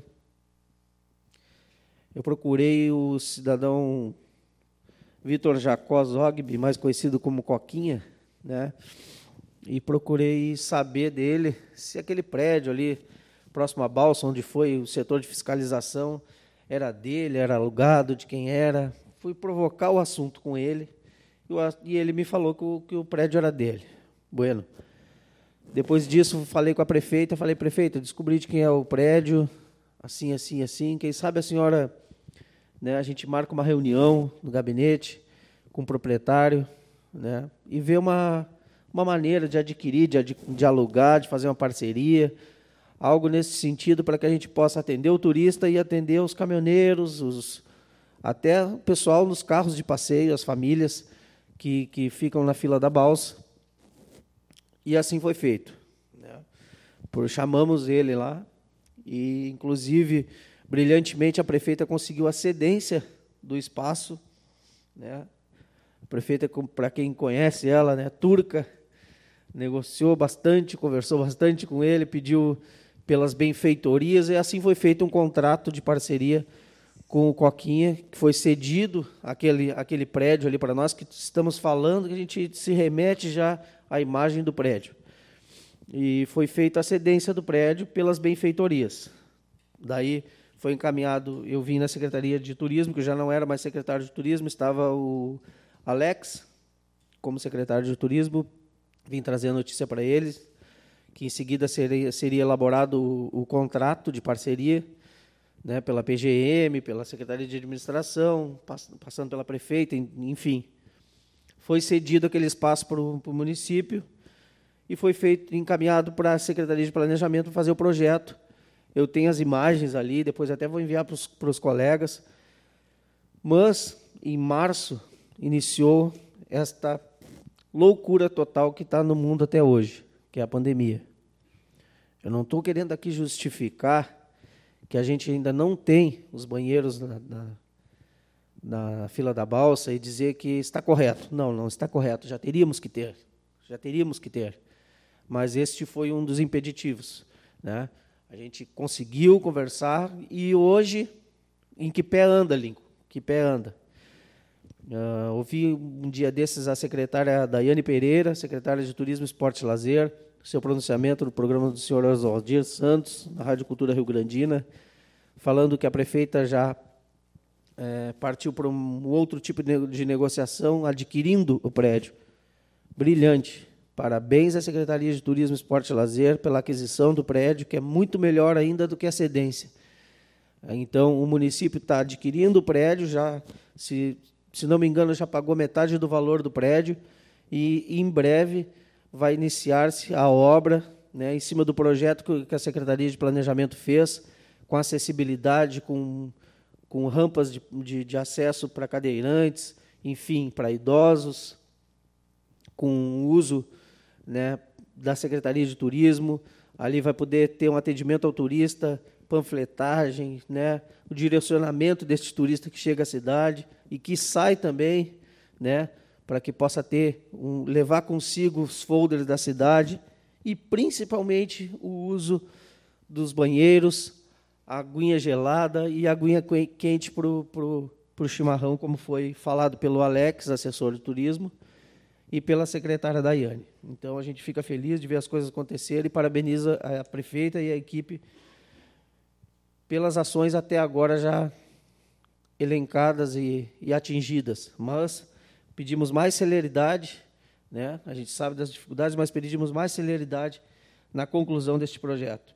eu procurei o cidadão Vitor Jacó Zogby, mais conhecido como Coquinha, né? E procurei saber dele se aquele prédio ali, próximo à balsa, onde foi o setor de fiscalização, era dele, era alugado, de quem era. Fui provocar o assunto com ele, e ele me falou que o prédio era dele. Bueno. Depois disso, falei com a prefeita, prefeita, descobri de quem é o prédio, assim, assim, assim, quem sabe a senhora, né, a gente marca uma reunião no gabinete com o proprietário, né, e ver uma maneira de adquirir, de alugar, de fazer uma parceria, algo nesse sentido, para que a gente possa atender o turista e atender os caminhoneiros, até o pessoal nos carros de passeio, as famílias que ficam na fila da balsa. E assim foi feito, né? Chamamos ele lá e, inclusive, brilhantemente, a prefeita conseguiu a cedência do espaço, né? A prefeita, para quem conhece ela, né, turca, negociou bastante, conversou bastante com ele, pediu pelas benfeitorias, e assim foi feito um contrato de parceria com o Coquinha, que foi cedido aquele prédio ali para nós, que estamos falando, que a gente se remete já à imagem do prédio. E foi feita a cedência do prédio pelas benfeitorias. Daí foi encaminhado, eu vim na Secretaria de Turismo, que eu já não era mais secretário de Turismo, estava o Alex como secretário de Turismo, vim trazer a notícia para eles, que em seguida seria elaborado o contrato de parceria, né, pela PGM, pela Secretaria de Administração, passando pela prefeita, enfim. Foi cedido aquele espaço para o município e foi encaminhado para a Secretaria de Planejamento para fazer o projeto. Eu tenho as imagens ali, depois até vou enviar para os colegas. Mas, em março, iniciou esta loucura total que está no mundo até hoje, que é a pandemia. Eu não estou querendo aqui justificar que a gente ainda não tem os banheiros na fila da balsa e dizer que está correto. Não está correto, já teríamos que ter. Mas este foi um dos impeditivos, né? A gente conseguiu conversar e hoje, em que pé anda, Lincoln? Que pé anda? Ouvi um dia desses a secretária Daiane Pereira, secretária de Turismo, Esporte e Lazer, seu pronunciamento no programa do senhor Oswaldir Santos, na Rádio Cultura Rio Grandina, falando que a prefeita já partiu para um outro tipo de negociação, adquirindo o prédio. Brilhante. Parabéns à Secretaria de Turismo, Esporte e Lazer pela aquisição do prédio, que é muito melhor ainda do que a cedência. Então, o município está adquirindo o prédio, já, se não me engano, já pagou metade do valor do prédio, e em breve vai iniciar-se a obra, né, em cima do projeto que a Secretaria de Planejamento fez, com acessibilidade, com rampas de acesso para cadeirantes, enfim, para idosos, com uso, né, da Secretaria de Turismo. Ali vai poder ter um atendimento ao turista, panfletagem, né, o direcionamento desse turista que chega à cidade e que sai também, né, para que possa levar consigo os folders da cidade e, principalmente, o uso dos banheiros, a aguinha gelada e a aguinha quente para o chimarrão, como foi falado pelo Alex, assessor de turismo, e pela secretária Daiane. Então, a gente fica feliz de ver as coisas acontecerem e parabeniza a prefeita e a equipe pelas ações até agora já elencadas e atingidas. Mas pedimos mais celeridade, né? A gente sabe das dificuldades, mas pedimos mais celeridade na conclusão deste projeto.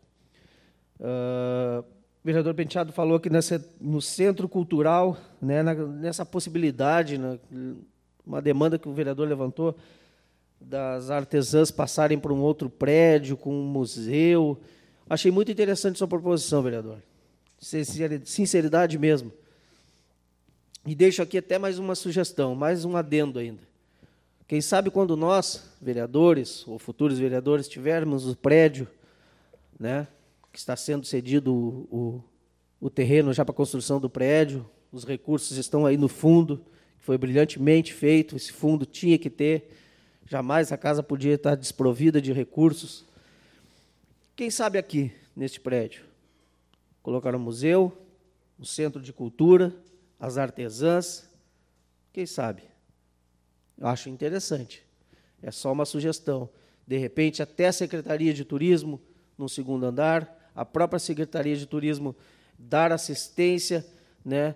O vereador Penteado falou que no Centro Cultural, né, nessa possibilidade, uma demanda que o vereador levantou, das artesãs passarem para um outro prédio, com um museu. Achei muito interessante sua proposição, vereador. Sinceridade mesmo. E deixo aqui até mais uma sugestão, mais um adendo ainda. Quem sabe quando nós, vereadores, ou futuros vereadores, tivermos o prédio, né, que está sendo cedido o terreno já para a construção do prédio, os recursos estão aí no fundo, que foi brilhantemente feito, esse fundo tinha que ter, jamais a casa podia estar desprovida de recursos. Quem sabe aqui, neste prédio, colocar um museu, um centro de cultura, as artesãs, quem sabe? Eu acho interessante. É só uma sugestão. De repente, até a Secretaria de Turismo, no segundo andar, a própria Secretaria de Turismo dar assistência, né,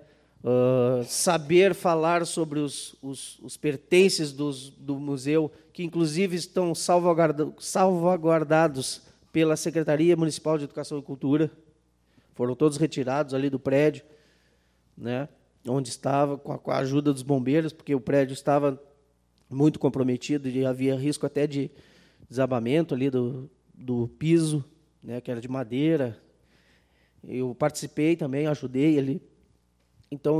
saber falar sobre os pertences do museu, que, inclusive, estão salvaguardados pela Secretaria Municipal de Educação e Cultura. Foram todos retirados ali do prédio, né, onde estava, com a ajuda dos bombeiros, porque o prédio estava muito comprometido e havia risco até de desabamento ali do piso, né, que era de madeira. Eu participei também, ajudei ali. Então,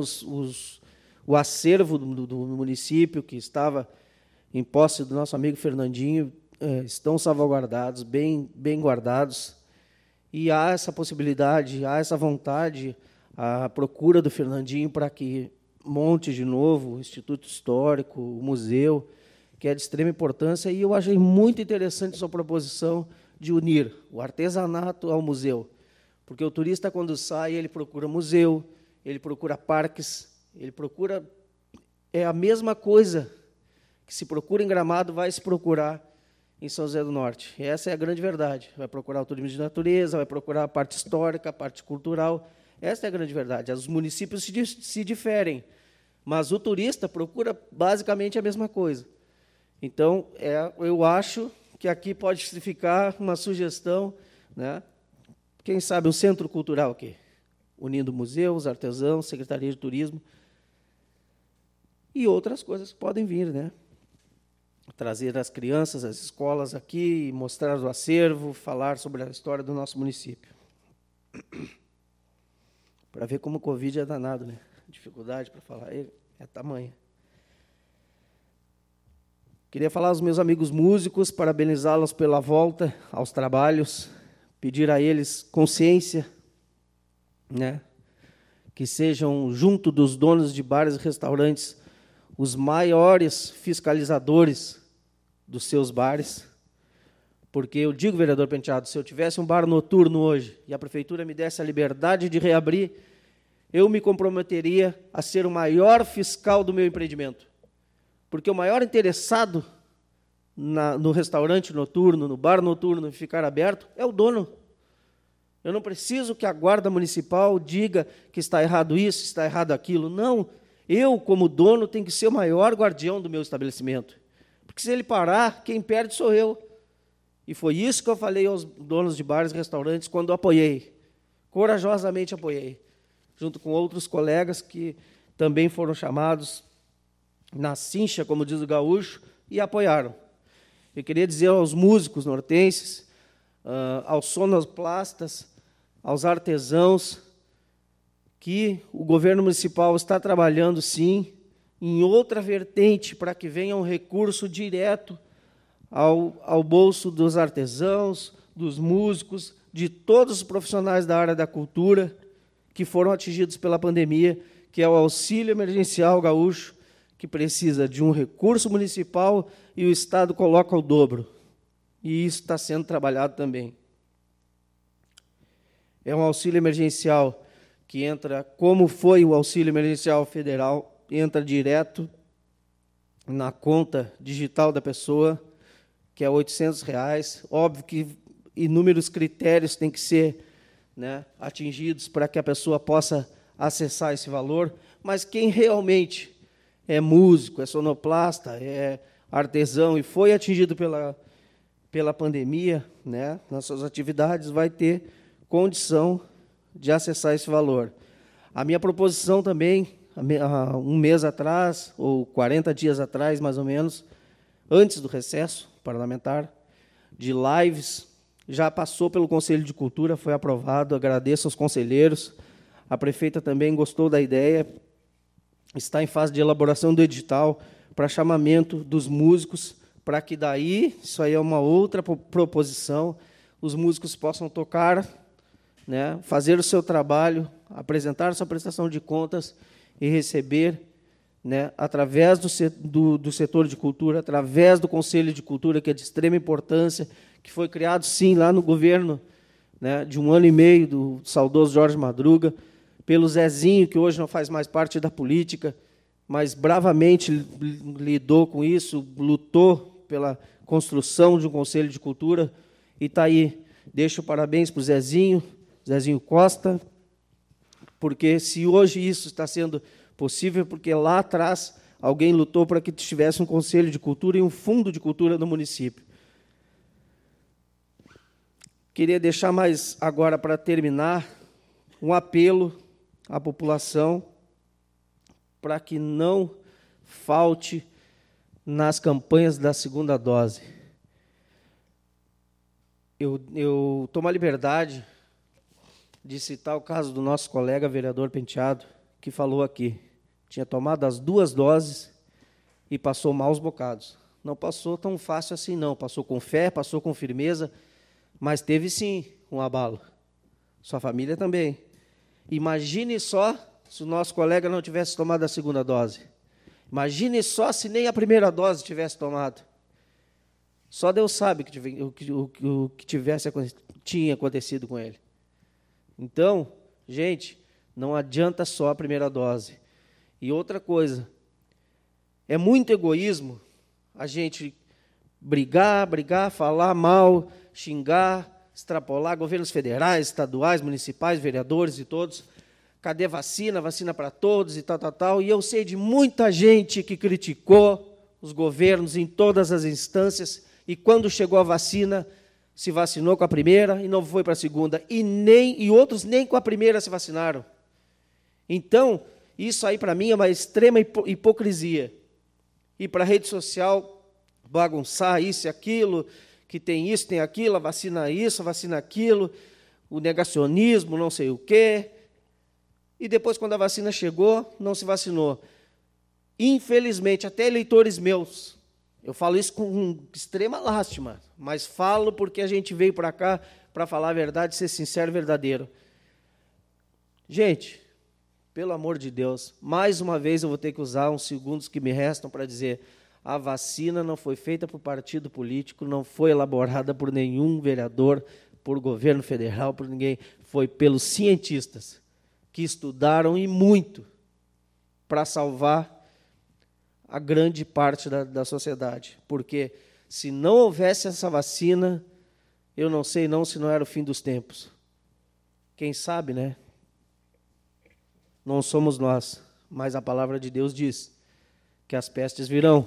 o acervo do município, que estava em posse do nosso amigo Fernandinho, estão salvaguardados, bem guardados. E há essa possibilidade, há essa vontade, a procura do Fernandinho para que monte de novo o Instituto Histórico, o museu, que é de extrema importância. E eu achei muito interessante sua proposição de unir o artesanato ao museu. Porque o turista, quando sai, ele procura museu, ele procura parques, ele procura... É a mesma coisa que se procura em Gramado, vai se procurar em São José do Norte. E essa é a grande verdade. Vai procurar o turismo de natureza, vai procurar a parte histórica, a parte cultural. Essa é a grande verdade. Os municípios se diferem, mas o turista procura basicamente a mesma coisa. Então, eu acho que aqui pode ficar uma sugestão, né? Quem sabe um centro cultural aqui, unindo museus, artesãos, Secretaria de Turismo e outras coisas que podem vir, né? Trazer as crianças, as escolas aqui, mostrar o acervo, falar sobre a história do nosso município. Para ver como o Covid é danado, né? Dificuldade para falar, é tamanha. Queria falar aos meus amigos músicos, parabenizá-los pela volta aos trabalhos, pedir a eles consciência, né? Que sejam, junto dos donos de bares e restaurantes, os maiores fiscalizadores dos seus bares, porque eu digo, vereador Penteado, se eu tivesse um bar noturno hoje e a prefeitura me desse a liberdade de reabrir, eu me comprometeria a ser o maior fiscal do meu empreendimento, porque o maior interessado no restaurante noturno, no bar noturno, em ficar aberto, é o dono. Eu não preciso que a guarda municipal diga que está errado isso, está errado aquilo. Não, eu, como dono, tenho que ser o maior guardião do meu estabelecimento. Porque se ele parar, quem perde sou eu. E foi isso que eu falei aos donos de bares e restaurantes quando apoiei. Corajosamente apoiei, junto com outros colegas que também foram chamados na cincha, como diz o gaúcho, e apoiaram. Eu queria dizer aos músicos nortenses, aos sonoplastas, aos artesãos, que o governo municipal está trabalhando, sim, em outra vertente para que venha um recurso direto ao bolso dos artesãos, dos músicos, de todos os profissionais da área da cultura que foram atingidos pela pandemia, que é o auxílio emergencial gaúcho, que precisa de um recurso municipal e o Estado coloca o dobro. E isso está sendo trabalhado também. É um auxílio emergencial que entra, como foi o auxílio emergencial federal, entra direto na conta digital da pessoa, que é R$ 800. Óbvio que inúmeros critérios têm que ser, né, atingidos para que a pessoa possa acessar esse valor, mas quem realmente é músico, é sonoplasta, é artesão e foi atingido pela pandemia, né, nas suas atividades, vai ter condição de acessar esse valor. A minha proposição também, há um mês atrás, ou 40 dias atrás, mais ou menos, antes do recesso parlamentar, de lives, já passou pelo Conselho de Cultura, foi aprovado, agradeço aos conselheiros, a prefeita também gostou da ideia, está em fase de elaboração do edital para chamamento dos músicos, para que daí, isso aí é uma outra proposição, os músicos possam tocar, né, fazer o seu trabalho, apresentar a sua prestação de contas e receber, né, através do setor de cultura, através do Conselho de Cultura, que é de extrema importância, que foi criado, sim, lá no governo, né, de 1 ano e meio, do saudoso Jorge Madruga, pelo Zezinho, que hoje não faz mais parte da política, mas bravamente lidou com isso, lutou pela construção de um Conselho de Cultura, e está aí. Deixo parabéns para o Zezinho Costa, porque se hoje isso está sendo possível, porque lá atrás alguém lutou para que tivesse um Conselho de Cultura e um Fundo de Cultura no município. Queria deixar mais agora, para terminar, um apelo à população para que não falte nas campanhas da segunda dose. Eu tomo a liberdade de citar o caso do nosso colega vereador Penteado, que falou aqui, tinha tomado as 2 doses e passou maus bocados. Não passou tão fácil assim, não. Passou com fé, passou com firmeza, mas teve, sim, um abalo. Sua família também. Imagine só se o nosso colega não tivesse tomado a 2ª dose. Imagine só se nem a 1ª dose tivesse tomado. Só Deus sabe o que tinha acontecido com ele. Então, gente, não adianta só a 1ª dose. E outra coisa, é muito egoísmo a gente brigar, falar mal, xingar, extrapolar governos federais, estaduais, municipais, vereadores e todos. Cadê vacina? Vacina para todos e tal. E eu sei de muita gente que criticou os governos em todas as instâncias e quando chegou a vacina, se vacinou com a 1ª e não foi para a 2ª. E outros nem com a 1ª se vacinaram. Então, isso aí para mim é uma extrema hipocrisia. Ir para a rede social, bagunçar isso e aquilo, que tem isso, tem aquilo, a vacina isso, a vacina aquilo, o negacionismo, não sei o quê. E depois, quando a vacina chegou, não se vacinou. Infelizmente, até eleitores meus, eu falo isso com extrema lástima, mas falo porque a gente veio para cá para falar a verdade, ser sincero e verdadeiro. Gente, pelo amor de Deus, mais uma vez eu vou ter que usar uns segundos que me restam para dizer: a vacina não foi feita por partido político, não foi elaborada por nenhum vereador, por governo federal, por ninguém. Foi pelos cientistas que estudaram e muito para salvar a grande parte da sociedade. Porque se não houvesse essa vacina, eu não sei não se não era o fim dos tempos. Quem sabe, né? Não somos nós, mas a palavra de Deus diz que as pestes virão.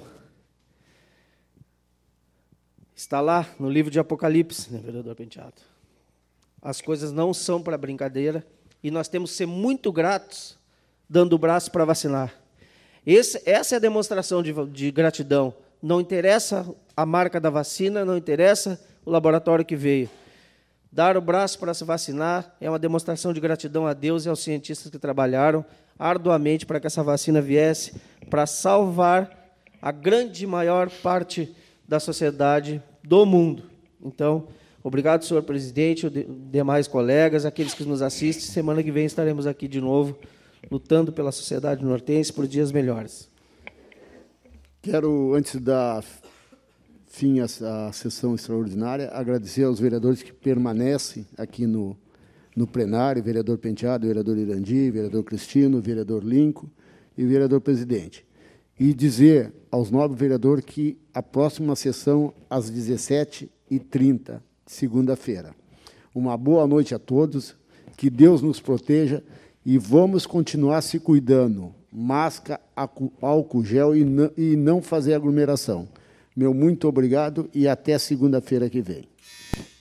Está lá no livro de Apocalipse, né, vereador Penteado? As coisas não são para brincadeira e nós temos que ser muito gratos dando o braço para vacinar. Essa é a demonstração de gratidão. Não interessa a marca da vacina, não interessa o laboratório que veio. Dar o braço para se vacinar é uma demonstração de gratidão a Deus e aos cientistas que trabalharam arduamente para que essa vacina viesse para salvar a grande maior parte da sociedade do mundo. Então, obrigado, senhor presidente, demais colegas, aqueles que nos assistem. Semana que vem estaremos aqui de novo, lutando pela sociedade nortense por dias melhores. Quero, antes da fim à sessão extraordinária, agradecer aos vereadores que permanecem aqui no plenário, vereador Penteado, vereador Irandi, vereador Cristino, vereador Lincoln e vereador presidente. E dizer aos nobres vereadores que a próxima sessão, às 17h30, segunda-feira. Uma boa noite a todos, que Deus nos proteja e vamos continuar se cuidando. Máscara, álcool gel e não fazer aglomeração. Meu muito obrigado e até segunda-feira que vem.